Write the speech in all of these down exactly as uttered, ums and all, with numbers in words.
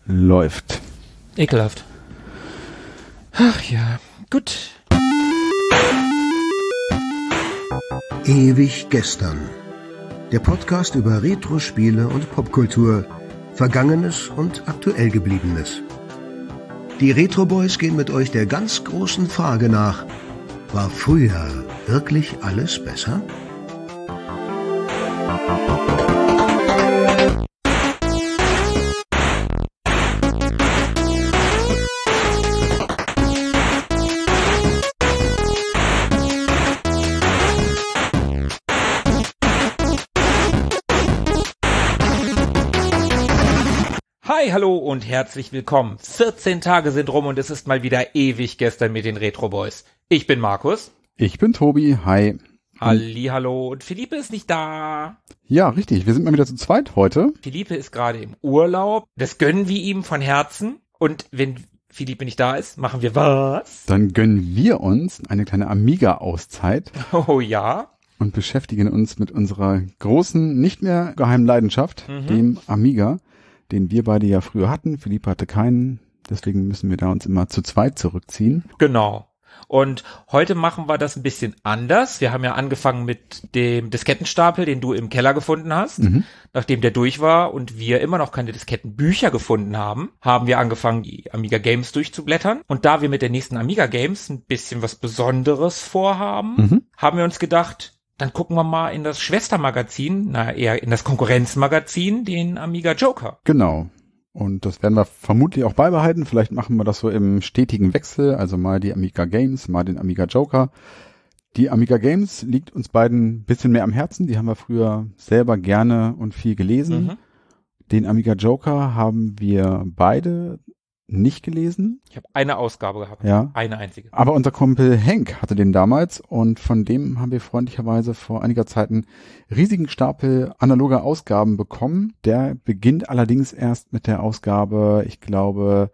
Läuft. Ekelhaft. Ach ja, gut. Ewig gestern. Der Podcast über Retro-Spiele und Popkultur, Vergangenes und aktuell Gebliebenes. Die Retro Boys gehen mit euch der ganz großen Frage nach: War früher wirklich alles besser? Hi, hallo und herzlich willkommen. vierzehn Tage sind rum und es ist mal wieder ewig gestern mit den Retro Boys. Ich bin Markus. Ich bin Tobi. Hi. Halli, hallo. Und Philippe ist nicht da. Ja, richtig. Wir sind mal wieder zu zweit heute. Philippe ist gerade im Urlaub. Das gönnen wir ihm von Herzen. Und wenn Philippe nicht da ist, machen wir was? Dann gönnen wir uns eine kleine Amiga-Auszeit. Oh ja. Und beschäftigen uns mit unserer großen, nicht mehr geheimen Leidenschaft, mhm. dem Amiga, den wir beide ja früher hatten. Philippe hatte keinen, deswegen müssen wir da uns immer zu zweit zurückziehen. Genau. Und heute machen wir das ein bisschen anders. Wir haben ja angefangen mit dem Diskettenstapel, den du im Keller gefunden hast. Mhm. Nachdem der durch war und wir immer noch keine Diskettenbücher gefunden haben, haben wir angefangen, die Amiga Games durchzublättern. Und da wir mit der nächsten Amiga Games ein bisschen was Besonderes vorhaben, mhm. haben wir uns gedacht, dann gucken wir mal in das Schwestermagazin, na eher in das Konkurrenzmagazin, den Amiga Joker. Genau. Und das werden wir vermutlich auch beibehalten. Vielleicht machen wir das so im stetigen Wechsel, also mal die Amiga Games, mal den Amiga Joker. Die Amiga Games liegt uns beiden ein bisschen mehr am Herzen. Die haben wir früher selber gerne und viel gelesen. Mhm. Den Amiga Joker haben wir beide nicht gelesen. Ich habe eine Ausgabe gehabt. Ja. Eine einzige. Aber unser Kumpel Henk hatte den damals und von dem haben wir freundlicherweise vor einiger Zeit einen riesigen Stapel analoger Ausgaben bekommen. Der beginnt allerdings erst mit der Ausgabe, ich glaube,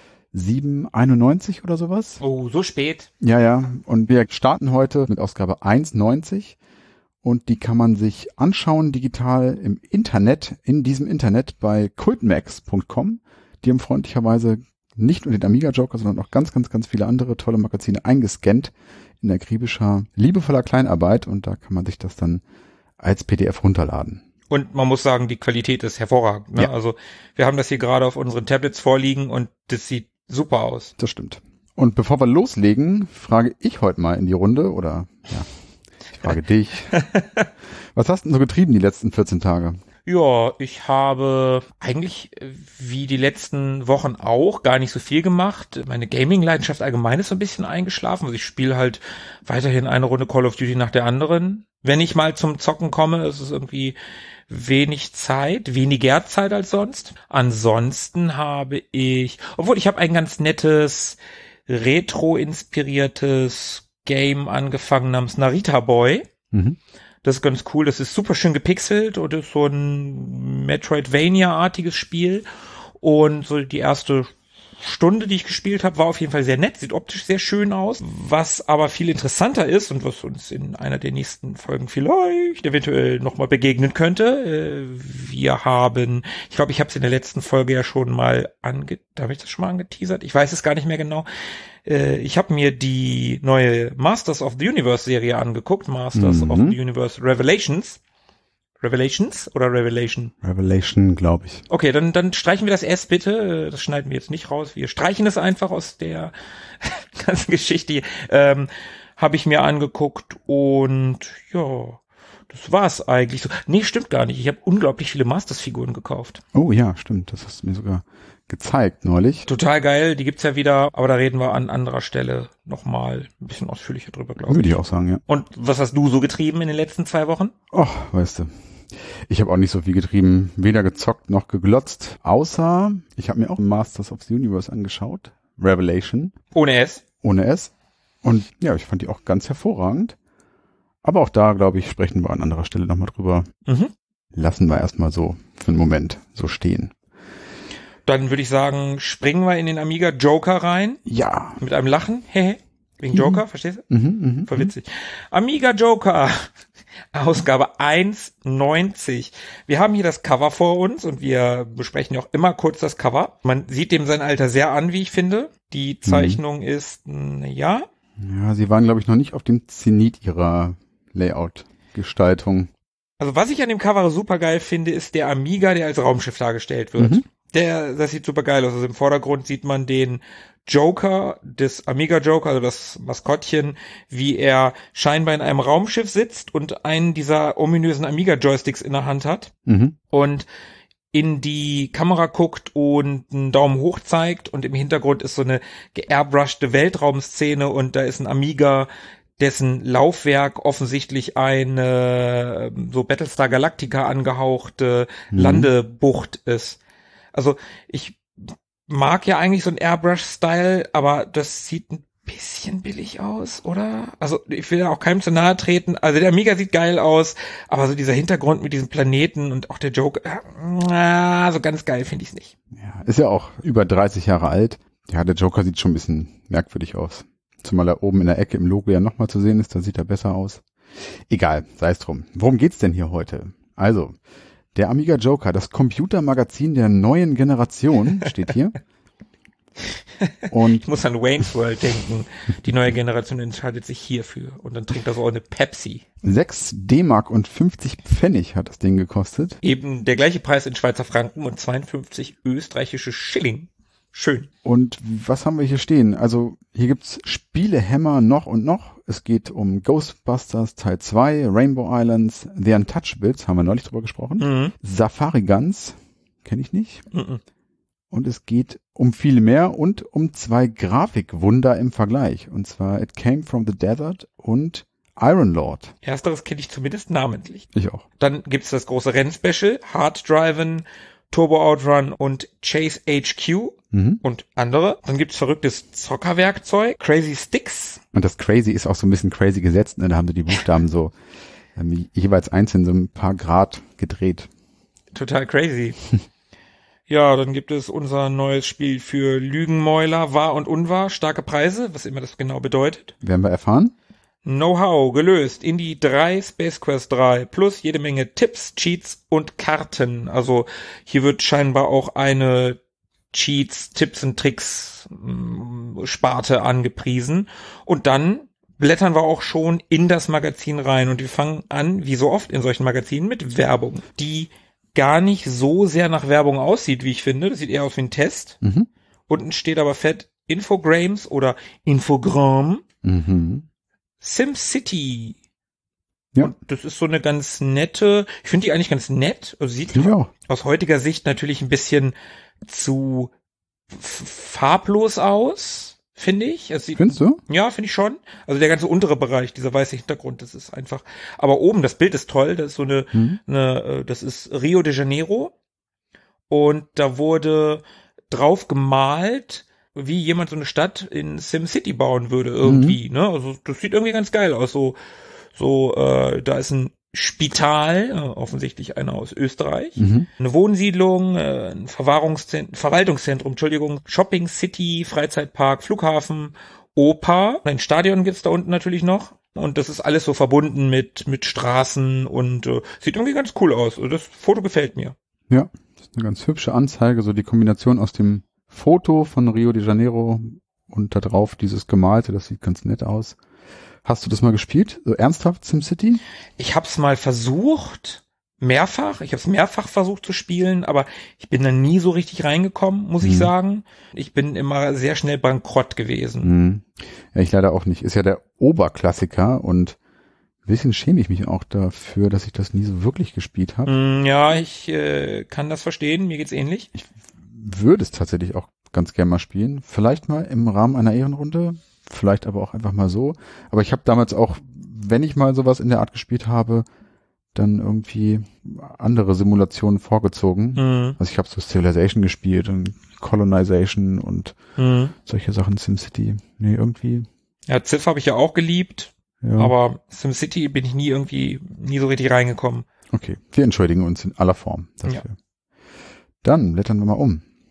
sieben einundneunzig oder sowas. Oh, so spät. Ja, ja. Und wir starten heute mit Ausgabe eins neunzig und die kann man sich anschauen digital im Internet, in diesem Internet bei kultmax punkt com. Die haben freundlicherweise nicht nur den Amiga Joker, sondern auch ganz, ganz, ganz viele andere tolle Magazine eingescannt in akribischer, liebevoller Kleinarbeit und da kann man sich das dann als P D F runterladen. Und man muss sagen, die Qualität ist hervorragend. Ne? Ja. Also wir haben das hier gerade auf unseren Tablets vorliegen und das sieht super aus. Das stimmt. Und bevor wir loslegen, frage ich heute mal in die Runde oder ja, ich frage dich. Was hast du denn so getrieben die letzten vierzehn Tage? Ja, ich habe eigentlich wie die letzten Wochen auch gar nicht so viel gemacht. Meine Gaming-Leidenschaft allgemein ist so ein bisschen eingeschlafen. Also ich spiele halt weiterhin eine Runde Call of Duty nach der anderen. Wenn ich mal zum Zocken komme, ist es irgendwie wenig Zeit, weniger Zeit als sonst. Ansonsten habe ich, obwohl ich habe ein ganz nettes, retro-inspiriertes Game angefangen namens Narita Boy. Mhm. Das ist ganz cool, das ist super schön gepixelt und ist so ein Metroidvania-artiges Spiel und so die erste Stunde, die ich gespielt habe, war auf jeden Fall sehr nett, sieht optisch sehr schön aus. Was aber viel interessanter ist und was uns in einer der nächsten Folgen vielleicht eventuell nochmal begegnen könnte, wir haben, ich glaube, ich habe es in der letzten Folge ja schon mal ange, da habe ich das schon mal angeteasert, ich weiß es gar nicht mehr genau. Ich habe mir die neue Masters of the Universe Serie angeguckt, Masters mhm. of the Universe Revelations. Revelations oder Revelation? Revelation, glaube ich. Okay, dann dann streichen wir das S bitte. Das schneiden wir jetzt nicht raus. Wir streichen es einfach aus der ganzen Geschichte. Ähm, habe ich mir angeguckt und ja, das war's eigentlich so. Nee, stimmt gar nicht. Ich habe unglaublich viele Masters-Figuren gekauft. Oh ja, stimmt. Das hast du mir sogar gezeigt neulich. Total geil, die gibt's ja wieder, aber da reden wir an anderer Stelle nochmal ein bisschen ausführlicher drüber, glaube ich. Würde ich auch sagen, ja. Und was hast du so getrieben in den letzten zwei Wochen? Och, weißt du, ich habe auch nicht so viel getrieben, weder gezockt noch geglotzt, außer ich habe mir auch Masters of the Universe angeschaut, Revelation. Ohne S? Ohne S. Und ja, ich fand die auch ganz hervorragend. Aber auch da, glaube ich, sprechen wir an anderer Stelle nochmal drüber. Mhm. Lassen wir erstmal so für einen Moment so stehen. Dann würde ich sagen, springen wir in den Amiga Joker rein. Ja. Mit einem Lachen. Hehe. Wegen Joker, verstehst du? Mhm, mh, Voll witzig. Amiga Joker, Ausgabe eins neunzig. Wir haben hier das Cover vor uns und wir besprechen ja auch immer kurz das Cover. Man sieht dem sein Alter sehr an, wie ich finde. Die Zeichnung mhm. ist, ja. Ja, sie waren, glaube ich, noch nicht auf dem Zenit ihrer Layout-Gestaltung. Also was ich an dem Cover super geil finde, ist der Amiga, der als Raumschiff dargestellt wird. Mhm. Der, das sieht super geil aus. Also im Vordergrund sieht man den Joker, des Amiga Joker, also das Maskottchen, wie er scheinbar in einem Raumschiff sitzt und einen dieser ominösen Amiga Joysticks in der Hand hat mhm. und in die Kamera guckt und einen Daumen hoch zeigt und im Hintergrund ist so eine geairbrushte Weltraumszene und da ist ein Amiga, dessen Laufwerk offensichtlich eine so Battlestar Galactica angehauchte mhm. Landebucht ist. Also ich mag ja eigentlich so ein Airbrush-Style, aber das sieht ein bisschen billig aus, oder? Also ich will ja auch keinem zu nahe treten. Also der Amiga sieht geil aus, aber so dieser Hintergrund mit diesem Planeten und auch der Joker, äh, so ganz geil finde ich es nicht. Ja, ist ja auch über dreißig Jahre alt. Ja, der Joker sieht schon ein bisschen merkwürdig aus. Zumal er oben in der Ecke im Logo ja nochmal zu sehen ist, da sieht er besser aus. Egal, sei es drum. Worum geht's denn hier heute? Also, der Amiga Joker, das Computermagazin der neuen Generation, steht hier. Und ich muss an Wayne's World denken. Die neue Generation entscheidet sich hierfür. Und dann trinkt er so auch eine Pepsi. sechs D-Mark und fünfzig Pfennig hat das Ding gekostet. Eben der gleiche Preis in Schweizer Franken und zweiundfünfzig österreichische Schilling. Schön. Und was haben wir hier stehen? Also hier gibt's Spielehämmer noch und noch. Es geht um Ghostbusters Teil zwei, Rainbow Islands, The Untouchables, haben wir neulich drüber gesprochen. Mhm. Safari Guns, kenne ich nicht. Mhm. Und es geht um viel mehr und um zwei Grafikwunder im Vergleich. Und zwar It Came from the Desert und Iron Lord. Ersteres kenne ich zumindest namentlich. Ich auch. Dann gibt's das große Rennspecial, Hard Driven, Turbo Outrun und Chase H Q mhm. und andere. Dann gibt's verrücktes Zockerwerkzeug, Crazy Sticks. Und das Crazy ist auch so ein bisschen crazy gesetzt, ne? Da haben sie die Buchstaben so ähm, jeweils einzeln so ein paar Grad gedreht. Total crazy. Ja, dann gibt es unser neues Spiel für Lügenmäuler, wahr und unwahr, starke Preise, was immer das genau bedeutet. Werden wir erfahren. Know-how gelöst in die drei Space Quest drei plus jede Menge Tipps, Cheats und Karten. Also hier wird scheinbar auch eine Cheats, Tipps und Tricks Sparte angepriesen. Und dann blättern wir auch schon in das Magazin rein und wir fangen an, wie so oft in solchen Magazinen, mit Werbung, die gar nicht so sehr nach Werbung aussieht, wie ich finde. Das sieht eher aus wie ein Test. Mhm. Unten steht aber fett Infogrames oder Infogramm. Mhm. SimCity. Ja. Und das ist so eine ganz nette, ich finde die eigentlich ganz nett. Also sieht ja aus heutiger Sicht natürlich ein bisschen zu farblos aus, finde ich. Es sieht, Findest du? Ja, finde ich schon. Also der ganze untere Bereich, dieser weiße Hintergrund, das ist einfach. Aber oben, das Bild ist toll. Das ist so eine, mhm. eine das ist Rio de Janeiro. Und da wurde drauf gemalt, wie jemand so eine Stadt in SimCity bauen würde irgendwie, mhm. ne? Also das sieht irgendwie ganz geil aus. So, so, äh, da ist ein Spital, äh, offensichtlich einer aus Österreich, mhm. eine Wohnsiedlung, äh, ein Verwahrungszentrum, Verwaltungszentrum, Entschuldigung, Shopping City, Freizeitpark, Flughafen, Oper, ein Stadion gibt's da unten natürlich noch. Und das ist alles so verbunden mit mit Straßen und äh, sieht irgendwie ganz cool aus. Also das Foto gefällt mir. Ja, das ist eine ganz hübsche Anzeige, so die Kombination aus dem Foto von Rio de Janeiro und da drauf dieses Gemalte, das sieht ganz nett aus. Hast du das mal gespielt? So ernsthaft SimCity? Ich hab's mal versucht, mehrfach. Ich hab's mehrfach versucht zu spielen, aber ich bin da nie so richtig reingekommen, muss hm. ich sagen. Ich bin immer sehr schnell bankrott gewesen. Hm. Ja, ich leider auch nicht. Ist ja der Oberklassiker und ein bisschen schäme ich mich auch dafür, dass ich das nie so wirklich gespielt habe. Ja, ich äh, kann das verstehen. Mir geht's ähnlich. Ich würde es tatsächlich auch ganz gerne mal spielen. Vielleicht mal im Rahmen einer Ehrenrunde, vielleicht aber auch einfach mal so. Aber ich habe damals auch, wenn ich mal sowas in der Art gespielt habe, dann irgendwie andere Simulationen vorgezogen. Mhm. Also ich habe so Civilization gespielt und Colonization und mhm. solche Sachen, SimCity. Nee, irgendwie. Ja, Civ habe ich ja auch geliebt, ja. Aber SimCity bin ich nie irgendwie, nie so richtig reingekommen. Okay, wir entschuldigen uns in aller Form dafür. Ja. Dann blättern wir mal um.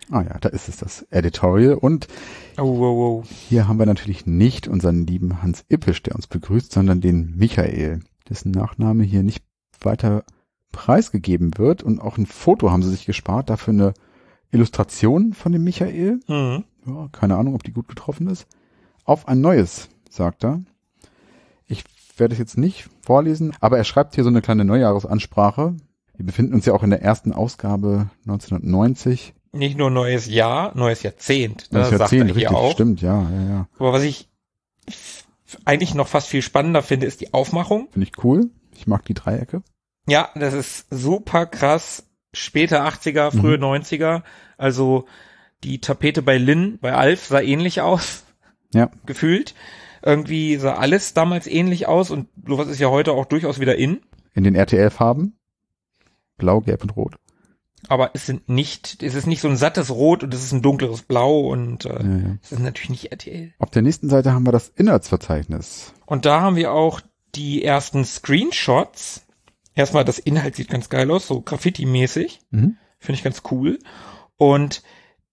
Ah ja, da ist es, das Editorial. Und oh, oh, oh. hier haben wir natürlich nicht unseren lieben Hans Ippisch, der uns begrüßt, sondern den Michael, dessen Nachname hier nicht weiter preisgegeben wird. Und auch ein Foto haben sie sich gespart, dafür eine Illustration von dem Michael. Mhm. Ja, keine Ahnung, ob die gut getroffen ist. Auf ein neues, sagt er. Ich werde es jetzt nicht vorlesen, aber er schreibt hier so eine kleine Neujahresansprache. Wir befinden uns ja auch in der ersten Ausgabe neunzehnhundertneunzig. Nicht nur neues Jahr, neues Jahrzehnt. Neues Das Jahrzehnt, sagt er hier richtig, auch. stimmt, ja, ja, ja. Aber was ich f- eigentlich noch fast viel spannender finde, ist die Aufmachung. Finde ich cool. Ich mag die Dreiecke. Ja, das ist super krass. Späte achtziger, frühe Mhm. neunziger. Also die Tapete bei Lynn, bei Alf sah ähnlich aus. Ja. Gefühlt. Irgendwie sah alles damals ähnlich aus und sowas ist ja heute auch durchaus wieder in. In den R T L-Farben. Blau, Gelb und Rot. Aber es sind nicht, es ist nicht so ein sattes Rot und es ist ein dunkleres Blau und äh, Ja, ja. es ist natürlich nicht R T L. Auf der nächsten Seite haben wir das Inhaltsverzeichnis. Und da haben wir auch die ersten Screenshots. Erstmal, das Inhalt sieht ganz geil aus, so Graffiti-mäßig. Mhm. Finde ich ganz cool. Und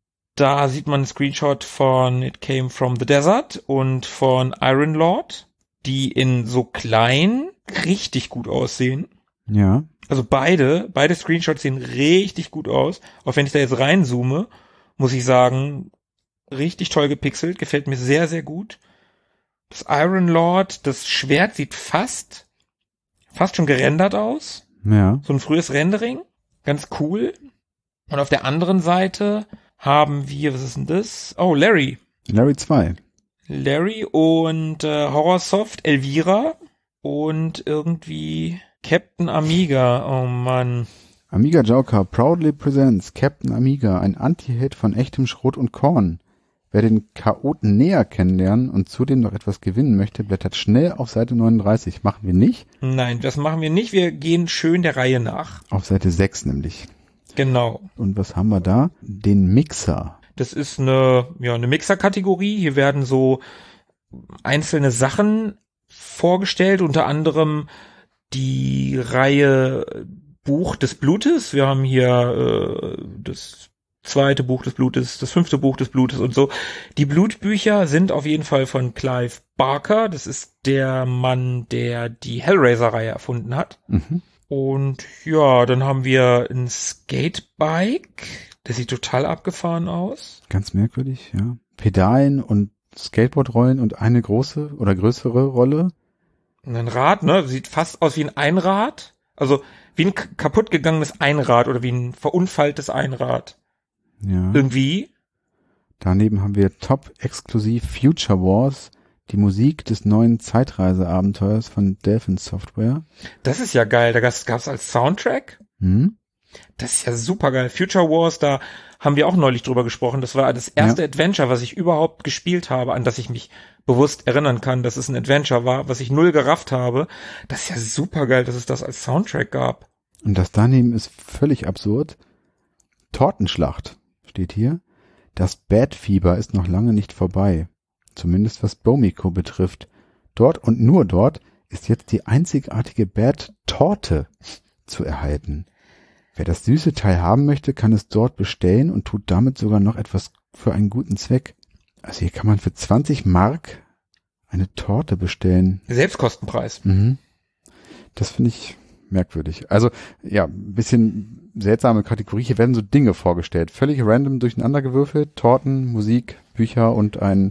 da sieht man einen Screenshot von It Came From the Desert und von Iron Lord, die in so klein richtig gut aussehen. Ja. Also beide, beide Screenshots sehen richtig gut aus. Auch wenn ich da jetzt reinzoome, muss ich sagen, richtig toll gepixelt, gefällt mir sehr, sehr gut. Das Iron Lord, das Schwert sieht fast, fast schon gerendert aus. Ja. So ein frühes Rendering. Ganz cool. Und auf der anderen Seite haben wir, was ist denn das? Oh, Larry. Larry zwei. Larry und äh, Horrorsoft, Elvira und irgendwie Captain Amiga. Oh Mann. Amiga Joker proudly presents Captain Amiga, ein Anti-Hit von echtem Schrot und Korn. Wer den Chaoten näher kennenlernen und zudem noch etwas gewinnen möchte, blättert schnell auf Seite neununddreißig. Machen wir nicht. Nein, das machen wir nicht. Wir gehen schön der Reihe nach. Auf Seite sechs nämlich. Genau. Und was haben wir da? Den Mixer. Das ist eine, ja, eine Mixer-Kategorie. Hier werden so einzelne Sachen vorgestellt, unter anderem die Reihe Buch des Blutes. Wir haben hier äh, das zweite Buch des Blutes, das fünfte Buch des Blutes und so. Die Blutbücher sind auf jeden Fall von Clive Barker. Das ist der Mann, der die Hellraiser-Reihe erfunden hat. Mhm. Und ja, dann haben wir ein Skatebike. Das sieht total abgefahren aus. Ganz merkwürdig, ja. Pedalen und Skateboardrollen und eine große oder größere Rolle. Und ein Rad, ne? Sieht fast aus wie ein Einrad. Also wie ein k- kaputt gegangenes Einrad oder wie ein verunfalltes Einrad. Ja. Irgendwie. Daneben haben wir Top exklusiv Future Wars, die Musik des neuen Zeitreiseabenteuers von Delphin Software. Das ist ja geil. Da gab's gab's als Soundtrack. Hm? Das ist ja super geil. Future Wars, da haben wir auch neulich drüber gesprochen. Das war das erste Ja. Adventure, was ich überhaupt gespielt habe, an das ich mich bewusst erinnern kann, dass es ein Adventure war, was ich null gerafft habe. Das ist ja super geil, dass es das als Soundtrack gab. Und das daneben ist völlig absurd. Tortenschlacht steht hier. Das Bad-Fieber ist noch lange nicht vorbei. Zumindest was Bomiko betrifft. Dort und nur dort ist jetzt die einzigartige Bad-Torte zu erhalten. Wer das süße Teil haben möchte, kann es dort bestellen und tut damit sogar noch etwas für einen guten Zweck. Also hier kann man für zwanzig Mark eine Torte bestellen. Selbstkostenpreis. Mhm. Das finde ich merkwürdig. Also ja, ein bisschen seltsame Kategorie. Hier werden so Dinge vorgestellt. Völlig random durcheinandergewürfelt. Torten, Musik, Bücher und ein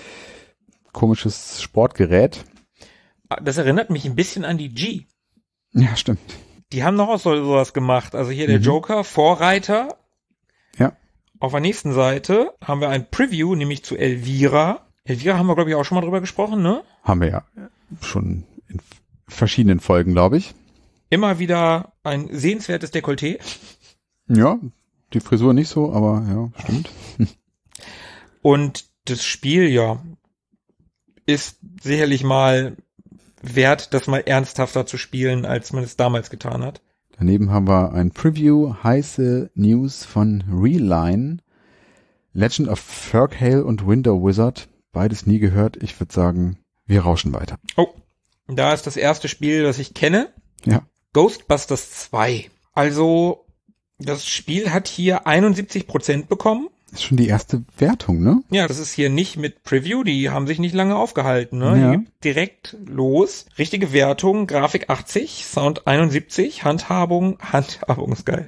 komisches Sportgerät. Das erinnert mich ein bisschen an die G. Ja, stimmt. Die haben noch auch so sowas gemacht. Also hier der Mhm. Joker, Vorreiter. Ja. Auf der nächsten Seite haben wir ein Preview, nämlich zu Elvira. Elvira haben wir, glaube ich, auch schon mal drüber gesprochen, ne? Haben wir ja schon in verschiedenen Folgen, glaube ich. Immer wieder ein sehenswertes Dekolleté. Ja, die Frisur nicht so, aber ja, stimmt. Und das Spiel, ja, ist sicherlich mal wert, das mal ernsthafter zu spielen, als man es damals getan hat. Daneben haben wir ein Preview, heiße News von Reline, Legend of Ferghale und Window Wizard. Beides nie gehört. Ich würde sagen, wir rauschen weiter. Oh, da ist das erste Spiel, das ich kenne. Ja. Ghostbusters zwei. Also, das Spiel hat hier einundsiebzig Prozent bekommen. Ist schon die erste Wertung, ne? Ja, das ist hier nicht mit Preview, die haben sich nicht lange aufgehalten, ne? Ja. Hier geht direkt los. Richtige Wertung, Grafik achtzig, Sound einundsiebzig, Handhabung, Handhabung ist geil,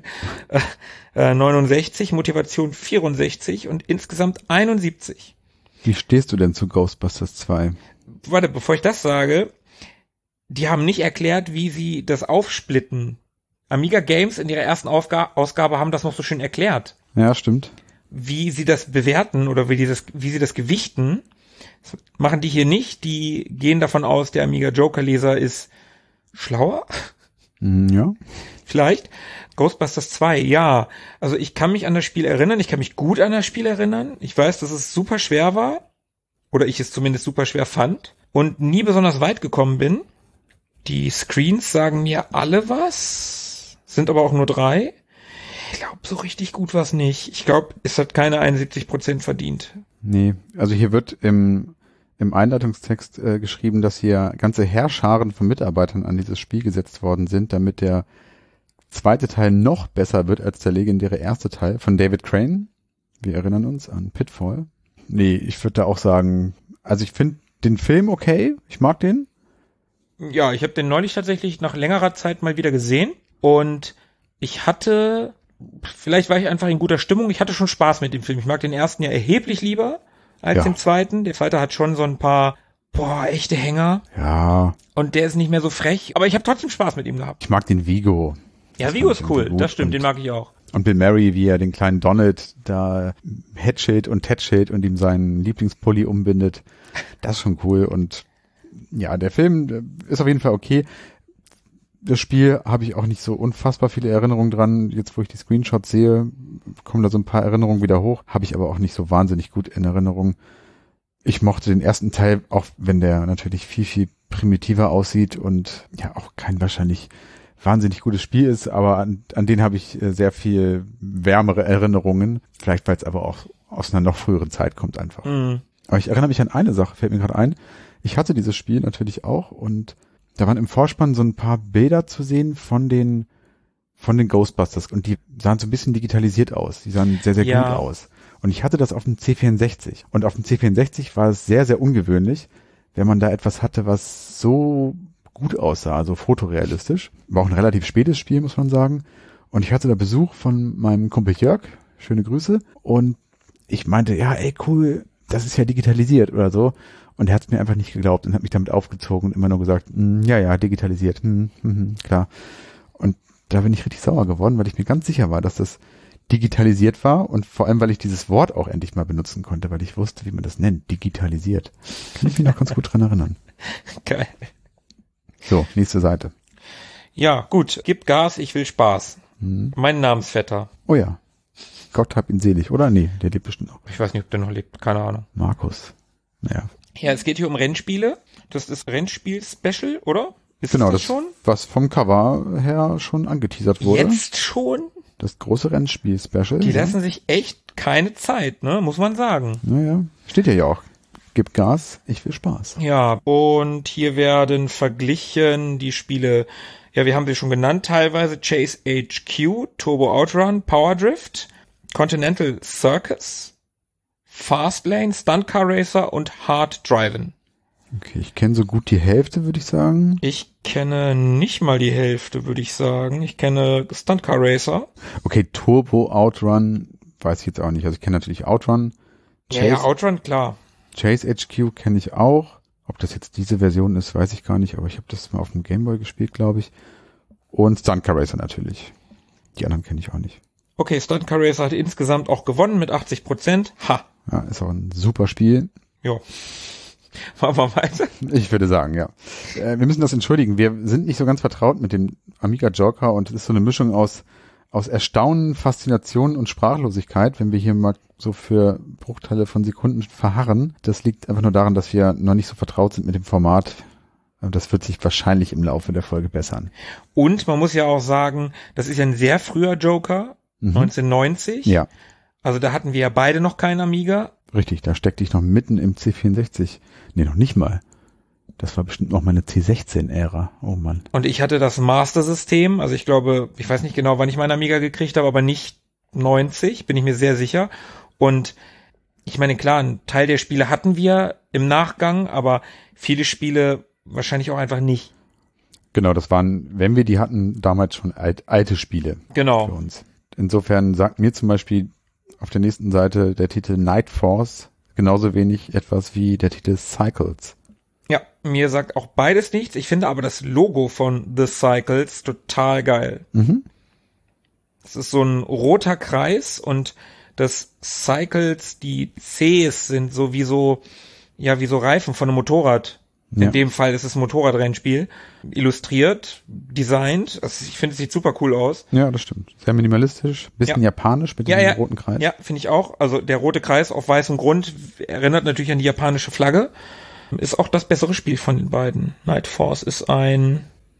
äh, neunundsechzig, Motivation vierundsechzig und insgesamt einundsiebzig. Wie stehst du denn zu Ghostbusters zwei? Warte, bevor ich das sage, die haben nicht erklärt, wie sie das aufsplitten. Amiga Games in ihrer ersten Aufga- Ausgabe haben das noch so schön erklärt. Ja, stimmt. Wie sie das bewerten oder wie, die das, wie sie das gewichten, das machen die hier nicht. Die gehen davon aus, der Amiga Joker-Leser ist schlauer. Ja. Vielleicht. Ghostbusters zwei, ja. Also ich kann mich an das Spiel erinnern. Ich kann mich gut an das Spiel erinnern. Ich weiß, dass es super schwer war. Oder ich es zumindest super schwer fand. Und nie besonders weit gekommen bin. Die Screens sagen mir alle was. Sind aber auch nur drei. Ich glaube, so richtig gut war es nicht. Ich glaube, es hat keine einundsiebzig Prozent verdient. Nee, also hier wird im, im Einleitungstext äh, geschrieben, dass hier ganze Heerscharen von Mitarbeitern an dieses Spiel gesetzt worden sind, damit der zweite Teil noch besser wird als der legendäre erste Teil von David Crane. Wir erinnern uns an Pitfall. Nee, ich würde da auch sagen, also ich finde den Film okay, ich mag den. Ja, ich habe den neulich tatsächlich nach längerer Zeit mal wieder gesehen und ich hatte, vielleicht war ich einfach in guter Stimmung, ich hatte schon Spaß mit dem Film. Ich mag den ersten ja erheblich lieber als Ja. den zweiten. Der zweite hat schon so ein paar, boah, echte Hänger Ja, und der ist nicht mehr so frech, aber ich habe trotzdem Spaß mit ihm gehabt. ich mag den Vigo. Ja, Das Vigo fand ist ich cool, irgendwie gut das stimmt, und- den mag ich auch. Und Bill Murray, wie er den kleinen Donald da Headschild und Tatschild und ihm seinen Lieblingspulli umbindet. Das ist schon cool. Und ja, der Film ist auf jeden Fall okay. Das Spiel habe ich auch nicht so unfassbar viele Erinnerungen dran. Jetzt, wo ich die Screenshots sehe, kommen da so ein paar Erinnerungen wieder hoch. Habe ich aber auch nicht so wahnsinnig gut in Erinnerung. Ich mochte den ersten Teil, auch wenn der natürlich viel, viel primitiver aussieht und ja auch kein wahrscheinlich wahnsinnig gutes Spiel ist, aber an, an den habe ich äh, sehr viel wärmere Erinnerungen. Vielleicht, weil es aber auch aus einer noch früheren Zeit kommt einfach. Mhm. Aber ich erinnere mich an eine Sache, fällt mir gerade ein. Ich hatte dieses Spiel natürlich auch und da waren im Vorspann so ein paar Bilder zu sehen von den von den Ghostbusters und die sahen so ein bisschen digitalisiert aus. Die sahen sehr, sehr Ja. gut aus. Und ich hatte das auf dem C vierundsechzig. Und auf dem C vierundsechzig war es sehr, sehr ungewöhnlich, wenn man da etwas hatte, was so gut aussah, so fotorealistisch. War auch ein relativ spätes Spiel, muss man sagen. Und ich hatte da Besuch von meinem Kumpel Jörg. Schöne Grüße. Und ich meinte, ja, ey, cool, das ist ja digitalisiert oder so. Und er hat es mir einfach nicht geglaubt und hat mich damit aufgezogen und immer nur gesagt, mm, ja, ja, digitalisiert, hm, hm, hm, klar. Und da bin ich richtig sauer geworden, weil ich mir ganz sicher war, dass das digitalisiert war und vor allem, weil ich dieses Wort auch endlich mal benutzen konnte, weil ich wusste, wie man das nennt, digitalisiert. Kann ich mich noch ganz gut dran erinnern. Geil. So, nächste Seite. Ja, gut, gib Gas, ich will Spaß. Hm. Mein Namensvetter. Oh ja. Gott hab ihn selig, oder? Nee, der lebt bestimmt noch. Ich weiß nicht, ob der noch lebt, keine Ahnung. Markus. Naja. Ja, es geht hier um Rennspiele. Das ist Rennspiel-Special, oder? Ist Genau, das, das, schon? was vom Cover her schon angeteasert wurde. Jetzt schon? Das große Rennspiel-Special. Die ja. lassen sich echt keine Zeit, ne? Muss man sagen. Naja, steht ja ja auch. Gib Gas, ich will Spaß. Ja, und hier werden verglichen die Spiele, ja, wir haben sie schon genannt teilweise, Chase H Q, Turbo Outrun, Power Drift, Continental Circus, Fastlane, Stunt Car Racer und Hard Drivin'. Okay, ich kenne so gut die Hälfte, würde ich sagen. Ich kenne nicht mal die Hälfte, würde ich sagen. Ich kenne Stunt Car Racer. Okay, Turbo Outrun, weiß ich jetzt auch nicht. Also ich kenne natürlich Outrun. Ja, ja, Outrun, klar. Chase H Q kenne ich auch. Ob das jetzt diese Version ist, weiß ich gar nicht, aber ich habe das mal auf dem Gameboy gespielt, glaube ich. Und Stunt Car Racer natürlich. Die anderen kenne ich auch nicht. Okay, Stunt Car Racer hat insgesamt auch gewonnen mit achtzig Prozent. Ha. Ja, ist auch ein super Spiel. Jo. Machen wir weiter. Ich würde sagen, ja. Äh, wir müssen das entschuldigen. Wir sind nicht so ganz vertraut mit dem Amiga Joker und es ist so eine Mischung aus, aus Erstaunen, Faszination und Sprachlosigkeit, wenn wir hier mal so für Bruchteile von Sekunden verharren. Das liegt einfach nur daran, dass wir noch nicht so vertraut sind mit dem Format. Das wird sich wahrscheinlich im Laufe der Folge bessern. Und man muss ja auch sagen, das ist ja ein sehr früher Joker, Mhm. neunzehnhundertneunzig. Ja, Also da hatten wir ja beide noch keinen Amiga. richtig. Da steckte ich noch mitten im C vierundsechzig. Nee, noch nicht mal. Das war bestimmt noch meine C sechzehn-Ära. Oh Mann. Und ich hatte das Master-System. Also ich glaube, ich weiß nicht genau, wann ich meinen Amiga gekriegt habe, aber nicht neunzig, bin ich mir sehr sicher. Und ich meine, klar, ein Teil der Spiele hatten wir im Nachgang, aber viele Spiele wahrscheinlich auch einfach nicht. Genau, das waren, wenn wir die hatten, damals schon alt, alte Spiele genau. für uns. Insofern sagt mir zum Beispiel auf der nächsten Seite der Titel Night Force genauso wenig etwas wie der Titel Cycles. Ja, mir sagt auch beides nichts. Ich finde aber das Logo von The Cycles total geil. Mhm. Es ist so ein roter Kreis und das Cycles, die Cs sind so wie so, ja, wie so Reifen von einem Motorrad. Ja. In dem Fall ist es ein Motorradrennspiel. Illustriert, designt. Also ich finde, es sieht super cool aus. Ja, das stimmt. Sehr minimalistisch, bisschen Ja. japanisch mit Ja, dem ja. roten Kreis. Ja, finde ich auch. Also der rote Kreis auf weißem Grund erinnert natürlich an die japanische Flagge. Ist auch das bessere Spiel von den beiden. Night Force ist ein,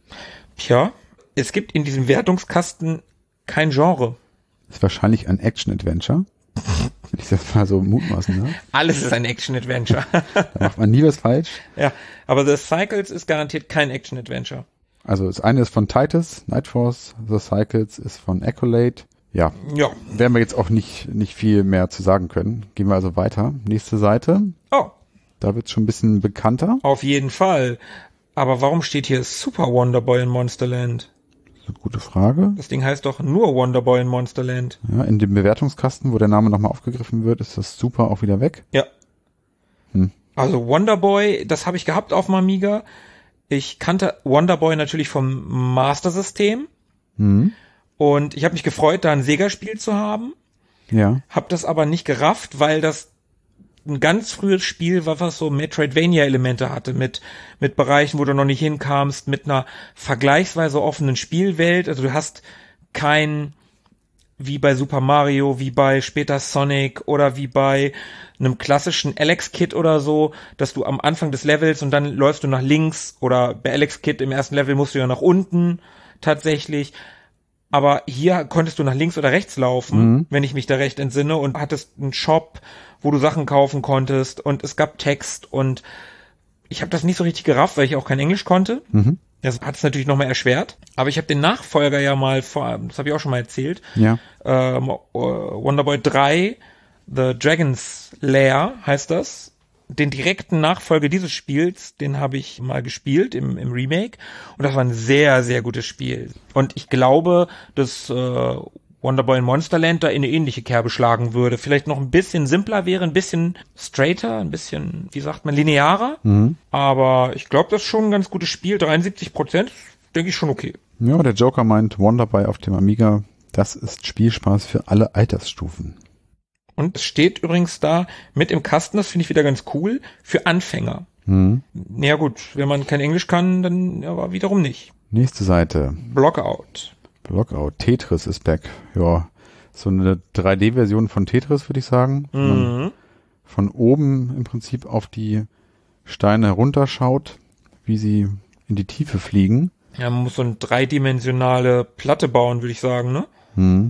tja, es gibt in diesem Wertungskasten kein Genre. Ist wahrscheinlich ein Action-Adventure. Wenn ich das mal so mutmaßen darf. Alles ist ein Action-Adventure. Da macht man nie was falsch. Ja, aber The Cycles ist garantiert kein Action-Adventure. Also das eine ist von Titus, Night Force, The Cycles ist von Accolade. Ja, Ja. werden wir jetzt auch nicht, nicht viel mehr zu sagen können. Gehen wir also weiter. Nächste Seite. Oh, Da wird es schon ein bisschen bekannter. auf jeden Fall. Aber warum steht hier Super Wonder Boy in Monsterland? Das ist eine gute Frage. Das Ding heißt doch nur Wonder Boy in Monsterland. Ja, in dem Bewertungskasten, wo der Name nochmal aufgegriffen wird, ist das Super auch wieder weg. Ja. Hm. Also Wonder Boy, das habe ich gehabt auf dem Amiga. Ich kannte Wonder Boy natürlich vom Master System. Hm. Und ich habe mich gefreut, da ein Sega-Spiel zu haben. Ja. Hab das aber nicht gerafft, weil das ein ganz frühes Spiel war, was so Metroidvania-Elemente hatte, mit mit Bereichen, wo du noch nicht hinkamst, mit einer vergleichsweise offenen Spielwelt. Also du hast kein, wie bei Super Mario, wie bei später Sonic oder wie bei einem klassischen Alex Kid oder so, dass du am Anfang des Levels und dann läufst du nach links, oder bei Alex Kid im ersten Level musst du ja nach unten tatsächlich. Aber hier konntest du nach links oder rechts laufen, Mhm. wenn ich mich da recht entsinne, und hattest einen Shop, wo du Sachen kaufen konntest, und es gab Text, und ich habe das nicht so richtig gerafft, weil ich auch kein Englisch konnte. Mhm. Das hat es natürlich nochmal erschwert. Aber ich habe den Nachfolger ja mal vor, das habe ich auch schon mal erzählt, Ja. ähm, Wonder Boy drei, The Dragon's Lair heißt das. Den direkten Nachfolger dieses Spiels, den habe ich mal gespielt im, im Remake, und das war ein sehr, sehr gutes Spiel. Und ich glaube, dass äh, Wonder Boy in Monsterland da in eine ähnliche Kerbe schlagen würde. Vielleicht noch ein bisschen simpler wäre, ein bisschen straighter, ein bisschen, wie sagt man, linearer. Mhm. Aber ich glaube, das ist schon ein ganz gutes Spiel. dreiundsiebzig Prozent, denke ich schon okay. Ja, der Joker meint Wonder Boy auf dem Amiga, das ist Spielspaß für alle Altersstufen. Und es steht übrigens da mit im Kasten, das finde ich wieder ganz cool, für Anfänger. Mhm. Ja gut, wenn man kein Englisch kann, dann aber wiederum nicht. Nächste Seite. Blockout. Blockout. Tetris ist back. Ja, so eine drei D-Version von Tetris, würde ich sagen. Wenn man Mhm. von oben im Prinzip auf die Steine runterschaut, wie sie in die Tiefe fliegen. Ja, man muss so eine dreidimensionale Platte bauen, würde ich sagen, ne? Mhm.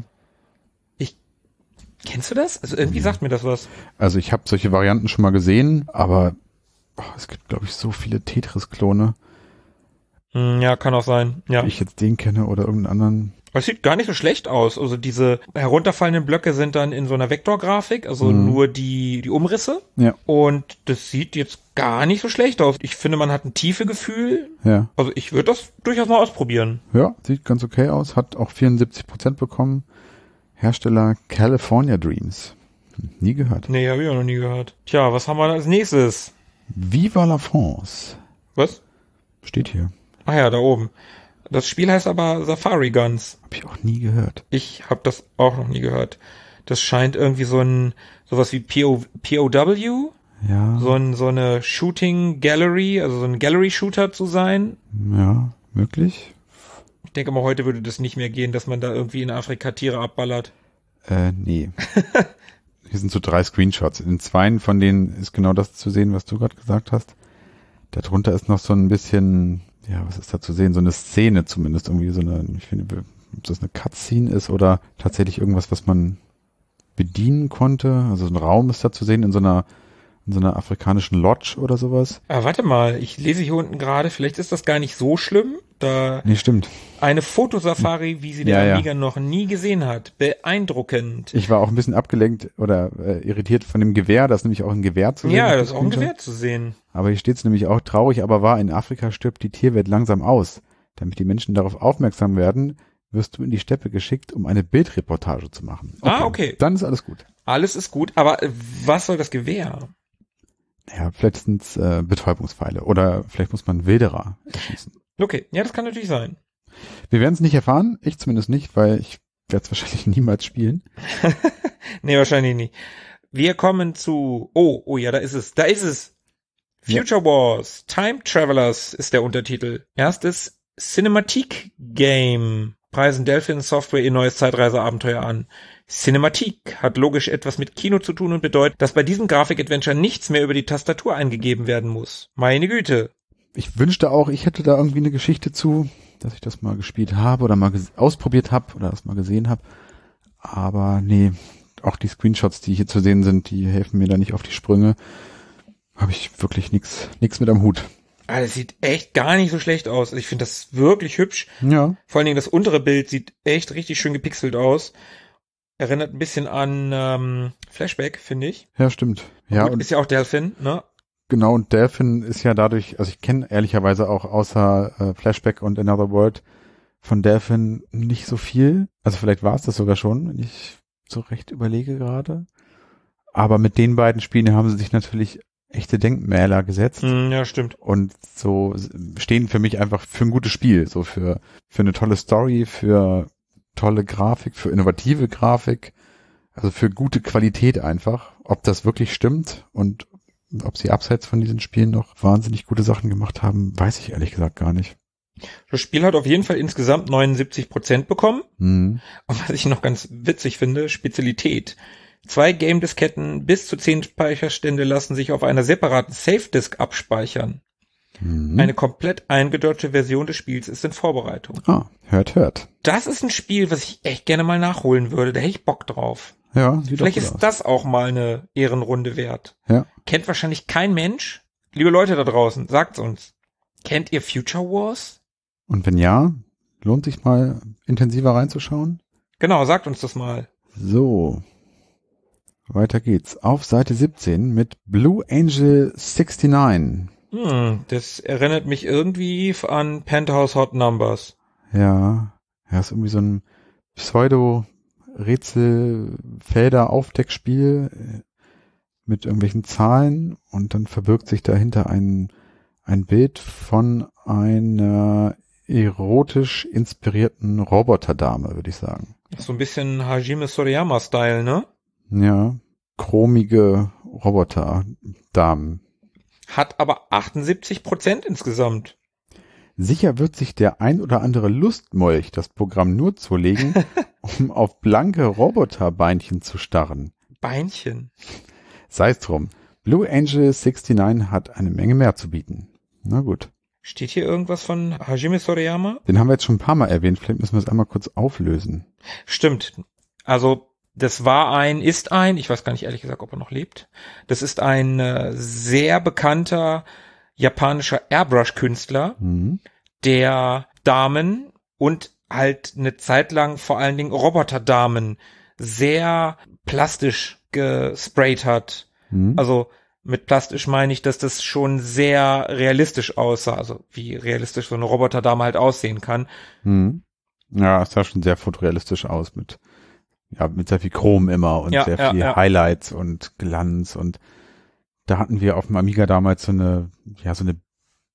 Kennst du das? Also irgendwie sagt mir das was. Also ich habe solche Varianten schon mal gesehen, aber oh, es gibt, glaube ich, so viele Tetris-Klone, Hm, ja, kann auch sein. Ja. wie ich jetzt den kenne oder irgendeinen anderen. Aber es sieht gar nicht so schlecht aus. Also diese herunterfallenden Blöcke sind dann in so einer Vektorgrafik, also Mhm. nur die, die Umrisse. Ja, Und das sieht jetzt gar nicht so schlecht aus. Ich finde, man hat ein Tiefegefühl. ja. Also ich würde das durchaus mal ausprobieren. Ja, sieht ganz okay aus, hat auch vierundsiebzig Prozent bekommen. Hersteller California Dreams. Hm, nie gehört. Nee, habe ich auch noch nie gehört. Tja, was haben wir als nächstes? Viva la France. Was? Steht hier. Ah ja, da oben. Das Spiel heißt aber Safari Guns. Hab ich auch nie gehört. Ich habe das auch noch nie gehört. Das scheint irgendwie so ein, sowas wie P O, P O W, Ja, so ein, so eine Shooting Gallery, also so ein Gallery Shooter zu sein. ja, möglich. Ich denke mal, heute würde das nicht mehr gehen, dass man da irgendwie in Afrika Tiere abballert. Äh, nee. Hier sind so drei Screenshots. In zweien von denen ist genau das zu sehen, was du gerade gesagt hast. Darunter ist noch so ein bisschen, ja, was ist da zu sehen? So eine Szene zumindest, irgendwie so eine, ich finde, ob das eine Cutscene ist oder tatsächlich irgendwas, was man bedienen konnte. Also so ein Raum ist da zu sehen in so einer in so einer afrikanischen Lodge oder sowas. Ah, warte mal, ich lese hier unten gerade, vielleicht ist das gar nicht so schlimm. Da nee, stimmt. Eine Fotosafari, wie sie der ja, Amiga ja. noch nie gesehen hat. Beeindruckend. Ich war auch ein bisschen abgelenkt oder äh, irritiert von dem Gewehr, das ist nämlich auch ein Gewehr zu sehen. Ja, das ist auch ein Gewehr zu sehen. Aber hier steht es nämlich auch, traurig aber wahr, in Afrika stirbt die Tierwelt langsam aus. Damit die Menschen darauf aufmerksam werden, wirst du in die Steppe geschickt, um eine Bildreportage zu machen. Okay. Ah, okay. Dann ist alles gut. Alles ist gut, aber was soll das Gewehr? Ja, vielleicht sind es äh, Betäubungspfeile oder vielleicht muss man Wilderer erschießen. Okay, ja, das kann natürlich sein. Wir werden es nicht erfahren, ich zumindest nicht, weil ich werde es wahrscheinlich niemals spielen. Nee, wahrscheinlich nicht. Wir kommen zu, oh, oh ja, da ist es, da ist es. Future ja. Wars, Time Travelers ist der Untertitel. Erstes Cinematic Game. Preisen Delphin Software ihr neues Zeitreiseabenteuer an. Cinematic hat logisch etwas mit Kino zu tun und bedeutet, dass bei diesem Grafik-Adventure nichts mehr über die Tastatur eingegeben werden muss. Meine Güte. Ich wünschte auch, ich hätte da irgendwie eine Geschichte zu, dass ich das mal gespielt habe oder mal ausprobiert habe oder das mal gesehen habe. Aber nee, auch die Screenshots, die hier zu sehen sind, die helfen mir da nicht auf die Sprünge. Habe ich wirklich nichts nix mit am Hut. Ah, das sieht echt gar nicht so schlecht aus. Ich finde das wirklich hübsch. Ja. Vor allen Dingen das untere Bild sieht echt richtig schön gepixelt aus. Erinnert ein bisschen an ähm, Flashback, finde ich. Ja, stimmt. Ja, gut, und ist ja auch Delphin, ne? Genau, und Delphin ist ja dadurch, also ich kenne ehrlicherweise auch außer äh, Flashback und Another World von Delphin nicht so viel. Also vielleicht war es das sogar schon, wenn ich so recht überlege gerade. Aber mit den beiden Spielen haben sie sich natürlich echte Denkmäler gesetzt. Mm, ja, stimmt. Und so stehen für mich einfach für ein gutes Spiel, so für für eine tolle Story, für tolle Grafik, für innovative Grafik, also für gute Qualität einfach. Ob das wirklich stimmt und ob sie abseits von diesen Spielen noch wahnsinnig gute Sachen gemacht haben, weiß ich ehrlich gesagt gar nicht. Das Spiel hat auf jeden Fall insgesamt neunundsiebzig Prozent bekommen. Mhm. Und was ich noch ganz witzig finde, Spezialität. Zwei Game-Disketten bis zu zehn Speicherstände lassen sich auf einer separaten Safe-Disk abspeichern. Mhm. Eine komplett eingedeutschte Version des Spiels ist in Vorbereitung. Ah, hört, hört. Das ist ein Spiel, was ich echt gerne mal nachholen würde. Da hätte ich Bock drauf. Ja, sieht Vielleicht doch gut ist aus. das auch mal eine Ehrenrunde wert. Ja. Kennt wahrscheinlich kein Mensch. Liebe Leute da draußen, sagt's uns. Kennt ihr Future Wars? Und wenn ja, lohnt sich mal intensiver reinzuschauen? Genau, sagt uns das mal. So. Weiter geht's. Auf Seite siebzehn mit Blue Angel neunundsechzig. Hm, das erinnert mich irgendwie an Penthouse Hot Numbers. Ja. Ja, ist irgendwie so ein Pseudo-Rätsel-Felder-Aufdeckspiel mit irgendwelchen Zahlen und dann verbirgt sich dahinter ein, ein Bild von einer erotisch inspirierten Roboterdame, würde ich sagen. So ein bisschen Hajime Sorayama-Style, ne? Ja, chromige Roboterdamen. Hat aber achtundsiebzig Prozent insgesamt. Sicher wird sich der ein oder andere Lustmolch das Programm nur zulegen, um auf blanke Roboterbeinchen zu starren. Beinchen? Sei's drum. Blue Angel neunundsechzig hat eine Menge mehr zu bieten. Na gut. Steht hier irgendwas von Hajime Sorayama? Den haben wir jetzt schon ein paar Mal erwähnt. Vielleicht müssen wir es einmal kurz auflösen. Stimmt. Also das war ein, ist ein, ich weiß gar nicht ehrlich gesagt, ob er noch lebt. Das ist ein äh, sehr bekannter japanischer Airbrush-Künstler, mhm. der Damen und halt eine Zeit lang vor allen Dingen Roboterdamen sehr plastisch gesprayt hat. Mhm. Also mit plastisch meine ich, dass das schon sehr realistisch aussah, also wie realistisch so eine Roboterdame halt aussehen kann. Mhm. Ja, es sah schon sehr fotorealistisch aus mit ja mit sehr viel Chrom immer und ja, sehr ja, viel ja. Highlights und Glanz und da hatten wir auf dem Amiga damals so eine ja so eine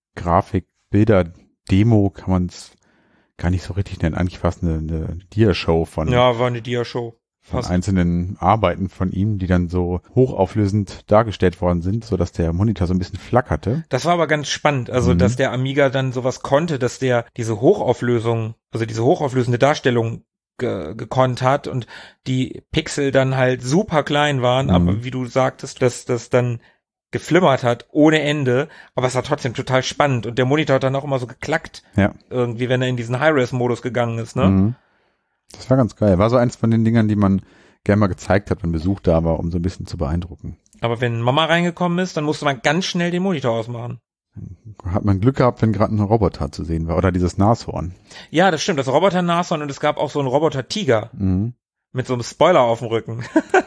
Grafik-Bilder-Demo, kann man es gar nicht so richtig nennen, eigentlich fast eine, eine Dia-Show von ja war eine Dia-Show von einzelnen Arbeiten von ihm, die dann so hochauflösend dargestellt worden sind, so dass der Monitor so ein bisschen flackerte. Das war aber ganz spannend, also mhm. dass der Amiga dann sowas konnte, dass der diese Hochauflösung, also diese hochauflösende Darstellung ge- gekonnt hat und die Pixel dann halt super klein waren, mhm. aber wie du sagtest, dass das dann geflimmert hat ohne Ende, aber es war trotzdem total spannend und der Monitor hat dann auch immer so geklackt, ja. irgendwie, wenn er in diesen High-Res-Modus gegangen ist, ne? Mhm. Das war ganz geil. War so eins von den Dingern, die man gerne mal gezeigt hat, wenn Besuch da war, um so ein bisschen zu beeindrucken. Aber wenn Mama reingekommen ist, dann musste man ganz schnell den Monitor ausmachen. Hat man Glück gehabt, wenn gerade ein Roboter zu sehen war oder dieses Nashorn. Ja, das stimmt, das Roboter-Nashorn, und es gab auch so einen Roboter-Tiger Mhm. mit so einem Spoiler auf dem Rücken.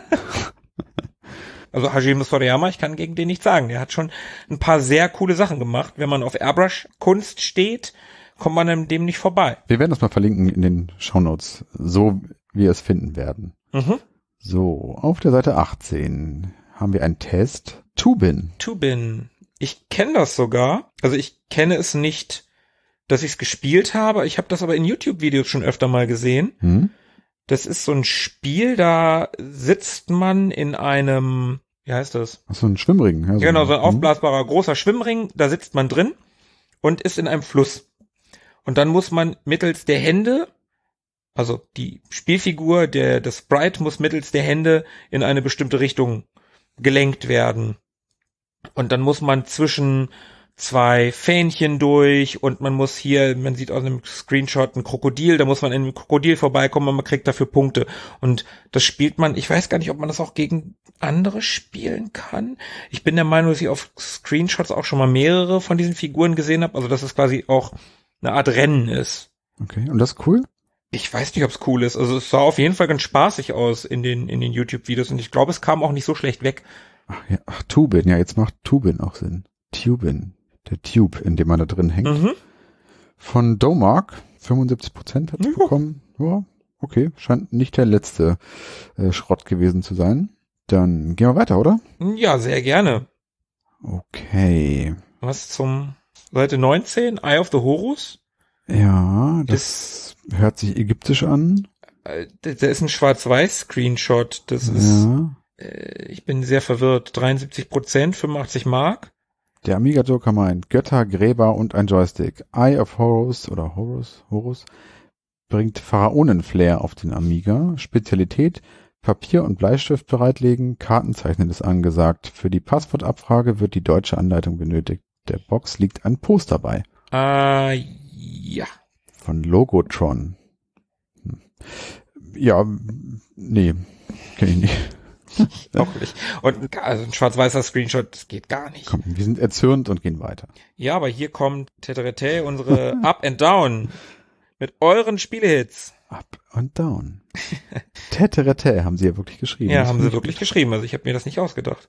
Also Hajime Sorayama, ich kann gegen den nichts sagen. Der hat schon ein paar sehr coole Sachen gemacht. Wenn man auf Airbrush-Kunst steht, kommt man an dem nicht vorbei. Wir werden das mal verlinken in den Shownotes, so wie wir es finden werden. Mhm. So, auf der Seite achtzehn haben wir einen Test. Tubin. Tubin. Ich kenne das sogar. Also ich kenne es nicht, dass ich es gespielt habe. Ich habe das aber in YouTube-Videos schon öfter mal gesehen. Hm? Das ist so ein Spiel, da sitzt man in einem, wie heißt das? Ach so, ein Schwimmring. Ja, so Genau, so ein hm? aufblasbarer großer Schwimmring. Da sitzt man drin und ist in einem Fluss. Und dann muss man mittels der Hände, also die Spielfigur, der das Sprite muss mittels der Hände in eine bestimmte Richtung gelenkt werden. Und dann muss man zwischen zwei Fähnchen durch und man muss hier, man sieht aus einem Screenshot ein Krokodil, da muss man in einem Krokodil vorbeikommen und man kriegt dafür Punkte. Und das spielt man, ich weiß gar nicht, ob man das auch gegen andere spielen kann. Ich bin der Meinung, dass ich auf Screenshots auch schon mal mehrere von diesen Figuren gesehen habe, also dass es quasi auch eine Art Rennen ist. Okay, und das ist cool? Ich weiß nicht, ob es cool ist. Also es sah auf jeden Fall ganz spaßig aus in den in den YouTube-Videos und ich glaube, es kam auch nicht so schlecht weg. Ach, ja, ach, Tubin, ja, jetzt macht Tubin auch Sinn. Tubin, der Tube, in dem man da drin hängt. Mhm. Von Domark, fünfundsiebzig Prozent hat es Juhu. bekommen. Ja, okay, scheint nicht der letzte äh, Schrott gewesen zu sein. Dann gehen wir weiter, oder? Ja, sehr gerne. Okay. Was zum Seite neunzehn? Eye of the Horus? Ja, das hört sich ägyptisch an. Äh, Da ist ein Schwarz-Weiß-Screenshot. Das ist, Ja. äh, ich bin sehr verwirrt. dreiundsiebzig Prozent, fünfundachtzig Mark. Der Amiga Joker meint Götter, Gräber und ein Joystick. Eye of Horus oder Horus, Horus bringt Pharaonen-Flair auf den Amiga. Spezialität: Papier und Bleistift bereitlegen. Kartenzeichnen ist angesagt. Für die Passwortabfrage wird die deutsche Anleitung benötigt. Der Box liegt ein Poster bei. Äh, ja. Von Logotron. Hm. Ja, nee, kenne ich nicht. Auch nicht. Und also ein schwarz-weißer Screenshot, das geht gar nicht. Komm, wir sind erzürnt und gehen weiter. Ja, aber hier kommt Teterete, unsere Up and Down mit euren Spielehits. Up and down. Teterete haben sie ja wirklich geschrieben. Ja, Das haben finde sie ich wirklich gut. geschrieben. Also ich habe mir das nicht ausgedacht.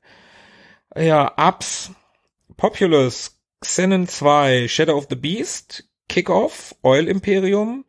Ja, Ups, Populous, Xenon zwei, Shadow of the Beast, Kickoff, Oil Imperium,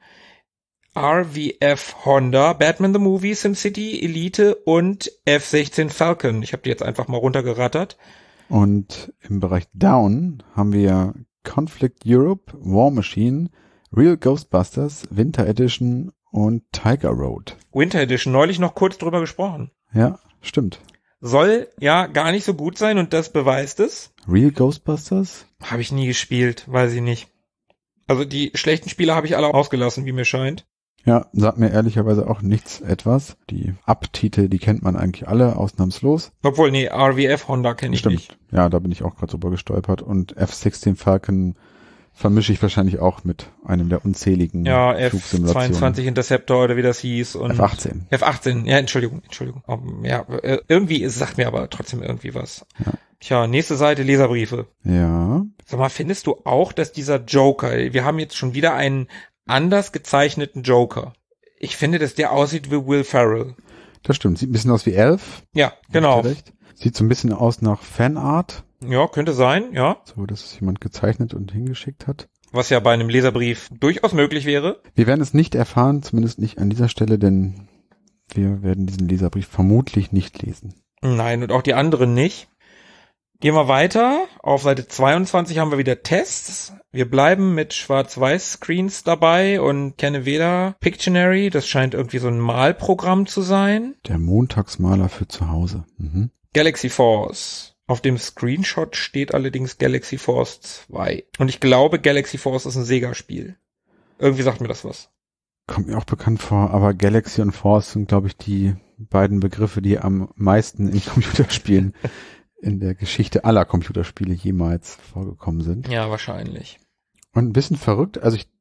R V F Honda, Batman the Movie, SimCity, Elite und F sechzehn Falcon. Ich habe die jetzt einfach mal runtergerattert. Und im Bereich Down haben wir Conflict Europe, War Machine, Real Ghostbusters, Winter Edition und Tiger Road. Winter Edition, neulich noch kurz drüber gesprochen. Ja, stimmt. Soll ja gar nicht so gut sein und das beweist es. Real Ghostbusters? Habe ich nie gespielt, weiß ich nicht. Also die schlechten Spiele habe ich alle ausgelassen, wie mir scheint. Ja, sagt mir ehrlicherweise auch nichts etwas. Die Up-Titel, die kennt man eigentlich alle, ausnahmslos. Obwohl, nee, R V F Honda kenne ich Stimmt. nicht. Ja, da bin ich auch gerade drüber gestolpert. Und F sechzehn Falcon vermische ich wahrscheinlich auch mit einem der unzähligen Ja, F Flugsimulationen. zweiundzwanzig Interceptor oder wie das hieß. Und F achtzehn. F achtzehn, ja, Entschuldigung, Entschuldigung. Um, ja, äh, irgendwie, es sagt mir aber trotzdem irgendwie was. Ja. Tja, nächste Seite, Leserbriefe. Ja. Sag mal, findest du auch, dass dieser Joker, wir haben jetzt schon wieder einen anders gezeichneten Joker. Ich finde, dass der aussieht wie Will Ferrell. Das stimmt. Sieht ein bisschen aus wie Elf. Ja, genau. Habt ihr recht? Sieht so ein bisschen aus nach Fanart. Ja, könnte sein, ja. So, dass es jemand gezeichnet und hingeschickt hat. Was ja bei einem Leserbrief durchaus möglich wäre. Wir werden es nicht erfahren, zumindest nicht an dieser Stelle, denn wir werden diesen Leserbrief vermutlich nicht lesen. Nein, und auch die anderen nicht. Gehen wir weiter. Auf Seite zweiundzwanzig haben wir wieder Tests. Wir bleiben mit Schwarz-Weiß-Screens dabei und kenne weder Pictionary, das scheint irgendwie so ein Malprogramm zu sein. Der Montagsmaler für zu Hause. Mhm. Galaxy Force. Auf dem Screenshot steht allerdings Galaxy Force zwei. Und ich glaube, Galaxy Force ist ein Sega-Spiel. Irgendwie sagt mir das was. Kommt mir auch bekannt vor, aber Galaxy und Force sind, glaube ich, die beiden Begriffe, die am meisten in Computerspielen in der Geschichte aller Computerspiele jemals vorgekommen sind. Ja, wahrscheinlich. Und ein bisschen verrückt, also ich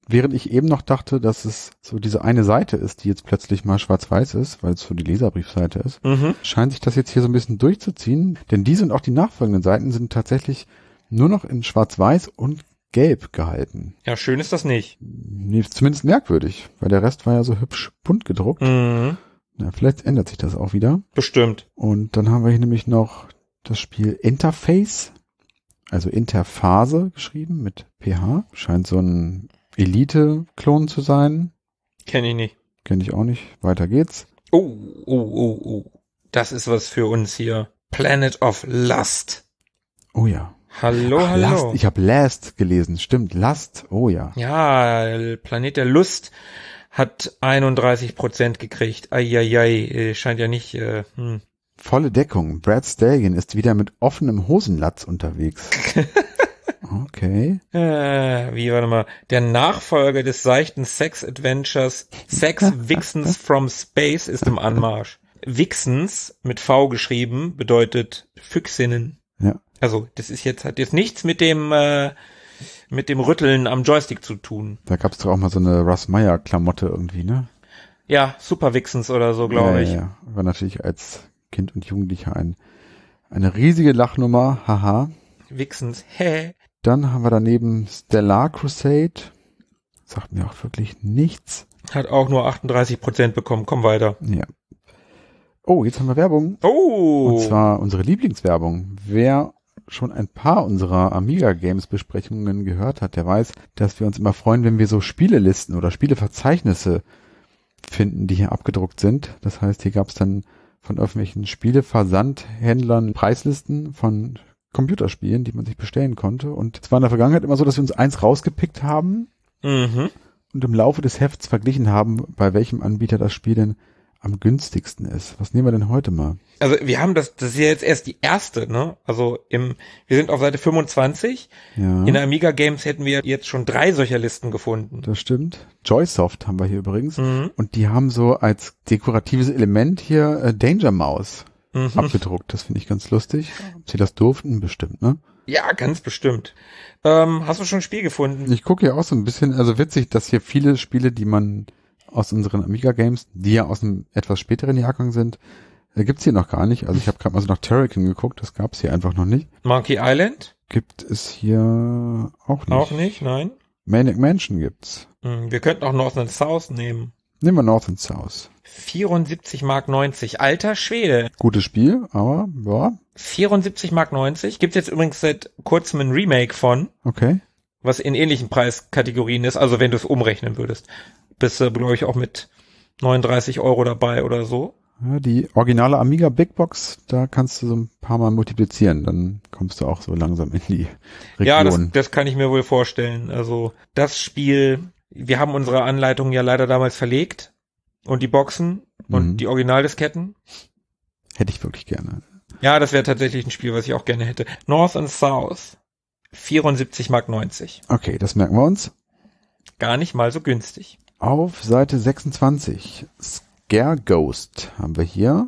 während ich eben noch dachte, dass es so diese eine Seite ist, die jetzt plötzlich mal schwarz-weiß ist, weil es so die Leserbriefseite ist, Mhm. scheint sich das jetzt hier so ein bisschen durchzuziehen. Denn diese und auch die nachfolgenden Seiten sind tatsächlich nur noch in schwarz-weiß und gelb gehalten. Ja, schön ist das nicht. Nee, zumindest merkwürdig, weil der Rest war ja so hübsch bunt gedruckt. Mhm. Na, vielleicht ändert sich das auch wieder. Bestimmt. Und dann haben wir hier nämlich noch das Spiel Interface, also Interphase geschrieben mit P H. Scheint so ein Elite-Klon zu sein. Kenne ich nicht. Kenne ich auch nicht. Weiter geht's. Oh, oh, oh, oh. Das ist was für uns hier. Planet of Lust. Oh ja. Hallo, Ach, hallo. Last. Ich habe Last gelesen. Stimmt, Last. Oh ja. Ja, Planet der Lust hat einunddreißig Prozent gekriegt. Eieiei, scheint ja nicht, äh, hm. Volle Deckung. Brad Stallion ist wieder mit offenem Hosenlatz unterwegs. Okay. Äh, wie, warte mal, der Nachfolger des seichten Sex-Adventures Sex Vixens from Space ist im Anmarsch. Vixens, mit V geschrieben, bedeutet Füchsinnen. Ja. Also, das ist jetzt, hat jetzt nichts mit dem, äh, mit dem Rütteln am Joystick zu tun. Da gab's doch auch mal so eine Russ Meyer Klamotte irgendwie, ne? Ja, Super Vixens oder so, glaube ja, ich. Ja, ja. War natürlich als Kind und Jugendlicher ein, eine riesige Lachnummer. Haha. Vixens, hä? Dann haben wir daneben Stellar Crusade. Sagt mir auch wirklich nichts. Hat auch nur achtunddreißig Prozent bekommen. Komm weiter. Ja. Oh, jetzt haben wir Werbung. Oh! Und zwar unsere Lieblingswerbung. Wer schon ein paar unserer Amiga Games Besprechungen gehört hat, der weiß, dass wir uns immer freuen, wenn wir so Spielelisten oder Spieleverzeichnisse finden, die hier abgedruckt sind. Das heißt, hier gab es dann von irgendwelchen Spieleversandhändlern Preislisten von Computerspielen, die man sich bestellen konnte. Und es war in der Vergangenheit immer so, dass wir uns eins rausgepickt haben Mhm. und im Laufe des Hefts verglichen haben, bei welchem Anbieter das Spiel denn am günstigsten ist. Was nehmen wir denn heute mal? Also wir haben das, das ist ja jetzt erst die erste, ne? Also im, wir sind auf Seite fünfundzwanzig. Ja, In der Amiga Games hätten wir jetzt schon drei solcher Listen gefunden. das stimmt. Joysoft haben wir hier übrigens. Mhm. Und die haben so als dekoratives Element hier äh, Danger Mouse Mhm. abgedruckt. Das finde ich ganz lustig. Ob sie das durften? Bestimmt, ne? Ja, ganz bestimmt. Ähm, hast du schon ein Spiel gefunden? Ich gucke hier auch so ein bisschen, also witzig, dass hier viele Spiele, die man aus unseren Amiga Games, die ja aus einem etwas späteren Jahrgang sind, äh, gibt's hier noch gar nicht. Also ich habe gerade mal so nach Terrakin geguckt, das gab's hier einfach noch nicht. Monkey Island? Gibt es hier auch nicht. Auch nicht, nein. Maniac Mansion gibt's. Hm, wir könnten auch North and South nehmen. Nehmen wir North and South. vierundsiebzig Mark neunzig. Alter Schwede. Gutes Spiel, aber ja, vierundsiebzig Mark neunzig. Gibt's jetzt übrigens seit kurzem ein Remake von, okay. was in ähnlichen Preiskategorien ist, also wenn du es umrechnen würdest. Bist du, glaube ich, auch mit neununddreißig Euro dabei oder so. Ja, die originale Amiga Big Box, da kannst du so ein paar Mal multiplizieren, dann kommst du auch so langsam in die Region. Ja, das, das kann ich mir wohl vorstellen. Also das Spiel, wir haben unsere Anleitung ja leider damals verlegt und die Boxen und Mhm. die Originaldisketten. Hätte ich wirklich gerne. Ja, das wäre tatsächlich ein Spiel, was ich auch gerne hätte. North and South, vierundsiebzig Mark neunzig. Okay, das merken wir uns. Gar nicht mal so günstig. Auf Seite sechsundzwanzig, Scare Ghost haben wir hier.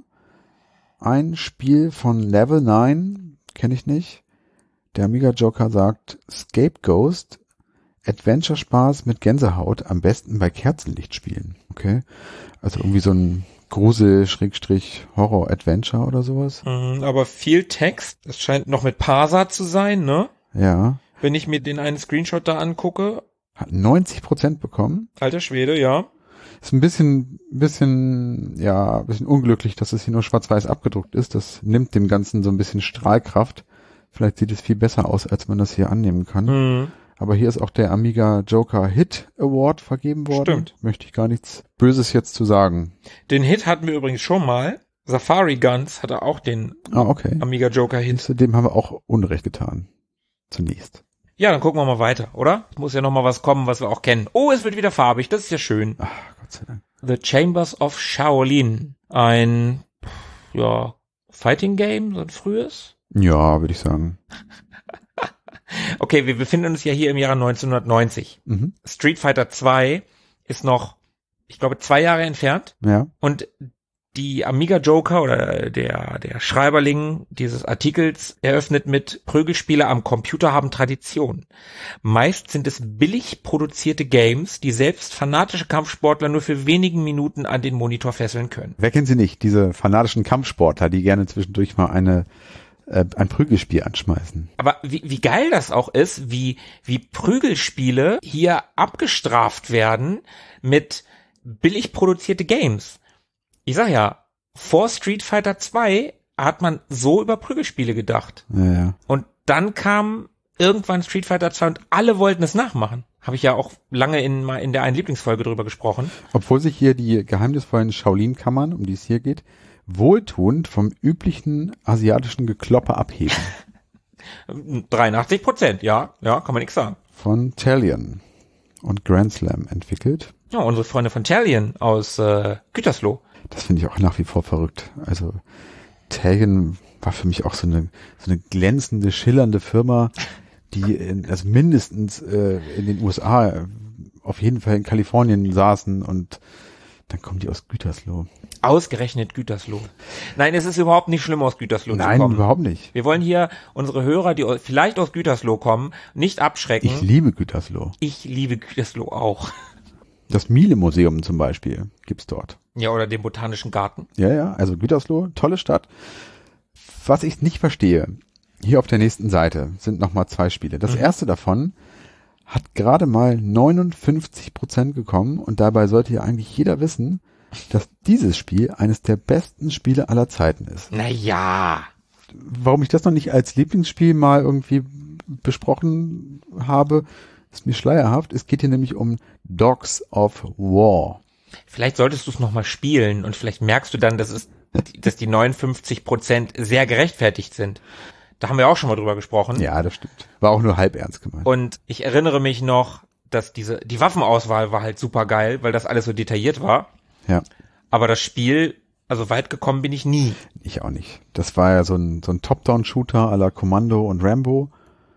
Ein Spiel von Level neun, kenne ich nicht. Der Amiga Joker sagt, Scapegoat, Adventure-Spaß mit Gänsehaut, am besten bei Kerzenlicht spielen. Okay, also irgendwie so ein Grusel-Horror-Adventure oder sowas. Mhm, aber viel Text. Es scheint noch mit Parser zu sein, ne? Ja, Wenn ich mir den einen Screenshot da angucke. hat neunzig Prozent bekommen. Alter Schwede, ja. Ist ein bisschen, bisschen, ja, ein bisschen unglücklich, dass es hier nur schwarz-weiß abgedruckt ist. Das nimmt dem Ganzen so ein bisschen Strahlkraft. Vielleicht sieht es viel besser aus, als man das hier annehmen kann. Mhm. Aber hier ist auch der Amiga Joker Hit Award vergeben worden. Stimmt. Möchte ich gar nichts Böses jetzt zu sagen. Den Hit hatten wir übrigens schon mal. Safari Guns hatte auch den Ah, okay. Amiga Joker Hit. Dem haben wir auch Unrecht getan. Zunächst. Ja, dann gucken wir mal weiter, oder? Es muss ja noch mal was kommen, was wir auch kennen. Oh, es wird wieder farbig, das ist ja schön. Ach, Gott sei Dank. The Chambers of Shaolin. Ein, ja, Fighting Game, so ein frühes. Ja, würde ich sagen. Okay, wir befinden uns ja hier im Jahre neunzehnhundertneunzig. Mhm. Street Fighter zwei ist noch, ich glaube, zwei Jahre entfernt. Ja. Und Die Amiga Joker oder der, der Schreiberling dieses Artikels eröffnet mit: Prügelspiele am Computer haben Tradition. Meist sind es billig produzierte Games, die selbst fanatische Kampfsportler nur für wenigen Minuten an den Monitor fesseln können. Wer kennt sie nicht? Diese fanatischen Kampfsportler, die gerne zwischendurch mal eine äh, ein Prügelspiel anschmeißen. Aber wie, wie geil das auch ist, wie, wie Prügelspiele hier abgestraft werden mit billig produzierte Games. Ich sag ja, vor Street Fighter zwei hat man so über Prügelspiele gedacht. Ja, ja. Und dann kam irgendwann Street Fighter zwei und alle wollten es nachmachen. Habe ich ja auch lange in, in der einen Lieblingsfolge drüber gesprochen. Obwohl sich hier die geheimnisvollen Shaolin-Kammern, um die es hier geht, wohltuend vom üblichen asiatischen Gekloppe abheben. dreiundachtzig Prozent, ja, ja, kann man nichts sagen. Von Talion und Grand Slam entwickelt. Ja, unsere Freunde von Talion aus äh, Gütersloh. Das finde ich auch nach wie vor verrückt. Also Talion war für mich auch so eine so eine glänzende, schillernde Firma, die in, also mindestens äh, in den U S A, äh, auf jeden Fall in Kalifornien saßen und dann kommen die aus Gütersloh. Ausgerechnet Gütersloh. Nein, es ist überhaupt nicht schlimm, aus Gütersloh Nein, zu kommen. Nein, überhaupt nicht. Wir wollen hier unsere Hörer, die vielleicht aus Gütersloh kommen, nicht abschrecken. Ich liebe Gütersloh. Ich liebe Gütersloh auch. Das Miele-Museum zum Beispiel gibt's dort. Ja, oder den Botanischen Garten. Ja, ja, also Gütersloh, tolle Stadt. Was ich nicht verstehe, hier auf der nächsten Seite sind nochmal zwei Spiele. Das mhm. erste davon hat gerade mal neunundfünfzig Prozent bekommen und dabei sollte ja eigentlich jeder wissen, dass dieses Spiel eines der besten Spiele aller Zeiten ist. Naja. Warum ich das noch nicht als Lieblingsspiel mal irgendwie besprochen habe, ist mir schleierhaft. Es geht hier nämlich um Dogs of War. Vielleicht solltest du es nochmal spielen und vielleicht merkst du dann, dass es, dass die neunundfünfzig Prozent sehr gerechtfertigt sind. Da haben wir auch schon mal drüber gesprochen. Ja, das stimmt. War auch nur halb ernst gemeint. Und ich erinnere mich noch, dass diese, die Waffenauswahl war halt super geil, weil das alles so detailliert war. Ja. Aber das Spiel, also weit gekommen bin ich nie. Ich auch nicht. Das war ja so ein, so ein Top-Down-Shooter à la Commando und Rambo.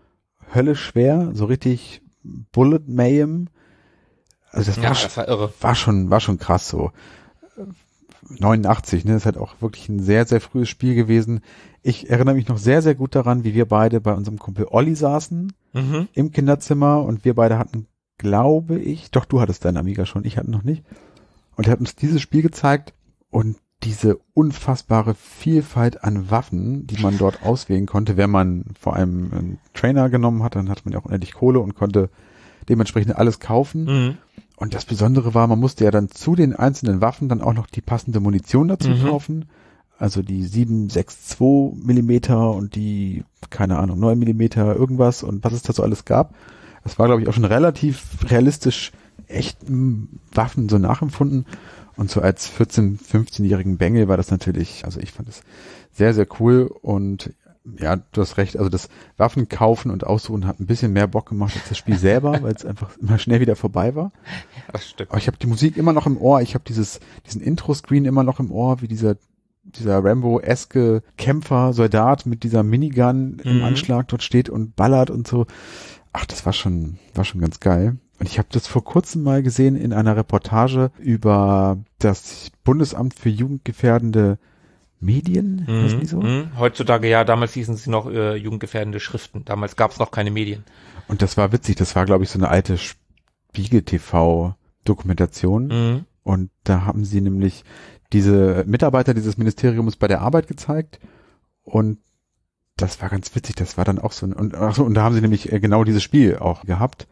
Hölle schwer, so richtig Bullet Mayhem. Also das ja, war, das war irre. War schon, war schon krass so. neunundachtzig, ne, das ist halt auch wirklich ein sehr, sehr frühes Spiel gewesen. Ich erinnere mich noch sehr, sehr gut daran, wie wir beide bei unserem Kumpel Olli saßen, mhm. im Kinderzimmer und wir beide hatten, glaube ich, doch du hattest deinen Amiga schon, ich hatte noch nicht. Und er hat uns dieses Spiel gezeigt und diese unfassbare Vielfalt an Waffen, die man dort auswählen konnte, wenn man vor allem einen Trainer genommen hat, dann hatte man ja auch unendlich Kohle und konnte dementsprechend alles kaufen. Mhm. Und das Besondere war, man musste ja dann zu den einzelnen Waffen dann auch noch die passende Munition dazu mhm. kaufen. Also die sieben sechs zwei Millimeter und die, keine Ahnung, neun Millimeter irgendwas und was es da so alles gab. Das war, glaube ich, auch schon relativ realistisch echten Waffen so nachempfunden. Und so als vierzehn-, fünfzehnjährigen Bengel war das natürlich, also ich fand es sehr, sehr cool und ja, du hast recht, also das Waffen kaufen und aussuchen hat ein bisschen mehr Bock gemacht als das Spiel selber, weil es einfach immer schnell wieder vorbei war. Ja, das stimmt. Aber ich habe die Musik immer noch im Ohr, ich habe dieses diesen Intro-Screen immer noch im Ohr, wie dieser dieser Rambo-eske Kämpfer, Soldat mit dieser Minigun im mhm. Anschlag dort steht und ballert und so. Ach, das war schon war schon ganz geil. Und ich habe das vor kurzem mal gesehen in einer Reportage über das Bundesamt für jugendgefährdende Medien, mhm, heißen die so? Mhm. Heutzutage ja, damals hießen sie noch äh, jugendgefährdende Schriften. Damals gab es noch keine Medien. Und das war witzig, das war, glaube ich, so eine alte Spiegel-T V-Dokumentation. Mhm. Und da haben sie nämlich diese Mitarbeiter dieses Ministeriums bei der Arbeit gezeigt. Und das war ganz witzig, das war dann auch so ein, und, ach so, und da haben sie nämlich genau dieses Spiel auch gehabt.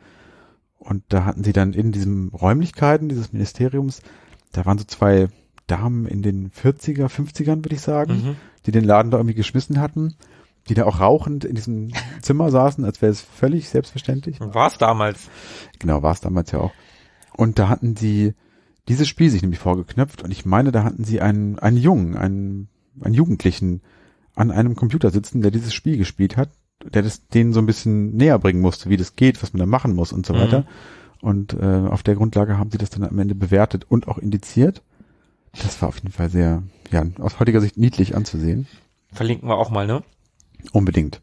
Und da hatten sie dann in diesen Räumlichkeiten dieses Ministeriums, da waren so zwei Damen in den vierziger, fünfzigern, würde ich sagen, mhm. die den Laden da irgendwie geschmissen hatten, die da auch rauchend in diesem Zimmer saßen, als wäre es völlig selbstverständlich. War es damals. Genau, war es damals ja auch. Und da hatten sie dieses Spiel sich nämlich vorgeknöpft und ich meine, da hatten sie einen, einen Jungen, einen, einen Jugendlichen an einem Computer sitzen, der dieses Spiel gespielt hat, der das denen so ein bisschen näher bringen musste, wie das geht, was man da machen muss und so mhm. weiter. Und äh, auf der Grundlage haben sie das dann am Ende bewertet und auch indiziert. Das war auf jeden Fall sehr, ja, aus heutiger Sicht niedlich anzusehen. Verlinken wir auch mal, ne? Unbedingt.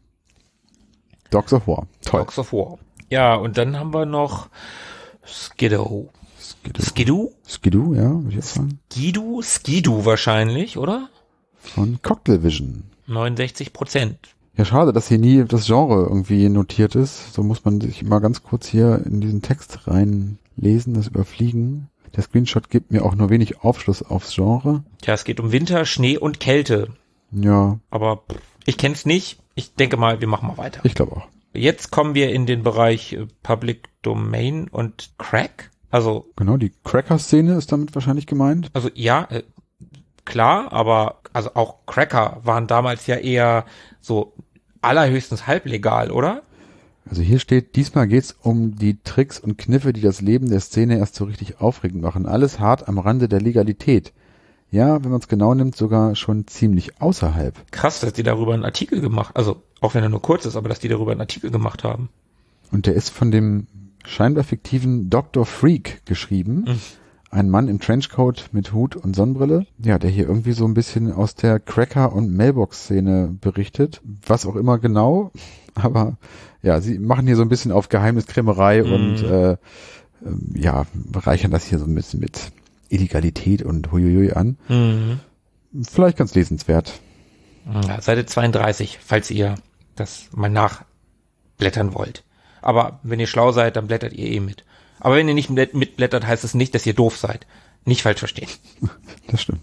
Dogs of War. Toll. Dogs of War. Ja, und dann haben wir noch Skidoo. Skidoo. Skidoo? Skidoo, ja, würde ich auch sagen. Skidoo, Skidoo wahrscheinlich, oder? Von Cocktail Vision. neunundsechzig Prozent. Ja, schade, dass hier nie das Genre irgendwie notiert ist. So muss man sich mal ganz kurz hier in diesen Text reinlesen, das überfliegen. Der Screenshot gibt mir auch nur wenig Aufschluss aufs Genre. Tja, es geht um Winter, Schnee und Kälte. Ja. Aber pff, ich kenn's nicht. Ich denke mal, wir machen mal weiter. Ich glaube auch. Jetzt kommen wir in den Bereich äh, Public Domain und Crack. Also genau, die Cracker-Szene ist damit wahrscheinlich gemeint. Also ja, äh, klar, aber also auch Cracker waren damals ja eher so allerhöchstens halblegal, oder? Also hier steht, diesmal geht's um die Tricks und Kniffe, die das Leben der Szene erst so richtig aufregend machen. Alles hart am Rande der Legalität. Ja, wenn man es genau nimmt, sogar schon ziemlich außerhalb. Krass, dass die darüber einen Artikel gemacht, also auch wenn er nur kurz ist, aber dass die darüber einen Artikel gemacht haben. Und der ist von dem scheinbar fiktiven Doktor Freak geschrieben. Mhm. Ein Mann im Trenchcoat mit Hut und Sonnenbrille. Ja, der hier irgendwie so ein bisschen aus der Cracker- und Mailbox-Szene berichtet. Was auch immer genau. Aber ja, sie machen hier so ein bisschen auf Geheimniskrämerei mhm. und äh, äh, ja, bereichern das hier so ein bisschen mit Illegalität und Huiuiui an. Mhm. Vielleicht ganz lesenswert. Ja, Seite zweiunddreißig, falls ihr das mal nachblättern wollt. Aber wenn ihr schlau seid, dann blättert ihr eh mit. Aber wenn ihr nicht mitblättert, heißt es nicht, dass ihr doof seid. Nicht falsch verstehen. Das stimmt.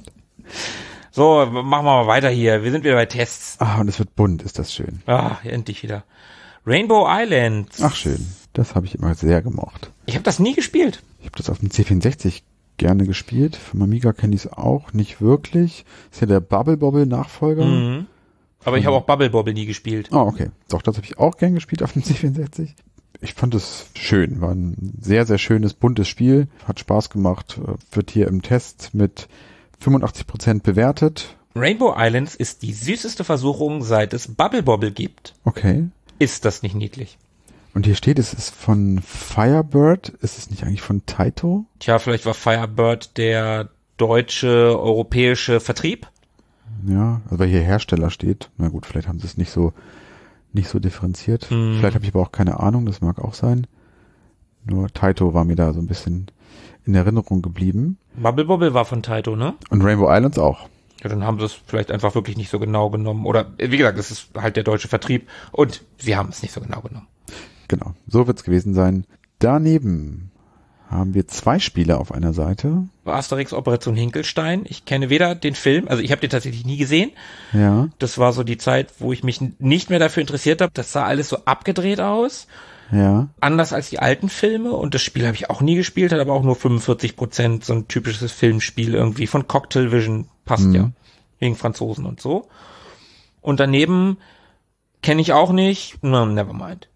So, machen wir mal weiter hier. Wir sind wieder bei Tests. Ah, und es wird bunt, ist das schön. Ah, endlich wieder. Rainbow Islands. Ach, schön. Das habe ich immer sehr gemocht. Ich habe das nie gespielt. Ich habe das auf dem C vierundsechzig gerne gespielt. Vom Amiga kenne ich es auch nicht wirklich. Ist ja der Bubble Bobble Nachfolger. Mhm. Aber ich habe auch Bubble Bobble nie gespielt. Ah, okay. Doch, das habe ich auch gern gespielt auf dem C vierundsechzig. Ich fand es schön. War ein sehr, sehr schönes, buntes Spiel. Hat Spaß gemacht. Wird hier im Test mit fünfundachtzig Prozent bewertet. Rainbow Islands ist die süßeste Versuchung, seit es Bubble Bobble gibt. Okay. Ist das nicht niedlich? Und hier steht, es ist von Firebird. Ist es nicht eigentlich von Taito? Tja, vielleicht war Firebird der deutsche, europäische Vertrieb. Ja, also weil hier Hersteller steht. Na gut, vielleicht haben sie es nicht so nicht so differenziert. Hm. Vielleicht habe ich aber auch keine Ahnung, das mag auch sein. Nur Taito war mir da so ein bisschen in Erinnerung geblieben. Bubble Bobble war von Taito, ne? Und Rainbow Islands auch. Ja, dann haben sie es vielleicht einfach wirklich nicht so genau genommen. Oder wie gesagt, es ist halt der deutsche Vertrieb und sie haben es nicht so genau genommen. Genau, so wird es gewesen sein. Daneben haben wir zwei Spiele auf einer Seite. Asterix Operation Hinkelstein. Ich kenne weder den Film, also ich habe den tatsächlich nie gesehen. Ja. Das war so die Zeit, wo ich mich nicht mehr dafür interessiert habe. Das sah alles so abgedreht aus. Ja. Anders als die alten Filme. Und das Spiel habe ich auch nie gespielt, hat aber auch nur fünfundvierzig Prozent. So ein typisches Filmspiel irgendwie von Cocktail Vision. Passt mhm. ja. Wegen Franzosen und so. Und daneben kenne ich auch nicht. No, never mind.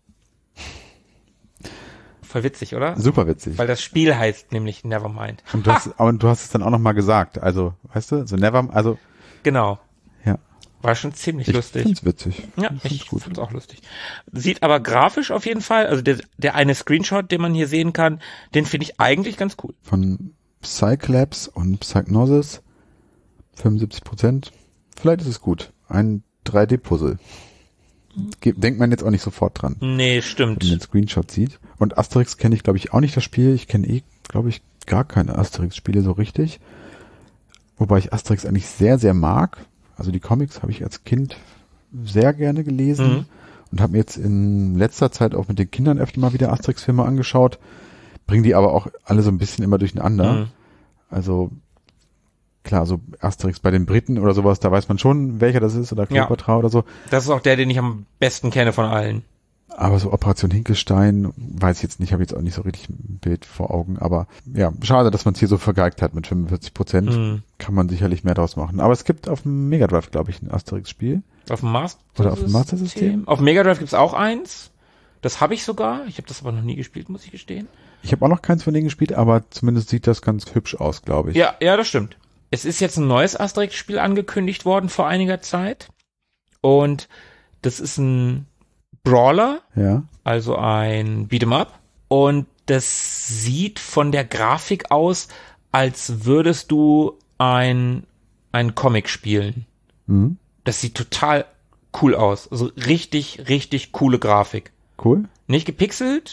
Voll witzig, oder? Super witzig. Weil das Spiel heißt nämlich Nevermind. Und du hast, und du hast es dann auch nochmal gesagt. Also, weißt du, so never, also. Genau. Ja. War schon ziemlich ich lustig. Ich find's witzig. Ja, ich, ich find's, find's auch lustig. Sieht aber grafisch auf jeden Fall, also der, der eine Screenshot, den man hier sehen kann, den finde ich eigentlich ganz cool. Von Psyclabs und Psychnosis. fünfundsiebzig Prozent. Vielleicht ist es gut. Ein drei D-Puzzle. Denkt man jetzt auch nicht sofort dran. Nee, stimmt. Wenn man den Screenshot sieht. Und Asterix kenne ich, glaube ich, auch nicht das Spiel. Ich kenne eh, glaube ich, gar keine Asterix-Spiele so richtig. Wobei ich Asterix eigentlich sehr, sehr mag. Also die Comics habe ich als Kind sehr gerne gelesen. Mhm. Und habe mir jetzt in letzter Zeit auch mit den Kindern öfter mal wieder Asterix-Filme angeschaut. Bringen die aber auch alle so ein bisschen immer durcheinander. Mhm. Also klar, so Asterix bei den Briten oder sowas, da weiß man schon, welcher das ist, oder Kleopatra ja. oder so. Das ist auch der, den ich am besten kenne von allen. Aber so Operation Hinkelstein, weiß ich jetzt nicht, habe jetzt auch nicht so richtig ein Bild vor Augen, aber ja, schade, dass man es hier so vergeigt hat mit fünfundvierzig Prozent. Mhm. Kann man sicherlich mehr draus machen. Aber es gibt auf dem Mega Drive, glaube ich, ein Asterix-Spiel. Auf dem Master Oder auf dem Master System? Auf dem Mega Drive gibt's auch eins. Das habe ich sogar. Ich habe das aber noch nie gespielt, muss ich gestehen. Ich habe auch noch keins von denen gespielt, aber zumindest sieht das ganz hübsch aus, glaube ich. Ja, ja, das stimmt. Es ist jetzt ein neues Asterix-Spiel angekündigt worden vor einiger Zeit. Und das ist ein Brawler, ja. also ein Beat'em Up. Und das sieht von der Grafik aus, als würdest du ein, ein Comic spielen. Mhm. Das sieht total cool aus. Also richtig, richtig coole Grafik. Cool. Nicht gepixelt,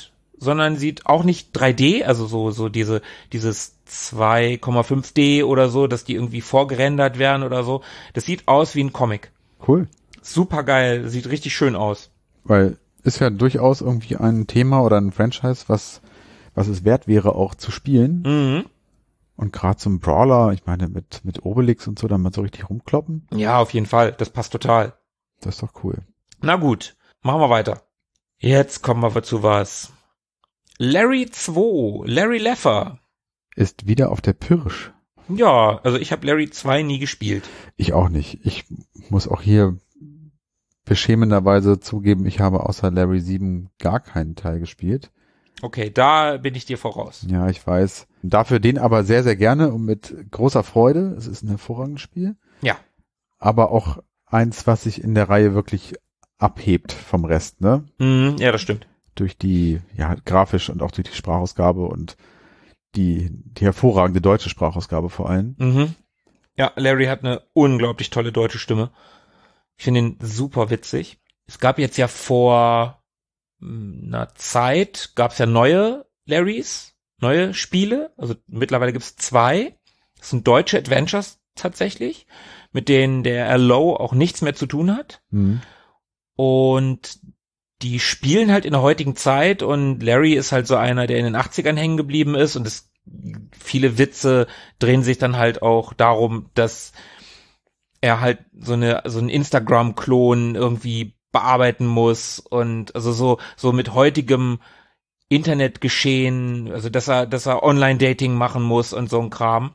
sondern sieht auch nicht drei D, also so so diese dieses zwei Komma fünf D oder so, dass die irgendwie vorgerendert werden oder so. Das sieht aus wie ein Comic. Cool. Super geil, sieht richtig schön aus. Weil ist ja durchaus irgendwie ein Thema oder ein Franchise, was was es wert wäre auch zu spielen. Mhm. Und gerade zum Brawler, ich meine mit mit Obelix und so, dann mal so richtig rumkloppen. Ja, auf jeden Fall, das passt total. Das ist doch cool. Na gut, machen wir weiter. Jetzt kommen wir zu was. Larry zwei, Larry Leffer. Ist wieder auf der Pirsch. Ja, also ich habe Larry zwei nie gespielt. Ich auch nicht. Ich muss auch hier beschämenderweise zugeben, ich habe außer Larry sieben gar keinen Teil gespielt. Okay, da bin ich dir voraus. Ja, ich weiß. Dafür den aber sehr, sehr gerne und mit großer Freude. Es ist ein hervorragendes Spiel. Ja. Aber auch eins, was sich in der Reihe wirklich abhebt vom Rest, ne? Mhm, ja, das stimmt. Durch die, ja, grafisch und auch durch die Sprachausgabe und die, die hervorragende deutsche Sprachausgabe vor allem. Mhm. Ja, Larry hat eine unglaublich tolle deutsche Stimme. Ich finde ihn super witzig. Es gab jetzt ja vor einer Zeit, gab es ja neue Larrys, neue Spiele. Also mittlerweile gibt es zwei. Das sind deutsche Adventures tatsächlich, mit denen der L O auch nichts mehr zu tun hat. Mhm. Und die spielen halt in der heutigen Zeit und Larry ist halt so einer, der in den achtzigern hängen geblieben ist und es, viele Witze drehen sich dann halt auch darum, dass er halt so eine so einen Instagram-Klon irgendwie bearbeiten muss und also so so mit heutigem Internetgeschehen, also dass er dass er Online-Dating machen muss und so ein Kram.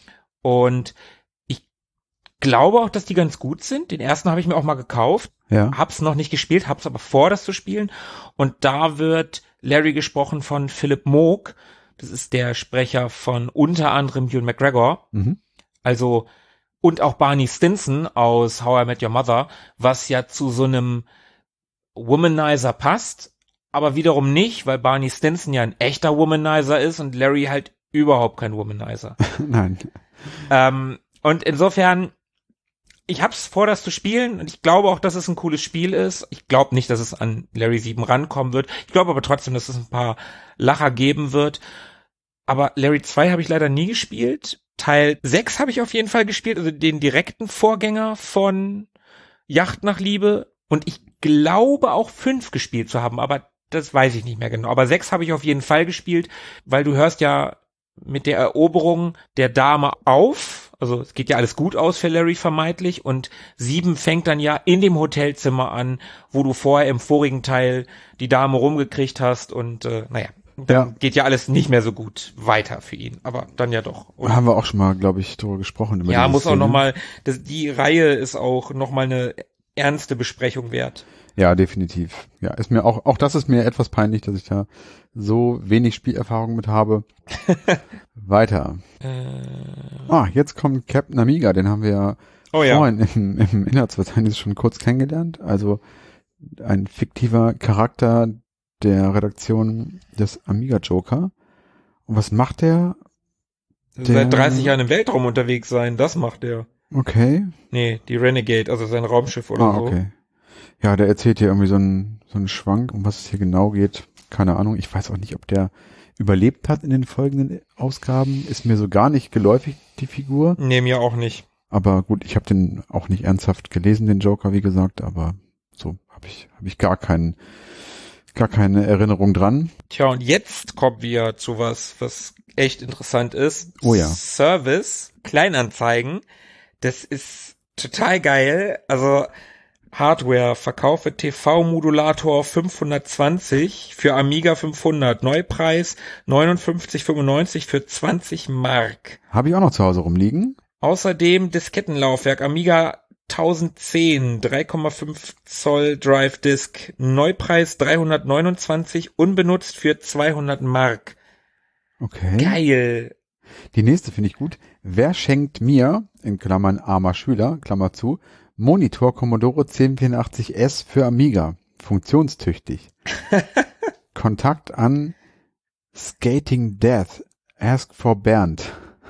Und ich glaube auch, dass die ganz gut sind. Den ersten habe ich mir auch mal gekauft. Ja. Hab's noch nicht gespielt, hab's aber vor, das zu spielen. Und da wird Larry gesprochen von Philip Moog. Das ist der Sprecher von unter anderem Ewan McGregor. Mhm. Also, und auch Barney Stinson aus How I Met Your Mother, was ja zu so einem Womanizer passt, aber wiederum nicht, weil Barney Stinson ja ein echter Womanizer ist und Larry halt überhaupt kein Womanizer. Nein. Ähm, und insofern, ich hab's vor, das zu spielen und ich glaube auch, dass es ein cooles Spiel ist. Ich glaube nicht, dass es an Larry sieben rankommen wird. Ich glaube aber trotzdem, dass es ein paar Lacher geben wird. Aber Larry zwei habe ich leider nie gespielt. Teil sechs habe ich auf jeden Fall gespielt, also den direkten Vorgänger von Yacht nach Liebe. Und ich glaube auch fünf gespielt zu haben, aber das weiß ich nicht mehr genau. Aber sechs habe ich auf jeden Fall gespielt, weil du hörst ja mit der Eroberung der Dame auf. Also es geht ja alles gut aus für Larry vermeintlich und sieben fängt dann ja in dem Hotelzimmer an, wo du vorher im vorigen Teil die Dame rumgekriegt hast und äh, naja, dann ja. geht ja alles nicht mehr so gut weiter für ihn, aber dann ja doch. Und haben wir auch schon mal, glaube ich, darüber gesprochen. Über ja, muss Szene. auch nochmal, die Reihe ist auch nochmal eine ernste Besprechung wert. Ja, definitiv. Ja, ist mir auch, auch das ist mir etwas peinlich, dass ich da so wenig Spielerfahrung mit habe. Weiter. Äh, ah, jetzt kommt Captain Amiga, den haben wir ja oh, vorhin ja. im, im Inhaltsverzeichnis schon kurz kennengelernt. Also ein fiktiver Charakter der Redaktion des Amiga Joker. Und was macht der? der Seit dreißig Jahren im Weltraum unterwegs sein, das macht der. Okay. Nee, die Renegade, also sein Raumschiff oder ah, so. Okay. Ja, der erzählt hier irgendwie so einen, so einen Schwank, um was es hier genau geht. Keine Ahnung. Ich weiß auch nicht, ob der überlebt hat in den folgenden Ausgaben. Ist mir so gar nicht geläufig, die Figur. Nee, mir auch nicht. Aber gut, ich habe den auch nicht ernsthaft gelesen, den Joker, wie gesagt, aber so habe ich habe ich gar keinen gar keine Erinnerung dran. Tja, und jetzt kommen wir zu was, was echt interessant ist. Oh ja. Service, Kleinanzeigen. Das ist total geil. Also Hardware, verkaufe T V-Modulator fünfhundertzwanzig für Amiga fünfhundert. Neupreis neunundfünfzig fünfundneunzig für zwanzig Mark. Habe ich auch noch zu Hause rumliegen. Außerdem Diskettenlaufwerk Amiga tausendzehn, drei Komma fünf Zoll Drive Disk. Neupreis dreihundertneunundzwanzig, unbenutzt für zweihundert Mark. Okay. Geil. Die nächste finde ich gut. Wer schenkt mir, in Klammern armer Schüler, Klammer zu, Monitor Commodore zehn vierundachtzig S für Amiga. Funktionstüchtig. Kontakt an Skating Death. Ask for Bernd.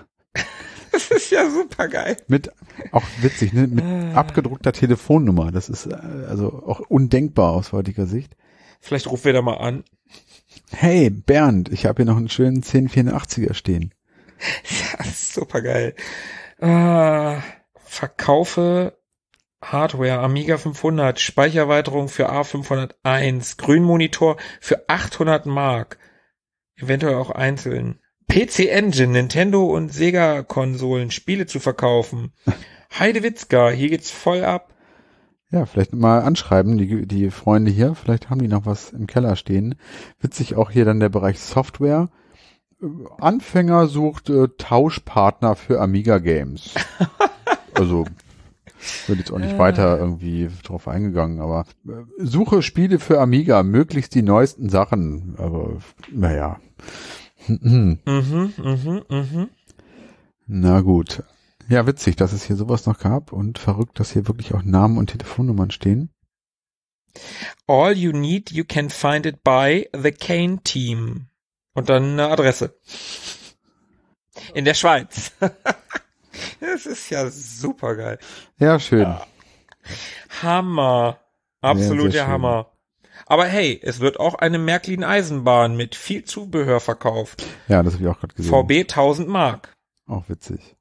Das ist ja super geil. Mit, auch witzig, ne? Mit abgedruckter Telefonnummer. Das ist also auch undenkbar aus heutiger Sicht. Vielleicht rufen wir da mal an. Hey, Bernd, ich habe hier noch einen schönen zehn vierundachtziger stehen. Ja, super geil. Äh, verkaufe Hardware, Amiga fünfhundert, Speichererweiterung für A fünfhunderteins, Grünmonitor für achthundert Mark, eventuell auch einzeln. P C Engine, Nintendo und Sega-Konsolen, Spiele zu verkaufen. Heidewitzka, hier geht's voll ab. Ja, vielleicht mal anschreiben, die, die Freunde hier, vielleicht haben die noch was im Keller stehen. Witzig auch hier dann der Bereich Software. Anfänger sucht äh, Tauschpartner für Amiga Games. Also wird jetzt auch nicht weiter irgendwie drauf eingegangen, aber äh, suche Spiele für Amiga, möglichst die neuesten Sachen. Aber naja. mhm, mhm, mhm. Na gut. Ja, witzig, dass es hier sowas noch gab und verrückt, dass hier wirklich auch Namen und Telefonnummern stehen. All you need, you can find it by the Kane Team. Und dann eine Adresse. In der Schweiz. Das ist ja super geil. Ja, schön. Ja. Hammer. Absolut der Hammer. Aber hey, es wird auch eine Märklin-Eisenbahn mit viel Zubehör verkauft. Ja, das habe ich auch gerade gesehen. V B tausend Mark. Auch witzig.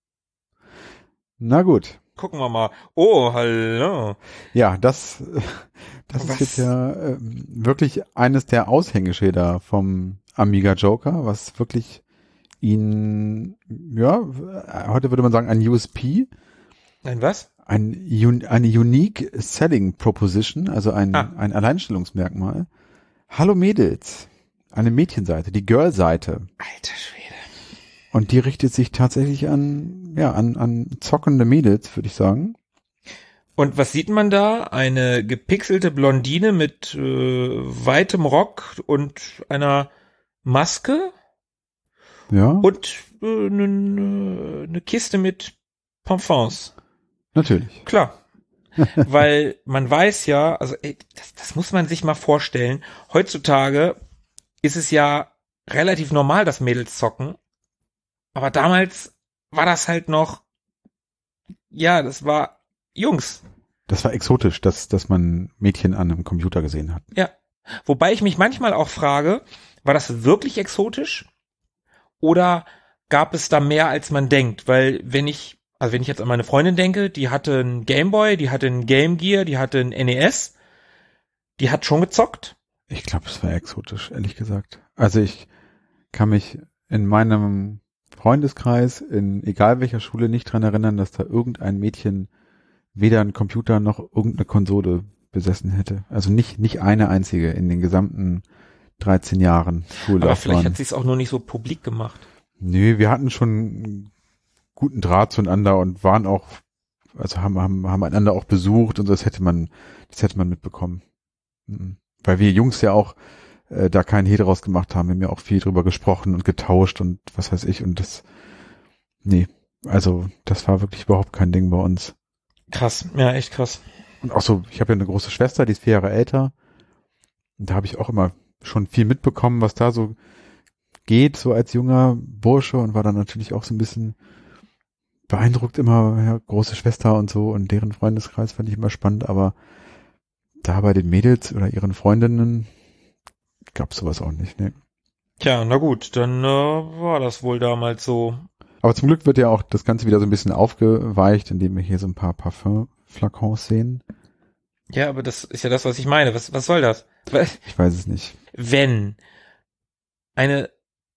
Na gut. Gucken wir mal. Oh, hallo. Ja, das, das ist jetzt ja äh, wirklich eines der Aushängeschilder vom Amiga Joker, was wirklich ihn, ja, heute würde man sagen, ein U S P. Ein was? Ein, eine Unique Selling Proposition, also ein, ah. ein Alleinstellungsmerkmal. Hallo Mädels. Eine Mädchenseite, die Girl-Seite. Alter Schwede. Und die richtet sich tatsächlich an, ja, an, an zockende Mädels, würde ich sagen. Und was sieht man da? Eine gepixelte Blondine mit äh, weitem Rock und einer Maske. Ja. Und äh, eine ne Kiste mit Parfums. Natürlich. Klar. Weil man weiß ja, also ey, das, das muss man sich mal vorstellen. Heutzutage ist es ja relativ normal, dass Mädels zocken. Aber damals war das halt noch, ja, das war Jungs. Das war exotisch, dass, dass man Mädchen an einem Computer gesehen hat. Ja. Wobei ich mich manchmal auch frage, war das wirklich exotisch? Oder gab es da mehr, als man denkt? Weil wenn ich, also wenn ich jetzt an meine Freundin denke, die hatte einen Gameboy, die hatte einen Game Gear, die hatte einen N E S, die hat schon gezockt. Ich glaube, es war exotisch, ehrlich gesagt. Also ich kann mich in meinem Freundeskreis, in egal welcher Schule, nicht dran erinnern, dass da irgendein Mädchen weder einen Computer noch irgendeine Konsole besessen hätte. Also nicht nicht eine einzige in den gesamten dreizehn Jahren Schullaufbahn. Aber vielleicht hat sie es auch nur nicht so publik gemacht. Nö, wir hatten schon guten Draht zueinander und waren auch, also haben haben haben einander auch besucht und das hätte man, das hätte man mitbekommen. Weil wir Jungs ja auch äh, da keinen Hehl draus gemacht haben, wir haben ja auch viel drüber gesprochen und getauscht und was weiß ich und das, nee, also das war wirklich überhaupt kein Ding bei uns. Krass, ja, echt krass. Und auch so, ich habe ja eine große Schwester, die ist vier Jahre älter und da habe ich auch immer schon viel mitbekommen, was da so geht, so als junger Bursche und war dann natürlich auch so ein bisschen beeindruckt immer, ja, große Schwester und so und deren Freundeskreis fand ich immer spannend, aber da bei den Mädels oder ihren Freundinnen gab's sowas auch nicht, ne? Tja, na gut, dann äh, war das wohl damals so. Aber zum Glück wird ja auch das Ganze wieder so ein bisschen aufgeweicht, indem wir hier so ein paar Parfum-Flakons sehen. Ja, aber das ist ja das, was ich meine. Was, was soll das? Ich weiß es nicht. Wenn eine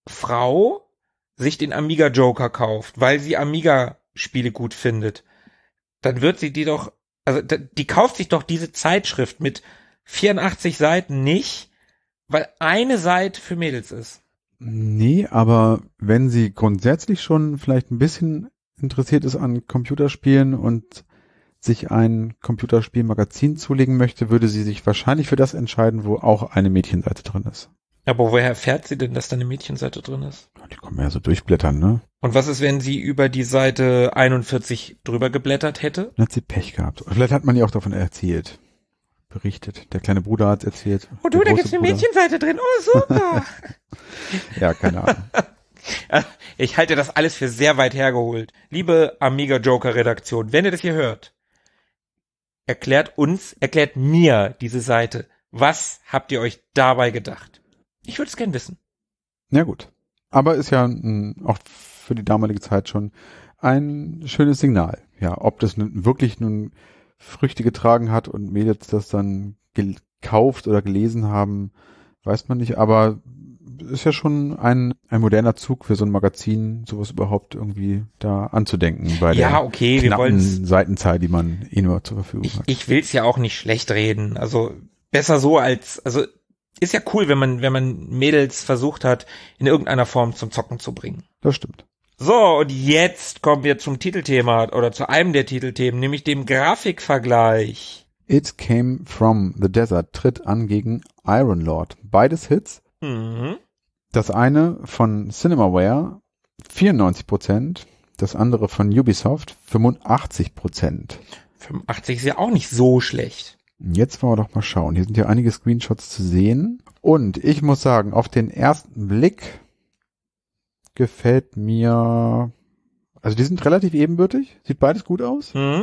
Frau sich den Amiga Joker kauft, weil sie Amiga-Spiele gut findet, dann wird sie die doch, also die kauft sich doch diese Zeitschrift mit vierundachtzig Seiten nicht, weil eine Seite für Mädels ist. Nee, aber wenn sie grundsätzlich schon vielleicht ein bisschen interessiert ist an Computerspielen und sich ein Computerspielmagazin zulegen möchte, würde sie sich wahrscheinlich für das entscheiden, wo auch eine Mädchenseite drin ist. Aber woher erfährt sie denn, dass da eine Mädchenseite drin ist? Die kommen ja so durchblättern, ne? Und was ist, wenn sie über die Seite einundvierzig drüber geblättert hätte? Dann hat sie Pech gehabt. Vielleicht hat man ihr auch davon erzählt. Berichtet. Der kleine Bruder hat erzählt. Oh du, da gibt's eine Mädchenseite drin. Oh, super. Ja, keine Ahnung. Ich halte das alles für sehr weit hergeholt. Liebe Amiga Joker Redaktion, wenn ihr das hier hört, erklärt uns, erklärt mir diese Seite. Was habt ihr euch dabei gedacht? Ich würde es gern wissen. Ja gut. Aber ist ja ein, auch für die damalige Zeit schon ein schönes Signal. Ja, ob das nun wirklich nun Früchte getragen hat und Mädels das dann gekauft oder gelesen haben, weiß man nicht. Aber ist ja schon ein, ein moderner Zug für so ein Magazin, sowas überhaupt irgendwie da anzudenken bei ja, der okay, knappen wir Seitenzahl, die man eh nur zur Verfügung ich, hat. Ich will es ja auch nicht schlecht reden. Also besser so als, also ist ja cool, wenn man, wenn man Mädels versucht hat, in irgendeiner Form zum Zocken zu bringen. Das stimmt. So, und jetzt kommen wir zum Titelthema oder zu einem der Titelthemen, nämlich dem Grafikvergleich. It Came From The Desert tritt an gegen Iron Lord. Beides Hits. Mhm. Das eine von Cinemaware vierundneunzig Prozent, das andere von Ubisoft fünfundachtzig Prozent. fünfundachtzig ist ja auch nicht so schlecht. Jetzt wollen wir doch mal schauen. Hier sind ja einige Screenshots zu sehen. Und ich muss sagen, auf den ersten Blick gefällt mir, also die sind relativ ebenbürtig, sieht beides gut aus. Mhm.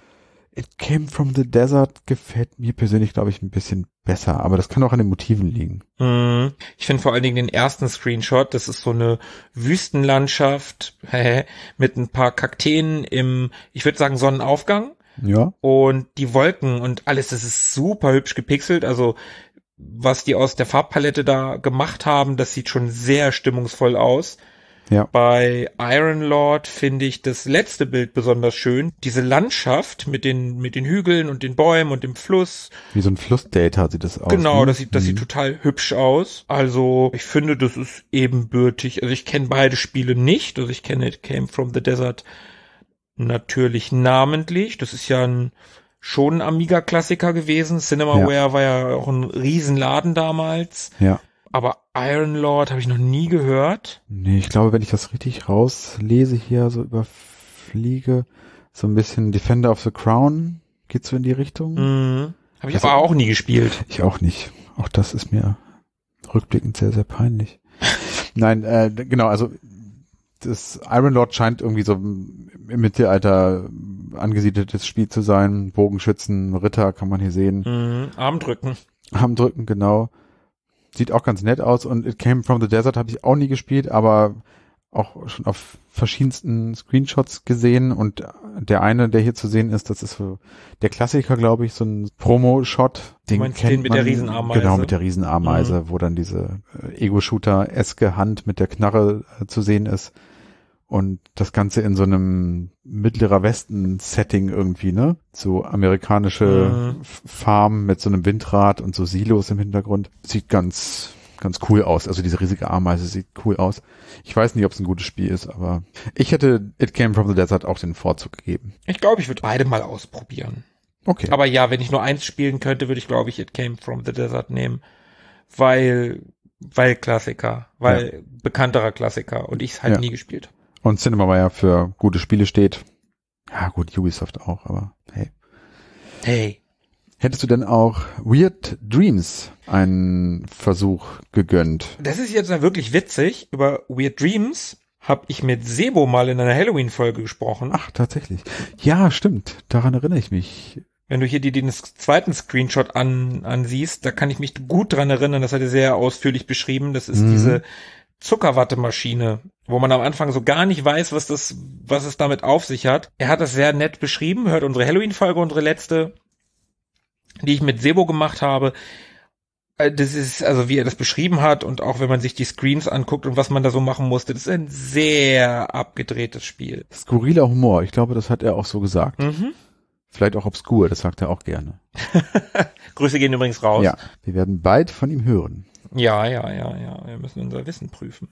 It Came From The Desert gefällt mir persönlich, glaube ich, ein bisschen besser, aber das kann auch an den Motiven liegen. Mhm. Ich finde vor allen Dingen den ersten Screenshot, das ist so eine Wüstenlandschaft mit ein paar Kakteen im, ich würde sagen, Sonnenaufgang. Ja. Und die Wolken und alles, das ist super hübsch gepixelt, also was die aus der Farbpalette da gemacht haben, das sieht schon sehr stimmungsvoll aus. Ja. Bei Iron Lord finde ich das letzte Bild besonders schön. Diese Landschaft mit den mit den Hügeln und den Bäumen und dem Fluss. Wie so ein Flussdelta sieht das aus. Genau, ne? das sieht das mhm. sieht total hübsch aus. Also ich finde, das ist ebenbürtig. Also ich kenne beide Spiele nicht. Also ich kenne It Came From The Desert natürlich namentlich. Das ist ja ein schon ein Amiga-Klassiker gewesen. Cinemaware Ja. war ja auch ein Riesenladen damals. Ja. Aber Iron Lord habe ich noch nie gehört. Nee, ich glaube, wenn ich das richtig rauslese hier, so überfliege, so ein bisschen Defender of the Crown, geht so in die Richtung? Mhm. Habe ich Also- aber auch nie gespielt. Ich auch nicht. Auch das ist mir rückblickend sehr, sehr peinlich. Nein, äh, genau, also das Iron Lord scheint irgendwie so im Mittelalter angesiedeltes Spiel zu sein. Bogenschützen, Ritter kann man hier sehen. Mhm. Armdrücken. Armdrücken, genau. Sieht auch ganz nett aus und It Came From The Desert habe ich auch nie gespielt, aber auch schon auf verschiedensten Screenshots gesehen und der eine, der hier zu sehen ist, das ist so der Klassiker, glaube ich, so ein Promo-Shot. Den meinst kennt den mit man, der Riesenameise? Genau, mit der Riesenameise, wo dann diese äh, Ego-Shooter-eske Hand mit der Knarre äh, zu sehen ist. Und das Ganze in so einem mittlerer Westen-Setting irgendwie, ne? So amerikanische Mhm. F- Farm mit so einem Windrad und so Silos im Hintergrund. Sieht ganz, ganz cool aus. Also diese riesige Ameise sieht cool aus. Ich weiß nicht, ob es ein gutes Spiel ist, aber ich hätte It Came From The Desert auch den Vorzug gegeben. Ich glaube, ich würde beide mal ausprobieren. Okay. Aber ja, wenn ich nur eins spielen könnte, würde ich, glaube ich, It Came From The Desert nehmen. Weil, weil Klassiker, weil bekannterer Klassiker und ich es halt Ja. nie gespielt. Und Cinema ja für gute Spiele steht. Ja gut, Ubisoft auch, aber hey. Hey. Hättest du denn auch Weird Dreams einen Versuch gegönnt? Das ist jetzt wirklich witzig. Über Weird Dreams habe ich mit Sebo mal in einer Halloween-Folge gesprochen. Ach, tatsächlich. Ja, stimmt. Daran erinnere ich mich. Wenn du hier die, den zweiten Screenshot an, ansiehst, da kann ich mich gut dran erinnern. Das hat er sehr ausführlich beschrieben. Das ist Mhm. diese Zuckerwattemaschine, wo man am Anfang so gar nicht weiß, was das, was es damit auf sich hat. Er hat das sehr nett beschrieben. Hört unsere Halloween-Folge, unsere letzte, die ich mit Sebo gemacht habe. Äh, Das ist, also wie er das beschrieben hat und auch wenn man sich die Screens anguckt und was man da so machen musste, das ist ein sehr abgedrehtes Spiel. Skurriler Humor. Ich glaube, das hat er auch so gesagt. Mhm. Vielleicht auch obskur, das sagt er auch gerne. Grüße gehen übrigens raus. Ja, wir werden bald von ihm hören. Ja, ja, ja, ja. Wir müssen unser Wissen prüfen.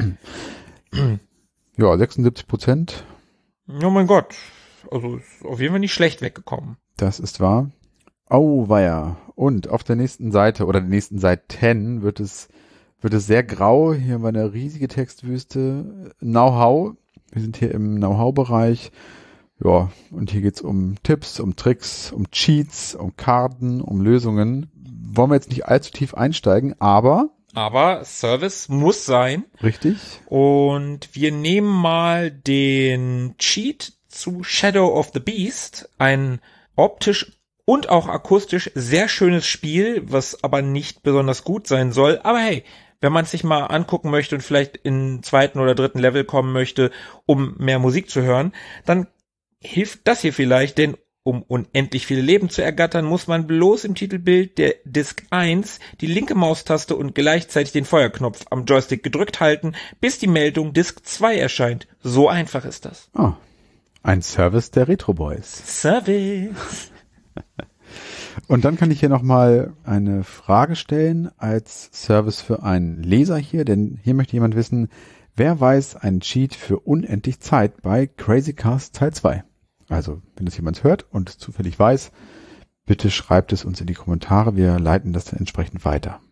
Ja, sechsundsiebzig Prozent, Oh mein Gott. Also ist auf jeden Fall nicht schlecht weggekommen. das ist wahr. Auweia. Und auf der nächsten Seite oder der nächsten Seiten wird es, wird es sehr grau. Hier haben wir eine riesige Textwüste. Know-how. Wir sind hier im Know-how-Bereich. Ja, und hier geht's um Tipps, um Tricks, um Cheats, um Karten, um Lösungen. Wollen wir jetzt nicht allzu tief einsteigen, aber Aber Service muss sein. richtig. Und wir nehmen mal den Cheat zu Shadow of the Beast. Ein optisch und auch akustisch sehr schönes Spiel, was aber nicht besonders gut sein soll. Aber hey, wenn man es sich mal angucken möchte und vielleicht in zweiten oder dritten Level kommen möchte, um mehr Musik zu hören, dann hilft das hier vielleicht, denn um unendlich viele Leben zu ergattern, muss man bloß im Titelbild der Disc eins die linke Maustaste und gleichzeitig den Feuerknopf am Joystick gedrückt halten, bis die Meldung Disc zwei erscheint. So einfach ist das. Oh, ein Service der Retro Boys. Service. Und dann kann ich hier nochmal eine Frage stellen als Service für einen Leser hier, denn hier möchte jemand wissen, wer weiß einen Cheat für unendlich Zeit bei Crazy Cars Teil zwei? Also, wenn das jemand hört und es zufällig weiß, bitte schreibt es uns in die Kommentare. Wir leiten das dann entsprechend weiter.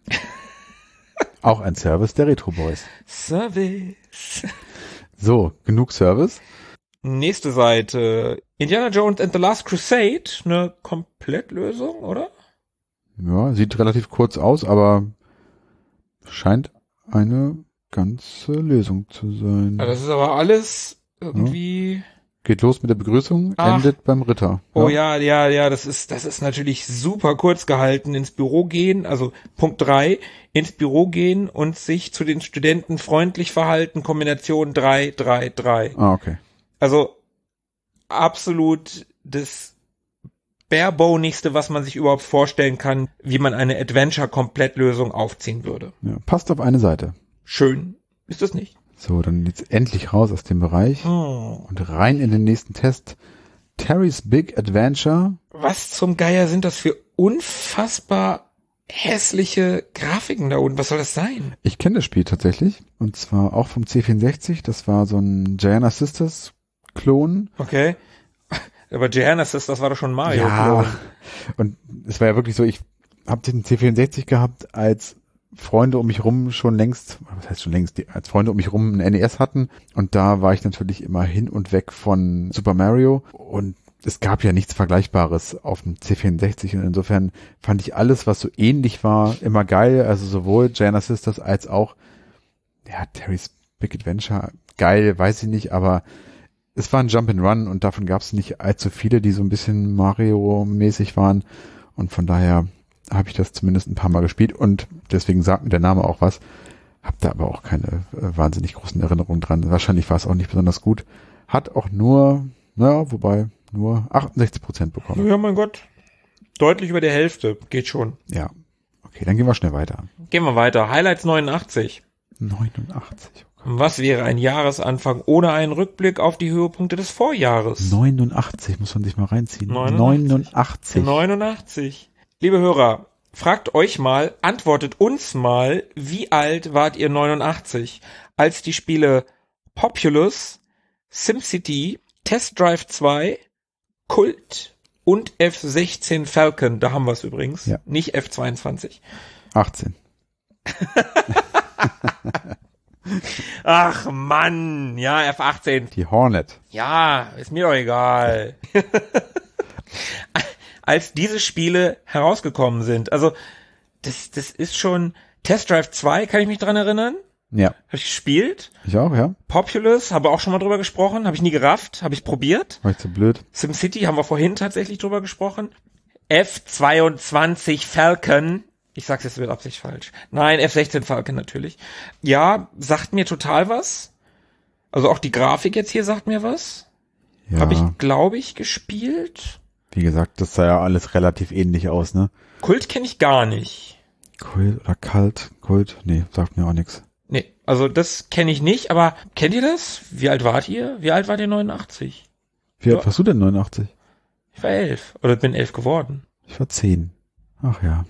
Auch ein Service der Retro Boys. Service. So, genug Service. Nächste Seite. Indiana Jones and the Last Crusade. Eine Komplettlösung, oder? Ja, sieht relativ kurz aus, aber scheint eine ganze Lösung zu sein. Ja, das ist aber alles irgendwie... Ja. Geht los mit der Begrüßung, Ach. endet beim Ritter. Oh ja, ja, ja, das ist, das ist natürlich super kurz gehalten. Ins Büro gehen, also Punkt drei, ins Büro gehen und sich zu den Studenten freundlich verhalten, Kombination drei, drei, drei. Ah, okay. Also absolut das barebonigste, was man sich überhaupt vorstellen kann, wie man eine Adventure-Komplettlösung aufziehen würde. Ja, passt auf eine Seite. Schön, ist das nicht? So, dann jetzt endlich raus aus dem Bereich oh. und rein in den nächsten Test. Terry's Big Adventure. Was zum Geier sind das für unfassbar hässliche Grafiken da unten? Was soll das sein? Ich kenne das Spiel tatsächlich und zwar auch vom C vierundsechzig. Das war so ein Giana Sisters Klon. Okay. Aber Giana Sisters war doch schon Mario. Ja. Und es war ja wirklich so, ich habe den C vierundsechzig gehabt, als Freunde um mich rum schon längst, was heißt schon längst, die, als Freunde um mich rum ein N E S hatten und da war ich natürlich immer hin und weg von Super Mario und es gab ja nichts Vergleichbares auf dem C vierundsechzig und insofern fand ich alles, was so ähnlich war, immer geil, also sowohl Giana Sisters als auch ja, Terry's Big Adventure, geil, weiß ich nicht, aber es war ein Jump-and-Run und davon gab es nicht allzu viele, die so ein bisschen Mario-mäßig waren und von daher habe ich das zumindest ein paar Mal gespielt und deswegen sagt mir der Name auch was. Hab da aber auch keine äh, wahnsinnig großen Erinnerungen dran. Wahrscheinlich war es auch nicht besonders gut. Hat auch nur, naja, wobei nur achtundsechzig Prozent bekommen. Ja, mein Gott. Deutlich über der Hälfte. Geht schon. Ja. Okay, dann gehen wir schnell weiter. Gehen wir weiter. Highlights neunundachtzig. neunundachtzig. Okay. Was wäre ein Jahresanfang ohne einen Rückblick auf die Höhepunkte des Vorjahres? neunundachtzig, muss man sich mal reinziehen. neunundachtzig. neunundachtzig. Liebe Hörer, fragt euch mal, antwortet uns mal, wie alt wart ihr neunundachtzig, als die Spiele Populous, SimCity, Test Drive zwei, Kult und F sechzehn Falcon, da haben wir es übrigens, ja. Nicht F zweiundzwanzig. achtzehn. Ach Mann, ja, F achtzehn. Die Hornet. Ja, ist mir doch egal. Als diese Spiele herausgekommen sind. Also, das, das ist schon, Test Drive zwei, kann ich mich dran erinnern? Ja. Habe ich gespielt. Ich auch, ja. Populous, habe auch schon mal drüber gesprochen, habe ich nie gerafft, habe ich probiert. War ich zu blöd. SimCity haben wir vorhin tatsächlich drüber gesprochen. F zweiundzwanzig Falcon, ich sag's jetzt mit Absicht falsch. Nein, F sechzehn Falcon natürlich. Ja, sagt mir total was. Also auch die Grafik jetzt hier sagt mir was. Ja. Habe ich, glaube ich, gespielt. Wie gesagt, das sah ja alles relativ ähnlich aus, ne? Kult kenne ich gar nicht. Kult oder Kalt? Kult? Nee, sagt mir auch nichts. Nee, also das kenne ich nicht, aber kennt ihr das? Wie alt wart ihr? Wie alt wart ihr neunundachtzig? Wie alt warst du denn neunundachtzig? Ich war elf. Oder bin elf geworden. Ich war zehn. Ach ja.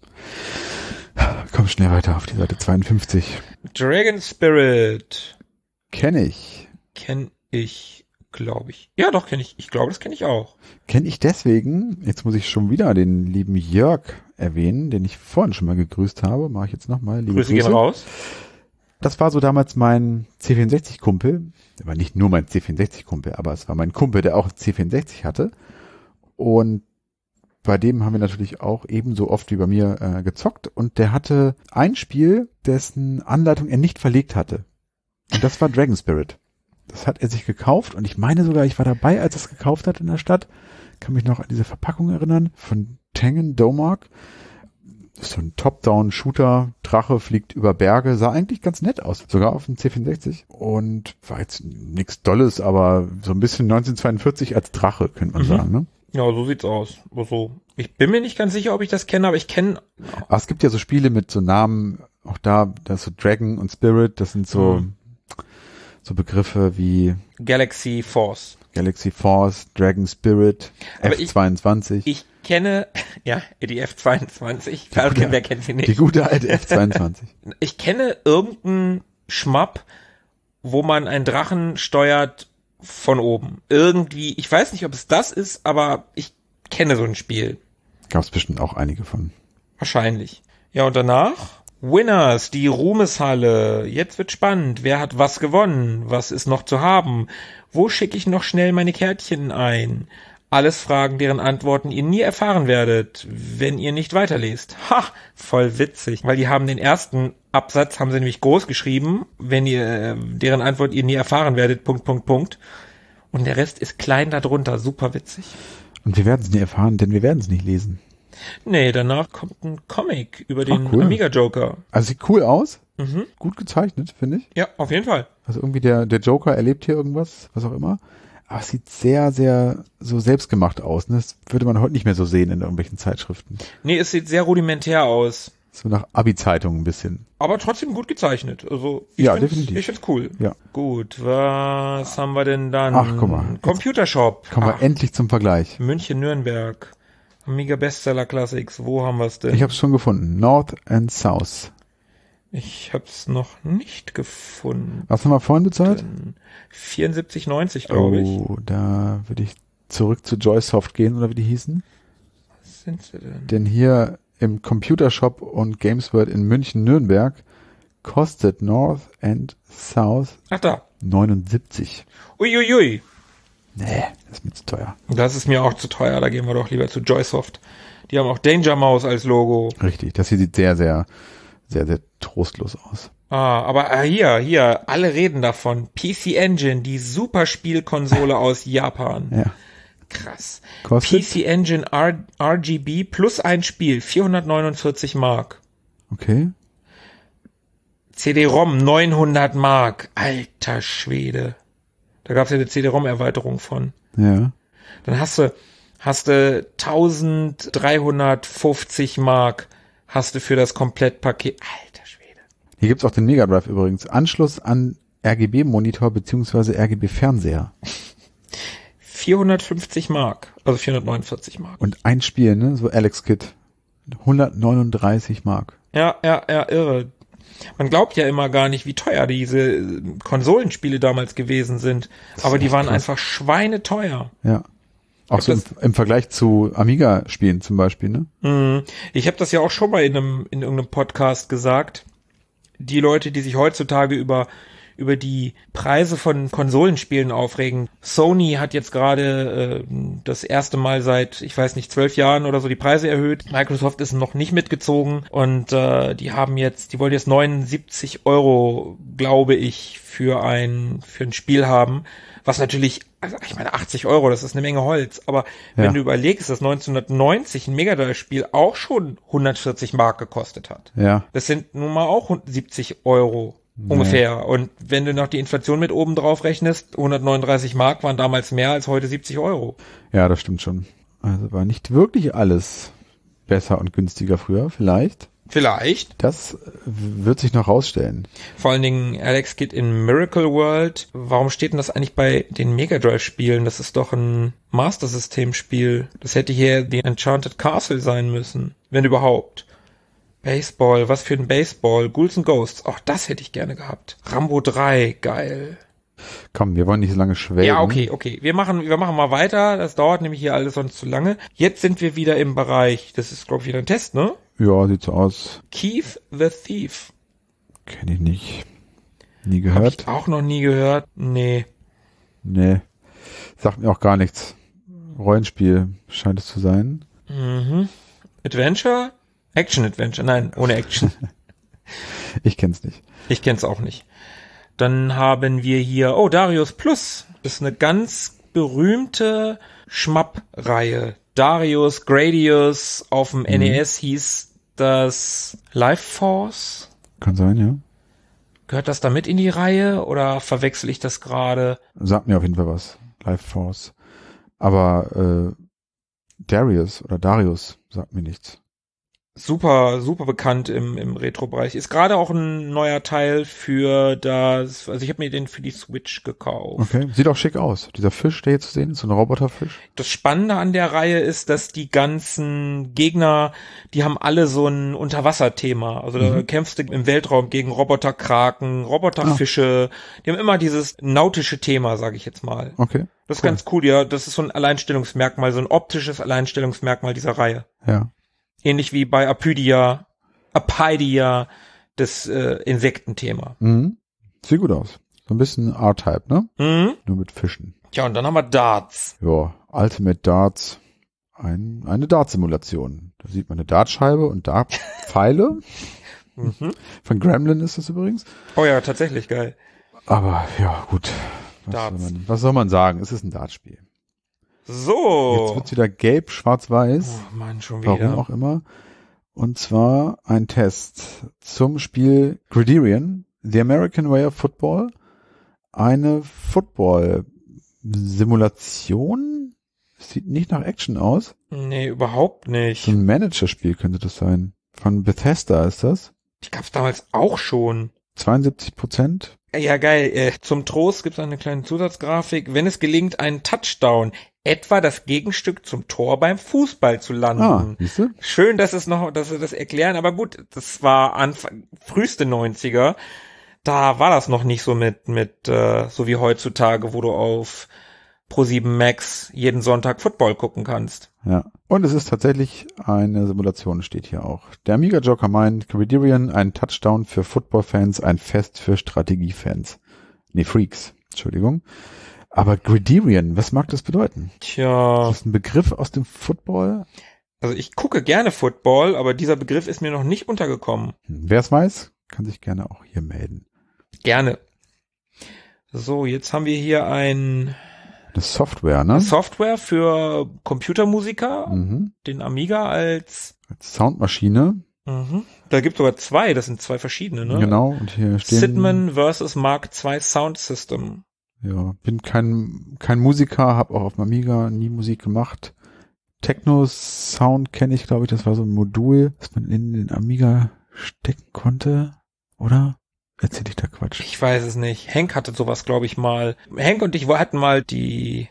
Komm schnell weiter auf die Seite zweiundfünfzig. Dragon Spirit. Kenn ich. Kenn ich. Glaube ich. Ja, doch, kenne ich. Ich glaube, das kenne ich auch. Kenne ich deswegen, jetzt muss ich schon wieder den lieben Jörg erwähnen, den ich vorhin schon mal gegrüßt habe. Mache ich jetzt nochmal. Grüße gehen raus. Das war so damals mein C vierundsechzig-Kumpel. Der war nicht nur mein C vierundsechzig-Kumpel, aber es war mein Kumpel, der auch C vierundsechzig hatte. Und bei dem haben wir natürlich auch ebenso oft wie bei mir äh, gezockt. Und der hatte ein Spiel, dessen Anleitung er nicht verlegt hatte. Und das war Dragon Spirit. Das hat er sich gekauft und ich meine sogar, ich war dabei, als er es gekauft hat in der Stadt. Kann mich noch an diese Verpackung erinnern von Tengen Domark. Das ist so ein Top-Down-Shooter, Drache fliegt über Berge, sah eigentlich ganz nett aus, sogar auf dem C vierundsechzig und war jetzt nichts Dolles, aber so ein bisschen neunzehnhundertzweiundvierzig als Drache, könnte man mhm. sagen, ne? Ja, so sieht's aus. Also, ich bin mir nicht ganz sicher, ob ich das kenne, aber ich kenne... Aber es gibt ja so Spiele mit so Namen, auch da, das so Dragon und Spirit, das sind so, mhm. so Begriffe wie... Galaxy Force. Galaxy Force, Dragon Spirit, aber F zweiundzwanzig. Ich, ich kenne, ja, die F zweiundzwanzig, die gute, wer kennt sie nicht? Die gute alte F zweiundzwanzig. Ich kenne irgendeinen Schmapp, wo man einen Drachen steuert von oben. Irgendwie, ich weiß nicht, ob es das ist, aber ich kenne so ein Spiel. Gab es bestimmt auch einige von. Wahrscheinlich. Ja, und danach Winners, die Ruhmeshalle. Jetzt wird spannend. Wer hat was gewonnen? Was ist noch zu haben? Wo schicke ich noch schnell meine Kärtchen ein? Alles Fragen, deren Antworten ihr nie erfahren werdet, wenn ihr nicht weiterlest. Ha, voll witzig. Weil die haben den ersten Absatz, haben sie nämlich groß geschrieben, wenn ihr, deren Antwort ihr nie erfahren werdet, Punkt, Punkt, Punkt. Und der Rest ist klein darunter, super witzig. Und wir werden es nie erfahren, denn wir werden es nicht lesen. Nee, danach kommt ein Comic über den Ach, cool. Amiga Joker. Also sieht cool aus. Mhm. Gut gezeichnet, finde ich. Ja, auf jeden Fall. Also irgendwie der, der Joker erlebt hier irgendwas, was auch immer. Aber es sieht sehr, sehr so selbstgemacht aus. Ne? Das würde man heute nicht mehr so sehen in irgendwelchen Zeitschriften. Nee, es sieht sehr rudimentär aus. So nach Abi-Zeitung ein bisschen. Aber trotzdem gut gezeichnet. Also ich ja, find's, definitiv. Ich find's cool. Ja. Gut, was haben wir denn dann? Ach, guck mal. Computershop. Kommen wir endlich zum Vergleich. München-Nürnberg. Amiga Bestseller Classics. Wo haben wir es denn? Ich habe es schon gefunden. North and South. Ich hab's noch nicht gefunden. Was haben wir vorhin bezahlt? vierundsiebzig neunzig, glaube ich. Oh, da würde ich zurück zu Joysoft gehen, oder wie die hießen. Was sind sie denn? Denn hier im Computershop und Gamesworld in München-Nürnberg kostet North and South Ach da. neunundsiebzig. Uiuiui. Ui, ui. Nee, das ist mir zu teuer. Das ist mir auch zu teuer, da gehen wir doch lieber zu Joysoft. Die haben auch Danger Mouse als Logo. Richtig, das hier sieht sehr, sehr, sehr, sehr trostlos aus. Ah, aber ah, hier, hier, alle reden davon. P C Engine, die Superspielkonsole aus Japan. Ja. Krass. Kostet? P C Engine R- RGB plus ein Spiel, vierhundertneunundvierzig Mark. Okay. C D-ROM, neunhundert Mark. Alter Schwede. Da gab's ja eine C D-ROM-Erweiterung von. Ja. Dann hast du, hast du dreizehnhundertfünfzig Mark hast du für das Komplettpaket. Alter Schwede. Hier gibt's auch den Mega Drive übrigens. Anschluss an R G B-Monitor beziehungsweise R G B-Fernseher. vierhundertfünfzig Mark, also vierhundertneunundvierzig Mark. Und ein Spiel, ne, so Alex Kidd. hundertneununddreißig Mark. Ja, ja, ja, irre. Man glaubt ja immer gar nicht, wie teuer diese Konsolenspiele damals gewesen sind. Aber die waren krass. Einfach schweineteuer. Ja. Auch so im, im Vergleich zu Amiga-Spielen zum Beispiel, ne? Ich habe das ja auch schon mal in einem in irgendeinem Podcast gesagt. Die Leute, die sich heutzutage über über die Preise von Konsolenspielen aufregen. Sony hat jetzt gerade äh, das erste Mal seit, ich weiß nicht, zwölf Jahren oder so die Preise erhöht. Microsoft ist noch nicht mitgezogen und äh, die haben jetzt, die wollen jetzt neunundsiebzig Euro, glaube ich, für ein für ein Spiel haben, was natürlich, also ich meine achtzig Euro, das ist eine Menge Holz, aber ja. Wenn du überlegst, dass neunzehnhundertneunzig ein Mega Drive-Spiel auch schon hundertvierzig Mark gekostet hat. Ja. Das sind nun mal auch siebzig Euro. Ungefähr. Nee. Und wenn du noch die Inflation mit oben drauf rechnest, hundertneununddreißig Mark waren damals mehr als heute siebzig Euro. Ja, das stimmt schon. Also war nicht wirklich alles besser und günstiger früher, vielleicht. Vielleicht. Das wird sich noch rausstellen. Vor allen Dingen Alex Kidd in Miracle World. Warum steht denn das eigentlich bei den Mega Drive Spielen? Das ist doch ein Master System Spiel. Das hätte hier The Enchanted Castle sein müssen. Wenn überhaupt. Baseball, was für ein Baseball. Ghouls and Ghosts, auch das hätte ich gerne gehabt. Rambo drei, geil. Komm, wir wollen nicht so lange schwelgen. Ja, okay, okay. Wir machen, wir machen mal weiter. Das dauert nämlich hier alles sonst zu lange. Jetzt sind wir wieder im Bereich, das ist, glaube ich, wieder ein Test, ne? Ja, sieht so aus. Keith the Thief. Kenn ich nicht. Nie gehört. Hab ich auch noch nie gehört. Nee. Nee. Sagt mir auch gar nichts. Rollenspiel scheint es zu sein. Mhm. Adventure? Action-Adventure, nein, ohne Action. Ich kenn's nicht. Ich kenn's auch nicht. Dann haben wir hier, oh, Darius Plus. Das ist eine ganz berühmte Schmapp-Reihe. Darius, Gradius, auf dem mhm. N E S hieß das Life Force. Kann sein, ja. Gehört das da mit in die Reihe oder verwechsel ich das gerade? Sagt mir auf jeden Fall was. Life Force. Aber äh, Darius oder Darius sagt mir nichts. Super, super bekannt im, im Retro-Bereich. Ist gerade auch ein neuer Teil für das, also ich habe mir den für die Switch gekauft. Okay, sieht auch schick aus. Dieser Fisch, der hier zu sehen ist, so ein Roboterfisch. Das Spannende an der Reihe ist, dass die ganzen Gegner, die haben alle so ein Unterwasserthema. Also da mhm. kämpfst du im Weltraum gegen Roboterkraken, Roboterfische. Ah. Die haben immer dieses nautische Thema, sage ich jetzt mal. Okay. Das ist cool. ganz cool, ja. Das ist so ein Alleinstellungsmerkmal, so ein optisches Alleinstellungsmerkmal dieser Reihe. Ja. Ähnlich wie bei Apydia, Apydia, das äh, Insektenthema. Mhm. Sieht gut aus. So ein bisschen R-Type, ne? Mhm. Nur mit Fischen. Tja, und dann haben wir Darts. Ja, Ultimate Darts. Ein, eine Dart-Simulation. Da sieht man eine Dartscheibe und Dartpfeile. mhm. Von Gremlin ist das übrigens. Oh ja, tatsächlich geil. Aber ja, gut. Was, Darts. Soll man, was soll man sagen? Es ist ein Dartspiel. So. Jetzt wird's wieder gelb, schwarz-weiß. Oh Mann, schon wieder. Warum auch immer. Und zwar ein Test zum Spiel Griderian, The American Way of Football. Eine Football-Simulation. Sieht nicht nach Action aus. Nee, überhaupt nicht. So ein Managerspiel könnte das sein. Von Bethesda ist das. Die gab's damals auch schon. zweiundsiebzig Prozent. Ja, geil. Äh, zum Trost gibt's eine kleine Zusatzgrafik. Wenn es gelingt, einen Touchdown, etwa das Gegenstück zum Tor beim Fußball zu landen. Ah, siehst du? Schön, dass es noch, dass wir das erklären, aber gut, das war Anfang, früheste neunziger. Da war das noch nicht so mit, mit, äh, so wie heutzutage, wo du auf Pro sieben Max jeden Sonntag Football gucken kannst. Ja. Und es ist tatsächlich eine Simulation, steht hier auch. Der Amiga Joker meint, Griderian, ein Touchdown für Football-Fans, ein Fest für Strategie-Fans. Nee, Freaks. Entschuldigung. Aber Griderian, was mag das bedeuten? Tja. Ist das ein Begriff aus dem Football? Also ich gucke gerne Football, aber dieser Begriff ist mir noch nicht untergekommen. Wer es weiß, kann sich gerne auch hier melden. Gerne. So, jetzt haben wir hier ein... Eine Software, ne? Eine Software für Computermusiker, mhm. den Amiga als... Als Soundmaschine. Mhm. Da gibt es sogar zwei, das sind zwei verschiedene, ne? Genau, und hier stehen... Sidman versus Mark zwei Sound System. Ja, bin kein kein Musiker, habe auch auf dem Amiga nie Musik gemacht. Techno-Sound kenne ich, glaube ich, das war so ein Modul, das man in den Amiga stecken konnte, oder? Erzähl ich da Quatsch? Ich weiß es nicht. Henk hatte sowas, glaube ich, mal. Henk und ich hatten mal die,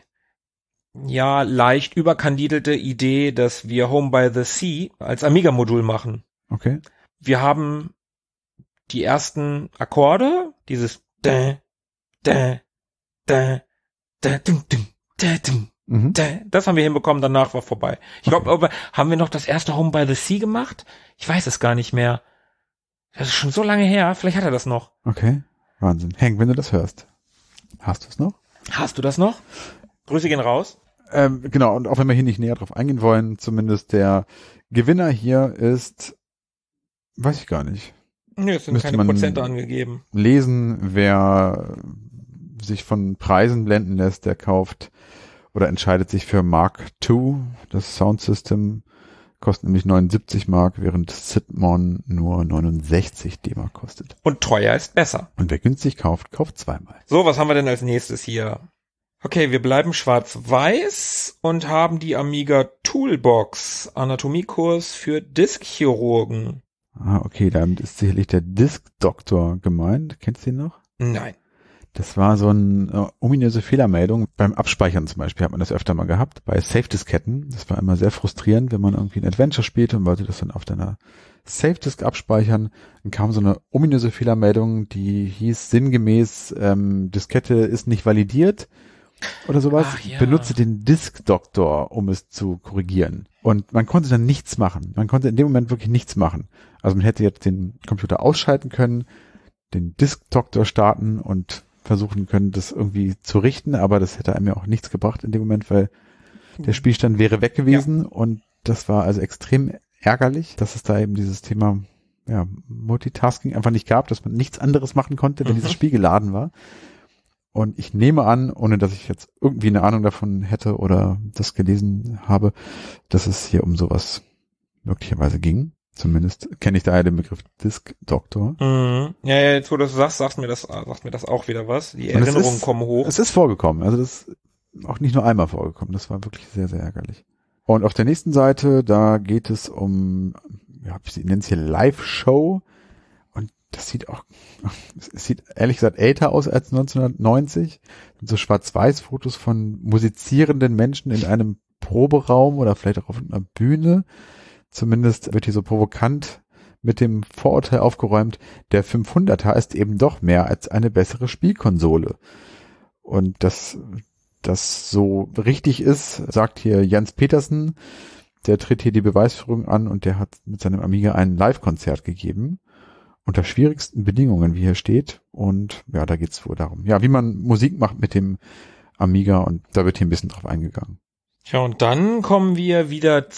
ja, leicht überkandidelte Idee, dass wir Home by the Sea als Amiga-Modul machen. Okay. Wir haben die ersten Akkorde, dieses da, da, da, da, dum, dum, da, dum, mhm. da, das haben wir hinbekommen, danach war vorbei. Ich glaube, okay. Haben wir noch das erste Home by the Sea gemacht? Ich weiß es gar nicht mehr. Das ist schon so lange her, vielleicht hat er das noch. Okay, Wahnsinn. Henk, wenn du das hörst, hast du es noch? Hast du das noch? Grüße gehen raus. Ähm, genau, und auch wenn wir hier nicht näher drauf eingehen wollen, zumindest der Gewinner hier ist, weiß ich gar nicht. Nö, es sind Müsste keine Prozente angegeben. Lesen, wer sich von Preisen blenden lässt, der kauft oder entscheidet sich für Mark zwei, das Soundsystem. Kostet nämlich neunundsiebzig Mark, während Sidmon nur neunundsechzig D-Mark kostet. Und teuer ist besser. Und wer günstig kauft, kauft zweimal. So, was haben wir denn als nächstes hier? Okay, wir bleiben schwarz-weiß und haben die Amiga Toolbox, Anatomiekurs für Diskchirurgen. Ah, okay, damit ist sicherlich der Disk-Doktor gemeint. Kennst du den noch? Nein. Das war so eine äh, ominöse Fehlermeldung. Beim Abspeichern zum Beispiel hat man das öfter mal gehabt. Bei Safe-Disketten. Das war immer sehr frustrierend, wenn man irgendwie ein Adventure spielte und wollte das dann auf deiner Safe-Disk abspeichern. Dann kam so eine ominöse Fehlermeldung, die hieß sinngemäß, ähm, Diskette ist nicht validiert oder sowas. Ach, ja. Benutze den Disk-Doktor, um es zu korrigieren. Und man konnte dann nichts machen. Man konnte in dem Moment wirklich nichts machen. Also man hätte jetzt den Computer ausschalten können, den Disk-Doktor starten und versuchen können, das irgendwie zu richten, aber das hätte einem ja auch nichts gebracht in dem Moment, weil der Spielstand wäre weg gewesen ja. Und das war also extrem ärgerlich, dass es da eben dieses Thema ja, Multitasking einfach nicht gab, dass man nichts anderes machen konnte, wenn mhm. dieses Spiel geladen war. Und ich nehme an, ohne dass ich jetzt irgendwie eine Ahnung davon hätte oder das gelesen habe, dass es hier um sowas möglicherweise ging. Zumindest kenne ich daher den Begriff Disk Doctor. Mhm. Ja, ja, jetzt wo du das sagst, sagt mir das, sagt mir das auch wieder was. Die Erinnerungen ist, kommen hoch. Es ist vorgekommen. Also das ist auch nicht nur einmal vorgekommen. Das war wirklich sehr, sehr ärgerlich. Und auf der nächsten Seite, da geht es um, ja, ich nenne es hier Live-Show. Und das sieht auch, es sieht ehrlich gesagt älter aus als neunzehnhundertneunzig. Das sind so Schwarz-Weiß-Fotos von musizierenden Menschen in einem Proberaum oder vielleicht auch auf einer Bühne. Zumindest wird hier so provokant mit dem Vorurteil aufgeräumt, der fünfhunderter ist eben doch mehr als eine bessere Spielkonsole. Und dass das so richtig ist, sagt hier Jens Petersen, der tritt hier die Beweisführung an und der hat mit seinem Amiga ein Live-Konzert gegeben. Unter schwierigsten Bedingungen, wie hier steht. Und ja, da geht's wohl darum, ja, wie man Musik macht mit dem Amiga, und da wird hier ein bisschen drauf eingegangen. Ja, und dann kommen wir wieder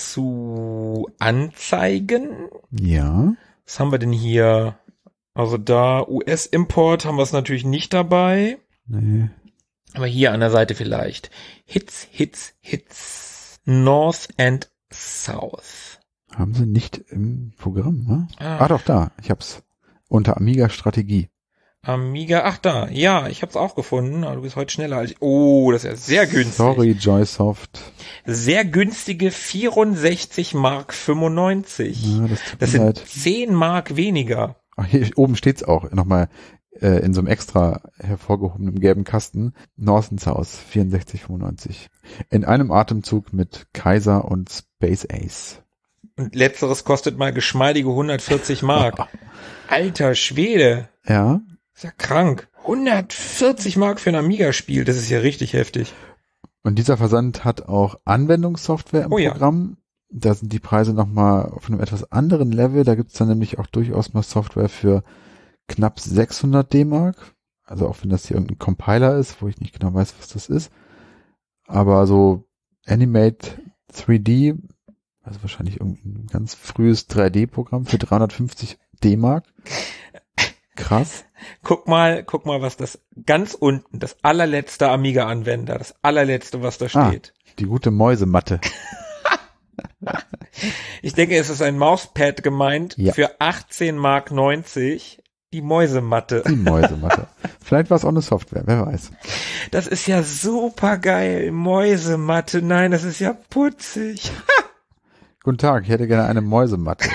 zu Anzeigen. Ja. Was haben wir denn hier? Also da U S-Import haben wir es natürlich nicht dabei. Nee. Aber hier an der Seite vielleicht. Hits, Hits, Hits. North and South. Haben sie nicht im Programm, ne? Ah, Ah, doch, da. Ich hab's unter Amiga Strategie. Amiga, ach da. Ja, ich hab's auch gefunden. Aber du bist heute schneller als ich. Oh, das ist ja sehr günstig. Sorry, Joysoft. Sehr günstige vierundsechzig Mark fünfundneunzig. Ja, das tut Das mir sind leid. zehn Mark weniger. Ach, hier oben steht's auch nochmal äh, in so einem extra hervorgehobenen gelben Kasten. North and South, vierundsechzig fünfundneunzig. In einem Atemzug mit Kaiser und Space Ace. Und letzteres kostet mal geschmeidige hundertvierzig Mark. Alter Schwede. Ja. Ist ja krank. hundertvierzig Mark für ein Amiga-Spiel. Das ist ja richtig heftig. Und dieser Versand hat auch Anwendungssoftware im Oh ja. Programm. Da sind die Preise nochmal auf einem etwas anderen Level. Da gibt's dann nämlich auch durchaus mal Software für knapp sechshundert D-Mark. Also auch wenn das hier irgendein Compiler ist, wo ich nicht genau weiß, was das ist. Aber so Animate drei D, also wahrscheinlich irgendein ganz frühes drei D-Programm für dreihundertfünfzig D-Mark. Krass. Guck mal, guck mal, was das ganz unten, das allerletzte Amiga-Anwender, das allerletzte, was da steht. Ah, die gute Mäusematte. Ich denke, es ist ein Mauspad gemeint, Ja. für achtzehn Mark neunzig. Die Mäusematte. Die Mäusematte. Vielleicht war es auch eine Software, wer weiß. Das ist ja super geil. Mäusematte. Nein, das ist ja putzig. Guten Tag, ich hätte gerne eine Mäusematte.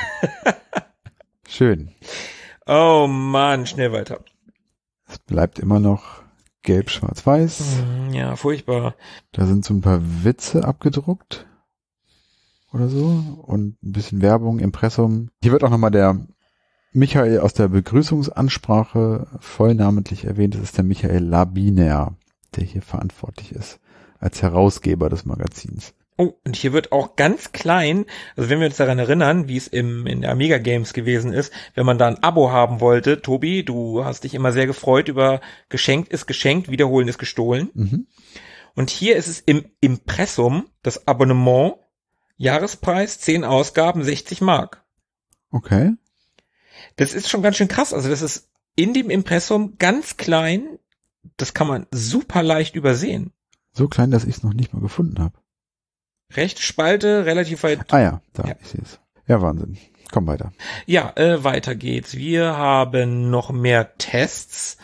Schön. Oh Mann, schnell weiter. Es bleibt immer noch gelb, schwarz, weiß. Hm, Ja, furchtbar. Da sind so ein paar Witze abgedruckt oder so und ein bisschen Werbung, Impressum. Hier wird auch nochmal der Michael aus der Begrüßungsansprache vollnamentlich erwähnt. Das ist der Michael Labiner, der hier verantwortlich ist als Herausgeber des Magazins. Oh, und hier wird auch ganz klein, also wenn wir uns daran erinnern, wie es im in der Amiga Games gewesen ist, wenn man da ein Abo haben wollte, Tobi, du hast dich immer sehr gefreut über geschenkt ist geschenkt, wiederholen ist gestohlen. Mhm. Und hier ist es im Impressum, das Abonnement, Jahrespreis, zehn Ausgaben, sechzig Mark. Okay. Das ist schon ganz schön krass, also das ist in dem Impressum ganz klein, das kann man super leicht übersehen. So klein, dass ich es noch nicht mal gefunden habe. Rechte Spalte, relativ weit. Ah ja, da, Ja. ich sehe es. Ja, Wahnsinn. Komm weiter. Ja, äh, weiter geht's. Wir haben noch mehr Tests.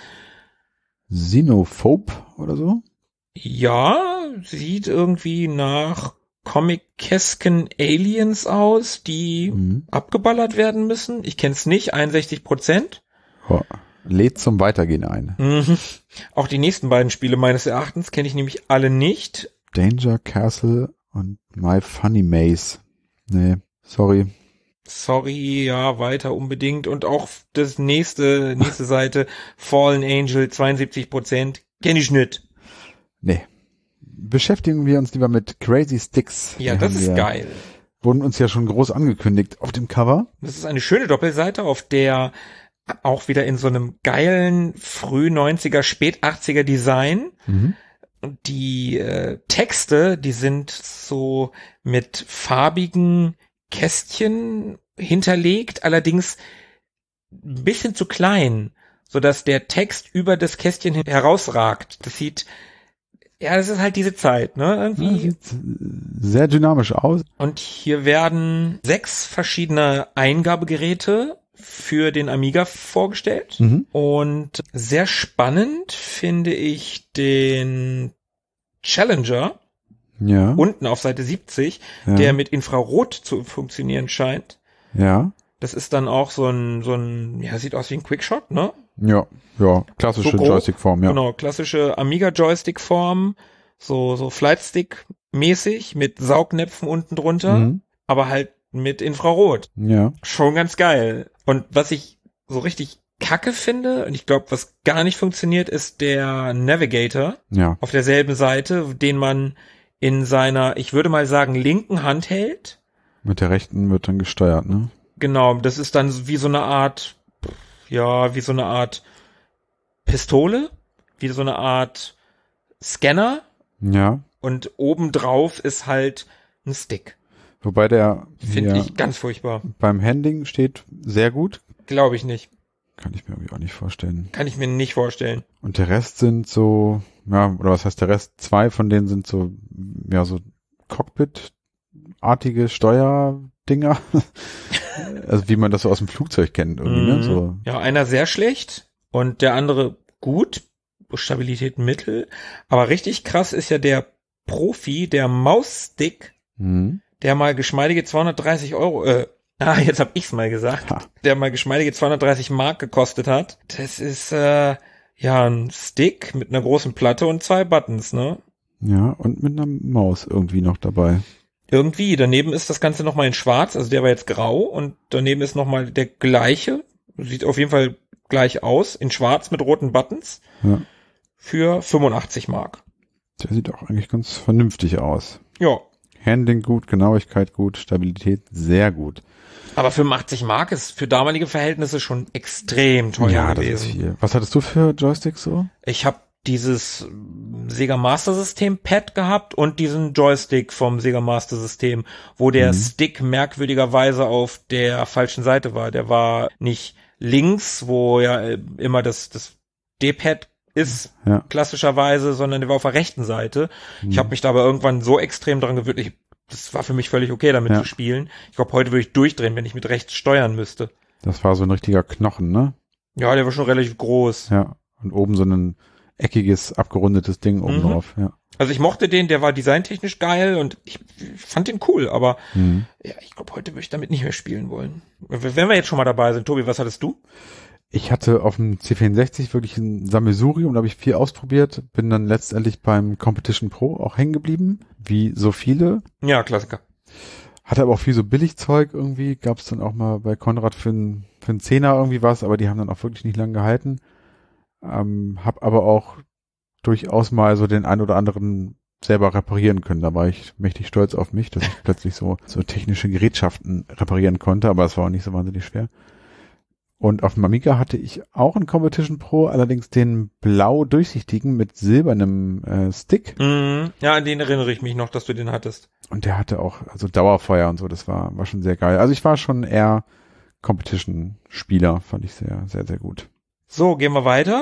Xenophobe oder so? Ja, sieht irgendwie nach Comic-esken Aliens aus, die Mhm. abgeballert werden müssen. Ich kenn's nicht, einundsechzig Prozent. Oh, lädt zum Weitergehen ein. Mhm. Auch die nächsten beiden Spiele meines Erachtens kenne ich nämlich alle nicht. Danger Castle und My Funny Maze. Nee, sorry. Sorry, ja, weiter unbedingt. Und auch das nächste, nächste Seite, Fallen Angel, zweiundsiebzig Prozent. Kenne ich nicht. Nee. Beschäftigen wir uns lieber mit Crazy Sticks. Ja, Die das haben ist wir- geil. Wurden uns ja schon groß angekündigt auf dem Cover. Das ist eine schöne Doppelseite, auf der auch wieder in so einem geilen früh neunziger, spät achtziger Design. Mhm. Und die äh, Texte, die sind so mit farbigen Kästchen hinterlegt, allerdings ein bisschen zu klein. sodass der Text über das Kästchen herausragt. Das sieht, ja, das ist halt diese Zeit, ne? Irgendwie. Ja, sieht sehr dynamisch aus. Und hier werden sechs verschiedene Eingabegeräte für den Amiga vorgestellt. Mhm. Und sehr spannend finde ich den Challenger. Ja. Unten auf Seite siebzig, ja. der mit Infrarot zu funktionieren scheint. Ja. Das ist dann auch so ein, so ein, ja, sieht aus wie ein Quickshot, ne? Ja, ja, klassische so Joystick-Form, ja. Genau, klassische Amiga-Joystick-Form, so, so Flightstick-mäßig mit Saugnäpfen unten drunter, Mhm. aber halt mit Infrarot. Ja. Schon ganz geil. Und was ich so richtig kacke finde, und ich glaube, was gar nicht funktioniert, ist der Navigator Ja. auf derselben Seite, den man in seiner, ich würde mal sagen, linken Hand hält. Mit der rechten wird dann gesteuert, ne? Genau, das ist dann wie so eine Art, ja, wie so eine Art Pistole, wie so eine Art Scanner. Ja. Und obendrauf ist halt ein Stick. Wobei der Finde hier ich ganz furchtbar. beim Handling steht sehr gut. Glaube ich nicht. Kann ich mir irgendwie auch nicht vorstellen. Kann ich mir nicht vorstellen. Und der Rest sind so, ja, oder was heißt der Rest? Zwei von denen sind so, ja, so Cockpit-artige Steuerdinger. Also wie man das so aus dem Flugzeug kennt irgendwie, ne? So. Ja, einer sehr schlecht und der andere gut. Stabilität mittel. Aber richtig krass ist ja der Profi, der Mausstick, Mhm. der mal geschmeidige zweihundertdreißig Euro, äh, ah, jetzt hab ich's mal gesagt, Ha. der mal geschmeidige zweihundertdreißig Mark gekostet hat. Das ist, äh, ja, ein Stick mit einer großen Platte und zwei Buttons, ne? Ja, und mit einer Maus irgendwie noch dabei. Irgendwie. Daneben ist das Ganze nochmal in schwarz, also der war jetzt grau und daneben ist nochmal der gleiche, sieht auf jeden Fall gleich aus, in schwarz mit roten Buttons Ja. für fünfundachtzig Mark. Der sieht auch eigentlich ganz vernünftig aus. Ja. Handling gut, Genauigkeit gut, Stabilität sehr gut. Aber fünfundachtzig Mark ist für damalige Verhältnisse schon extrem teuer Ja, das gewesen. ist viel. Was hattest du für Joysticks so? Ich habe dieses Sega Master System Pad gehabt und diesen Joystick vom Sega Master System, wo der Mhm. Stick merkwürdigerweise auf der falschen Seite war. Der war nicht links, wo ja immer das, das D-Pad ist, Ja. klassischerweise, sondern der war auf der rechten Seite. Mhm. Ich habe mich da aber irgendwann so extrem dran gewöhnt, ich, das war für mich völlig okay, damit Ja. zu spielen. Ich glaube, heute würde ich durchdrehen, wenn ich mit rechts steuern müsste. Das war so ein richtiger Knochen, ne? Ja, der war schon relativ groß. Ja. Und oben so ein eckiges, abgerundetes Ding oben Mhm. drauf, ja. Also ich mochte den, der war designtechnisch geil und ich fand den cool, aber Mhm. ja, ich glaube, heute würde ich damit nicht mehr spielen wollen. Wenn wir jetzt schon mal dabei sind, Tobi, was hattest du? Ich hatte auf dem C vierundsechzig wirklich ein Sammelsurium, da habe ich viel ausprobiert, bin dann letztendlich beim Competition Pro auch hängen geblieben, wie so viele. Ja, Klassiker. Hatte aber auch viel so Billigzeug irgendwie, gab es dann auch mal bei Konrad für einen für einen Zehner irgendwie was, aber die haben dann auch wirklich nicht lang gehalten. Ähm, hab aber auch durchaus mal so den ein oder anderen selber reparieren können. Da war ich mächtig stolz auf mich, dass ich plötzlich so so technische Gerätschaften reparieren konnte, aber es war auch nicht so wahnsinnig schwer. Und auf dem Amiga hatte ich auch einen Competition Pro, allerdings den blau durchsichtigen mit silbernem äh, Stick. Mhm. Ja, an den erinnere ich mich noch, dass du den hattest. Und der hatte auch also Dauerfeuer und so, das war war schon sehr geil. Also ich war schon eher Competition-Spieler, fand ich sehr, sehr, sehr gut. So, gehen wir weiter.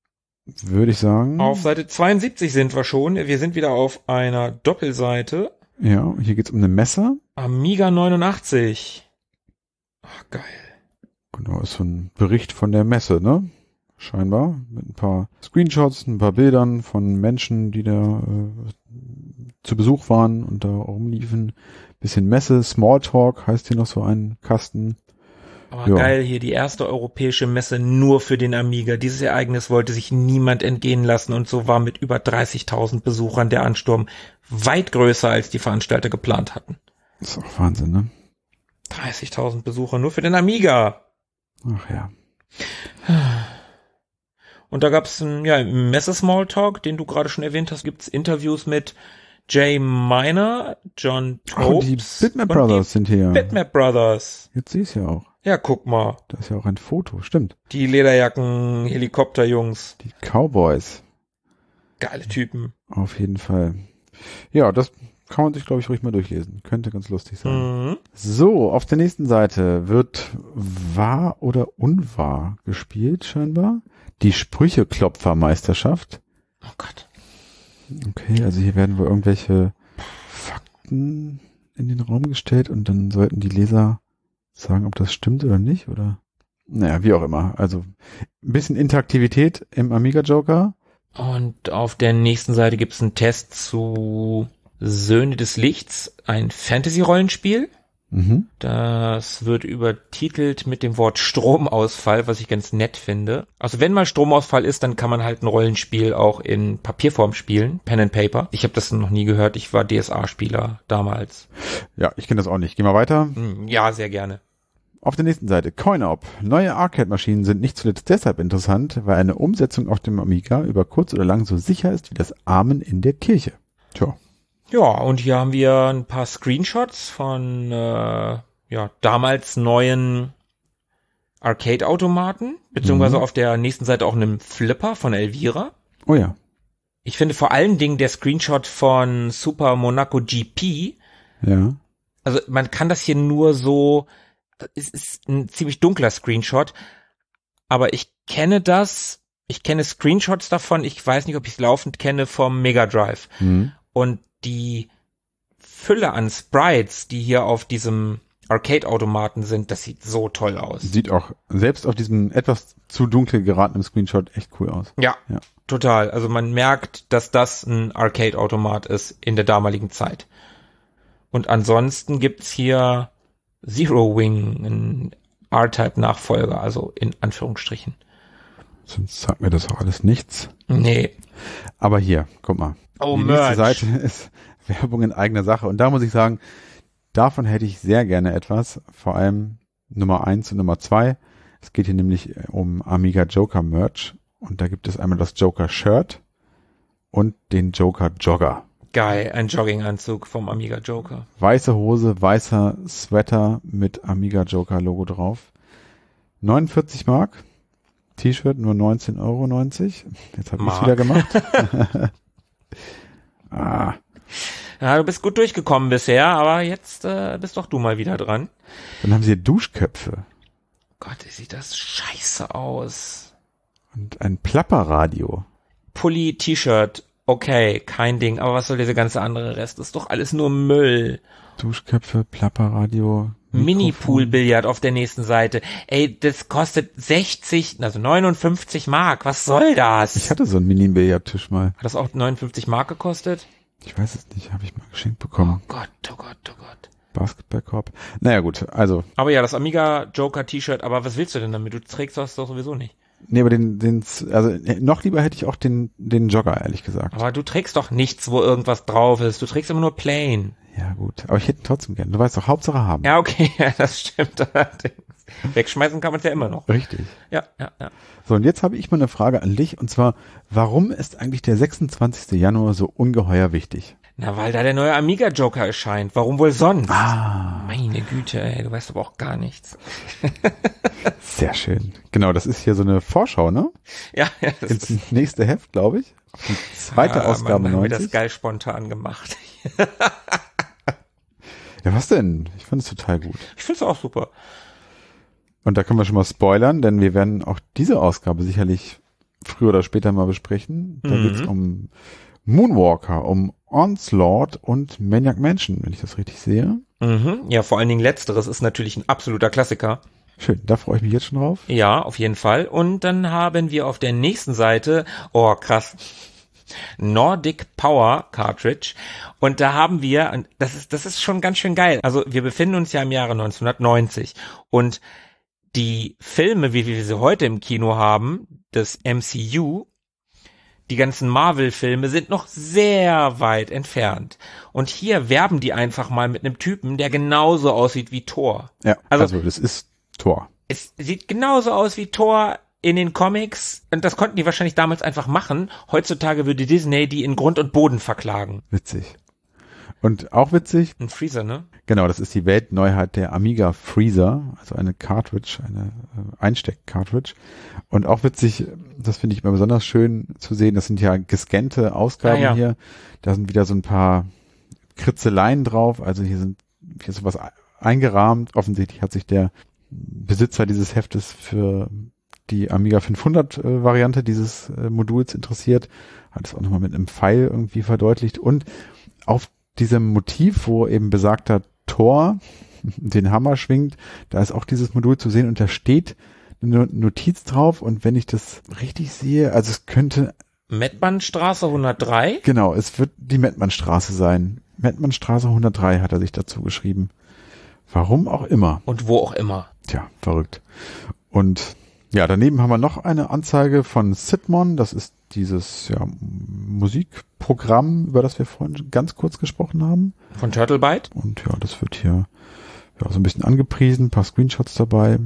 Würde ich sagen. Auf Seite zweiundsiebzig sind wir schon. Wir sind wieder auf einer Doppelseite. Ja, hier geht's um eine Messer. Amiga neunundachtzig. Ach, geil. Genau, ist so ein Bericht von der Messe, ne? Scheinbar. Mit ein paar Screenshots, ein paar Bildern von Menschen, die da äh, zu Besuch waren und da rumliefen. Bisschen Messe, Smalltalk heißt hier noch so ein Kasten. Aber Ja. geil, hier die erste europäische Messe nur für den Amiga. Dieses Ereignis wollte sich niemand entgehen lassen und so war mit über dreißigtausend Besuchern der Ansturm weit größer, als die Veranstalter geplant hatten. Das ist auch Wahnsinn, ne? dreißigtausend Besucher nur für den Amiga. Ach ja. Und da gab's ein, ja, im Messe-Smalltalk, den du gerade schon erwähnt hast, gibt's Interviews mit Jay Miner, John Ach, und die Topes Bitmap und Brothers sind hier. die Bitmap Brothers. Jetzt siehst du ja auch. Ja, guck mal. Da ist ja auch ein Foto, stimmt. Die Lederjacken, Helikopterjungs. Die Cowboys. Geile Typen. Auf jeden Fall. Ja, das Kann man sich, glaube ich, ruhig mal durchlesen. Könnte ganz lustig sein. Mhm. So, auf der nächsten Seite wird wahr oder unwahr gespielt, scheinbar. Die Sprücheklopfermeisterschaft. Oh Gott. Okay, also hier werden wohl irgendwelche Fakten in den Raum gestellt und dann sollten die Leser sagen, ob das stimmt oder nicht, oder? Naja, wie auch immer. Also ein bisschen Interaktivität im Amiga Joker. Und auf der nächsten Seite gibt es einen Test zu Söhne des Lichts, ein Fantasy-Rollenspiel. Mhm. Das wird übertitelt mit dem Wort Stromausfall, was ich ganz nett finde. Also wenn mal Stromausfall ist, dann kann man halt ein Rollenspiel auch in Papierform spielen, Pen and Paper. Ich habe das noch nie gehört, ich war D S A-Spieler damals. Ja, ich kenne das auch nicht. Geh mal weiter. Ja, sehr gerne. Auf der nächsten Seite, Coin-Op. Neue Arcade-Maschinen sind nicht zuletzt deshalb interessant, weil eine Umsetzung auf dem Amiga über kurz oder lang so sicher ist wie das Amen in der Kirche. Tja. Ja, und hier haben wir ein paar Screenshots von äh, ja damals neuen Arcade-Automaten, beziehungsweise mhm. auf der nächsten Seite auch einem Flipper von Elvira. Oh ja. Ich finde vor allen Dingen der Screenshot von Super Monaco G P. Ja. Also man kann das hier nur so, es ist ein ziemlich dunkler Screenshot, aber ich kenne das, ich kenne Screenshots davon, ich weiß nicht, ob ich es laufend kenne vom Mega Drive. Mhm. Und die Fülle an Sprites, die hier auf diesem Arcade-Automaten sind, das sieht so toll aus. Sieht auch selbst auf diesem etwas zu dunkel geratenen Screenshot echt cool aus. Ja, ja, total. Also man merkt, dass das ein Arcade-Automat ist in der damaligen Zeit. Und ansonsten gibt's hier Zero Wing, ein R-Type-Nachfolger, also in Anführungsstrichen. Sonst sagt mir das auch alles nichts. Nee. Aber hier, guck mal. Oh, die Merch. nächste Seite ist Werbung in eigener Sache. Und da muss ich sagen, davon hätte ich sehr gerne etwas. Vor allem Nummer eins und Nummer zwei. Es geht hier nämlich um Amiga Joker Merch. Und da gibt es einmal das Joker Shirt und den Joker Jogger. Geil, ein Jogginganzug vom Amiga Joker. Weiße Hose, weißer Sweater mit Amiga Joker Logo drauf. neunundvierzig Mark. T-Shirt nur neunzehn Euro neunzig. Jetzt habe ich es wieder gemacht. ah. Ja, du bist gut durchgekommen bisher, aber jetzt äh, bist doch du mal wieder dran. Dann haben sie hier Duschköpfe. Gott, sieht das scheiße aus. Und ein Plapperradio. Pulli, T-Shirt, okay, kein Ding. Aber was soll dieser ganze andere Rest? Das ist doch alles nur Müll. Duschköpfe, Plapperradio. Mini-Pool-Billard auf der nächsten Seite. Ey, das kostet sechzig, also neunundfünfzig Mark. Was soll das? Ich hatte so einen Mini-Billardtisch mal. Hat das auch neunundfünfzig Mark gekostet? Ich weiß es nicht, habe ich mal geschenkt bekommen. Oh Gott, oh Gott, oh Gott. Basketballkorb. Naja gut, also. Aber ja, das Amiga Joker T-Shirt, aber was willst du denn damit? Du trägst das doch sowieso nicht. Nee, aber den, den, also noch lieber hätte ich auch den, den Jogger, ehrlich gesagt. Aber du trägst doch nichts, wo irgendwas drauf ist. Du trägst immer nur plain. Ja gut, aber ich hätte ihn trotzdem gern. Du weißt doch, Hauptsache haben. Ja, okay, ja, das stimmt allerdings. Wegschmeißen kann man es ja immer noch. Richtig. Ja, ja, ja. So, und jetzt habe ich mal eine Frage an dich, und zwar, warum ist eigentlich der sechsundzwanzigster Januar so ungeheuer wichtig? Na, weil da der neue Amiga Joker erscheint. Warum wohl sonst? Ah. Meine Güte, ey, du weißt aber auch gar nichts. Sehr schön. Genau, das ist hier so eine Vorschau, ne? Ja, ja. Das ins ist nächste Heft, glaube ich. Die zweite ah, Ausgabe Mann, neunzig. Haben wir das geil spontan gemacht. Ja, was denn? Ich finde es total gut. Ich finde es auch super. Und da können wir schon mal spoilern, denn wir werden auch diese Ausgabe sicherlich früher oder später mal besprechen. Da Mhm. geht's um Moonwalker, um Onslaught und Maniac Mansion, wenn ich das richtig sehe. Mhm. Ja, vor allen Dingen letzteres ist natürlich ein absoluter Klassiker. Schön, da freue ich mich jetzt schon drauf. Ja, auf jeden Fall. Und dann haben wir auf der nächsten Seite, oh krass, Nordic Power Cartridge. Und da haben wir, und das ist, das ist schon ganz schön geil. Also wir befinden uns ja im Jahre neunzehnhundertneunzig und die Filme, wie wir sie heute im Kino haben, das M C U, die ganzen Marvel-Filme sind noch sehr weit entfernt. Und hier werben die einfach mal mit einem Typen, der genauso aussieht wie Thor. Ja, Also- also, das ist Thor. Es sieht genauso aus wie Thor in den Comics. Und das konnten die wahrscheinlich damals einfach machen. Heutzutage würde Disney die in Grund und Boden verklagen. Witzig. Und auch witzig, Ein Freezer, ne? genau, das ist die Weltneuheit der Amiga Freezer, also eine Cartridge, eine äh, Einsteck-Cartridge. Und auch witzig, das finde ich immer besonders schön zu sehen, das sind ja gescannte Ausgaben Ah, ja. hier. Da sind wieder so ein paar Kritzeleien drauf. Also hier sind hier ist sowas eingerahmt. Offensichtlich hat sich der Besitzer dieses Heftes für die Amiga fünfhundert äh, Variante dieses äh, Moduls interessiert. Hat es auch nochmal mit einem Pfeil irgendwie verdeutlicht. Und auf diesem Motiv, wo eben besagter Thor den Hammer schwingt, da ist auch dieses Modul zu sehen und da steht eine Notiz drauf. Und wenn ich das richtig sehe, also es könnte Mettmannstraße hundertdrei? Genau, es wird die Mettmannstraße sein. Mettmannstraße hundertdrei hat er sich dazu geschrieben. Warum auch immer. Und wo auch immer. Tja, verrückt. Und ja, daneben haben wir noch eine Anzeige von Sidmon. Das ist dieses ja, Musikprogramm, über das wir vorhin ganz kurz gesprochen haben. Von Turtlebyte. Und ja, das wird hier ja, so ein bisschen angepriesen, ein paar Screenshots dabei.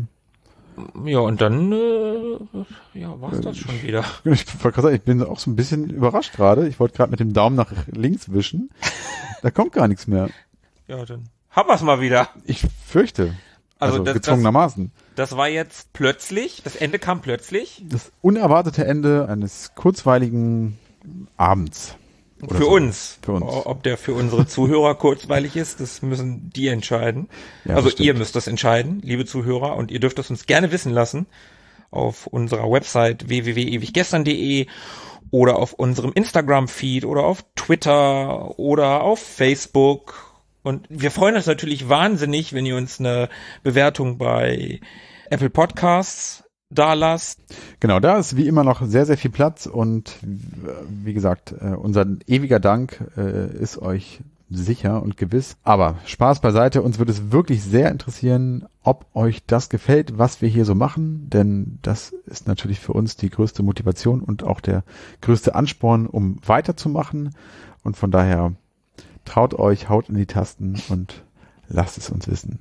Ja, und dann äh, ja, war's das schon wieder. Ich, ich bin auch so ein bisschen überrascht gerade. Ich wollte gerade mit dem Daumen nach links wischen. Da kommt gar nichts mehr. Ja, dann haben wir's mal wieder. Ich fürchte. Also, also das, gezwungenermaßen. Das, das war jetzt plötzlich, das Ende kam plötzlich. Das unerwartete Ende eines kurzweiligen Abends. Für so. uns. Für uns. Ob der für unsere Zuhörer kurzweilig ist, das müssen die entscheiden. Ja, also ihr müsst das entscheiden, liebe Zuhörer, und ihr dürft es uns gerne wissen lassen auf unserer Website w w w punkt ewiggestern punkt de oder auf unserem Instagram-Feed oder auf Twitter oder auf Facebook. Und wir freuen uns natürlich wahnsinnig, wenn ihr uns eine Bewertung bei Apple Podcasts da lasst. Genau, da ist wie immer noch sehr, sehr viel Platz und wie gesagt, unser ewiger Dank ist euch sicher und gewiss. Aber Spaß beiseite, uns würde es wirklich sehr interessieren, ob euch das gefällt, was wir hier so machen, denn das ist natürlich für uns die größte Motivation und auch der größte Ansporn, um weiterzumachen, und von daher traut euch, haut in die Tasten und lasst es uns wissen.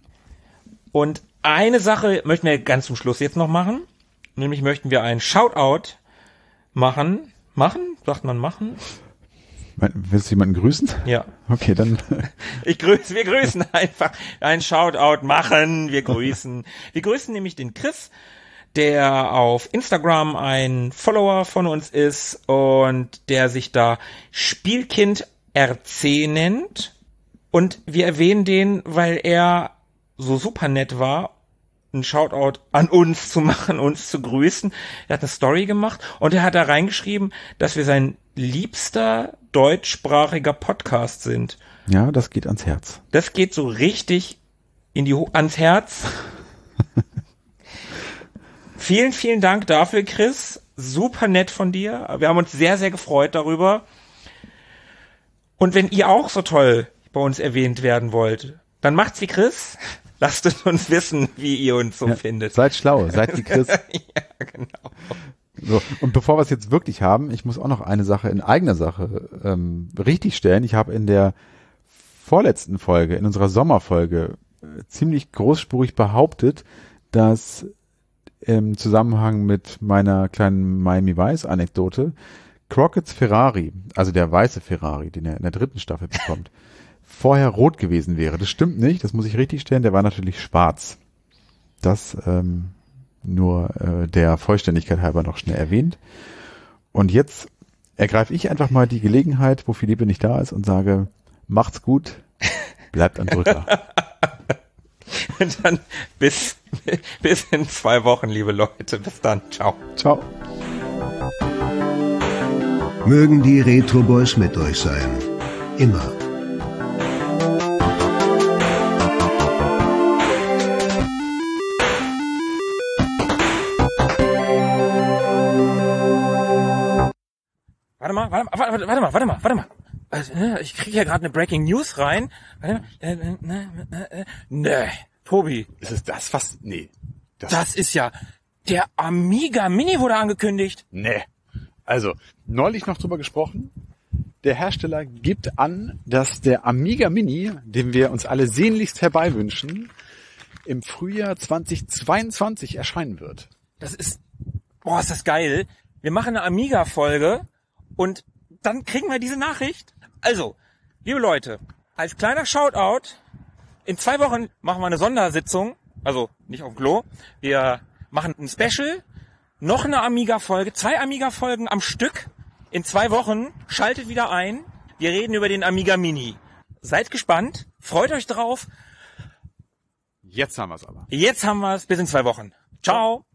Und eine Sache möchten wir ganz zum Schluss jetzt noch machen. Nämlich möchten wir einen Shoutout machen. Machen? Sagt man machen? Willst du jemanden grüßen? Ja. Okay, dann. Ich grüße, wir grüßen einfach. Einen Shoutout machen, wir grüßen. Wir grüßen nämlich den Chris, der auf Instagram ein Follower von uns ist und der sich da Spielkind R C nennt. Und wir erwähnen den, weil er so super nett war, einen Shoutout an uns zu machen, uns zu grüßen. Er hat eine Story gemacht und er hat da reingeschrieben, dass wir sein liebster deutschsprachiger Podcast sind. Ja, das geht ans Herz. Das geht so richtig in die Ho- ans Herz. Vielen, vielen Dank dafür, Chris. Super nett von dir. Wir haben uns sehr, sehr gefreut darüber. Und wenn ihr auch so toll bei uns erwähnt werden wollt, dann macht's wie Chris. Lasst es uns wissen, wie ihr uns so ja, findet. Seid schlau, seid wie Chris. Ja, genau. So, und bevor wir es jetzt wirklich haben, ich muss auch noch eine Sache in eigener Sache ähm, richtig stellen. Ich habe in der vorletzten Folge, in unserer Sommerfolge, äh, ziemlich großspurig behauptet, dass im Zusammenhang mit meiner kleinen Miami Vice Anekdote Crockett's Ferrari, also der weiße Ferrari, den er in der dritten Staffel bekommt, vorher rot gewesen wäre. Das stimmt nicht, das muss ich richtig stellen, der war natürlich schwarz. Das ähm, nur äh, der Vollständigkeit halber noch schnell erwähnt. Und jetzt ergreife ich einfach mal die Gelegenheit, wo Philippe nicht da ist, und sage, macht's gut, bleibt ein Drücker. Und dann bis, bis in zwei Wochen, liebe Leute. Bis dann. Ciao. Ciao. Mögen die Retro Boys mit euch sein. Immer. Warte mal, warte mal, warte, warte mal, warte mal, warte mal. Also, ich kriege ja gerade eine Breaking News rein. Warte mal. Äh, äh, äh, äh, nee, Tobi. Ist es das, was... Nee. Das, das ist ja... Der Amiga Mini wurde angekündigt. Nee. Also, neulich noch drüber gesprochen. Der Hersteller gibt an, dass der Amiga Mini, den wir uns alle sehnlichst herbeiwünschen, im Frühjahr zweitausendzweiundzwanzig erscheinen wird. Das ist... Boah, ist das geil. Wir machen eine Amiga-Folge und dann kriegen wir diese Nachricht. Also, liebe Leute, als kleiner Shoutout, in zwei Wochen machen wir eine Sondersitzung, also nicht auf dem Klo, wir machen ein Special, noch eine Amiga-Folge, zwei Amiga-Folgen am Stück, in zwei Wochen, schaltet wieder ein, wir reden über den Amiga Mini. seid gespannt, freut euch drauf. Jetzt haben wir es aber. Jetzt haben wir es, bis in zwei Wochen. Ciao.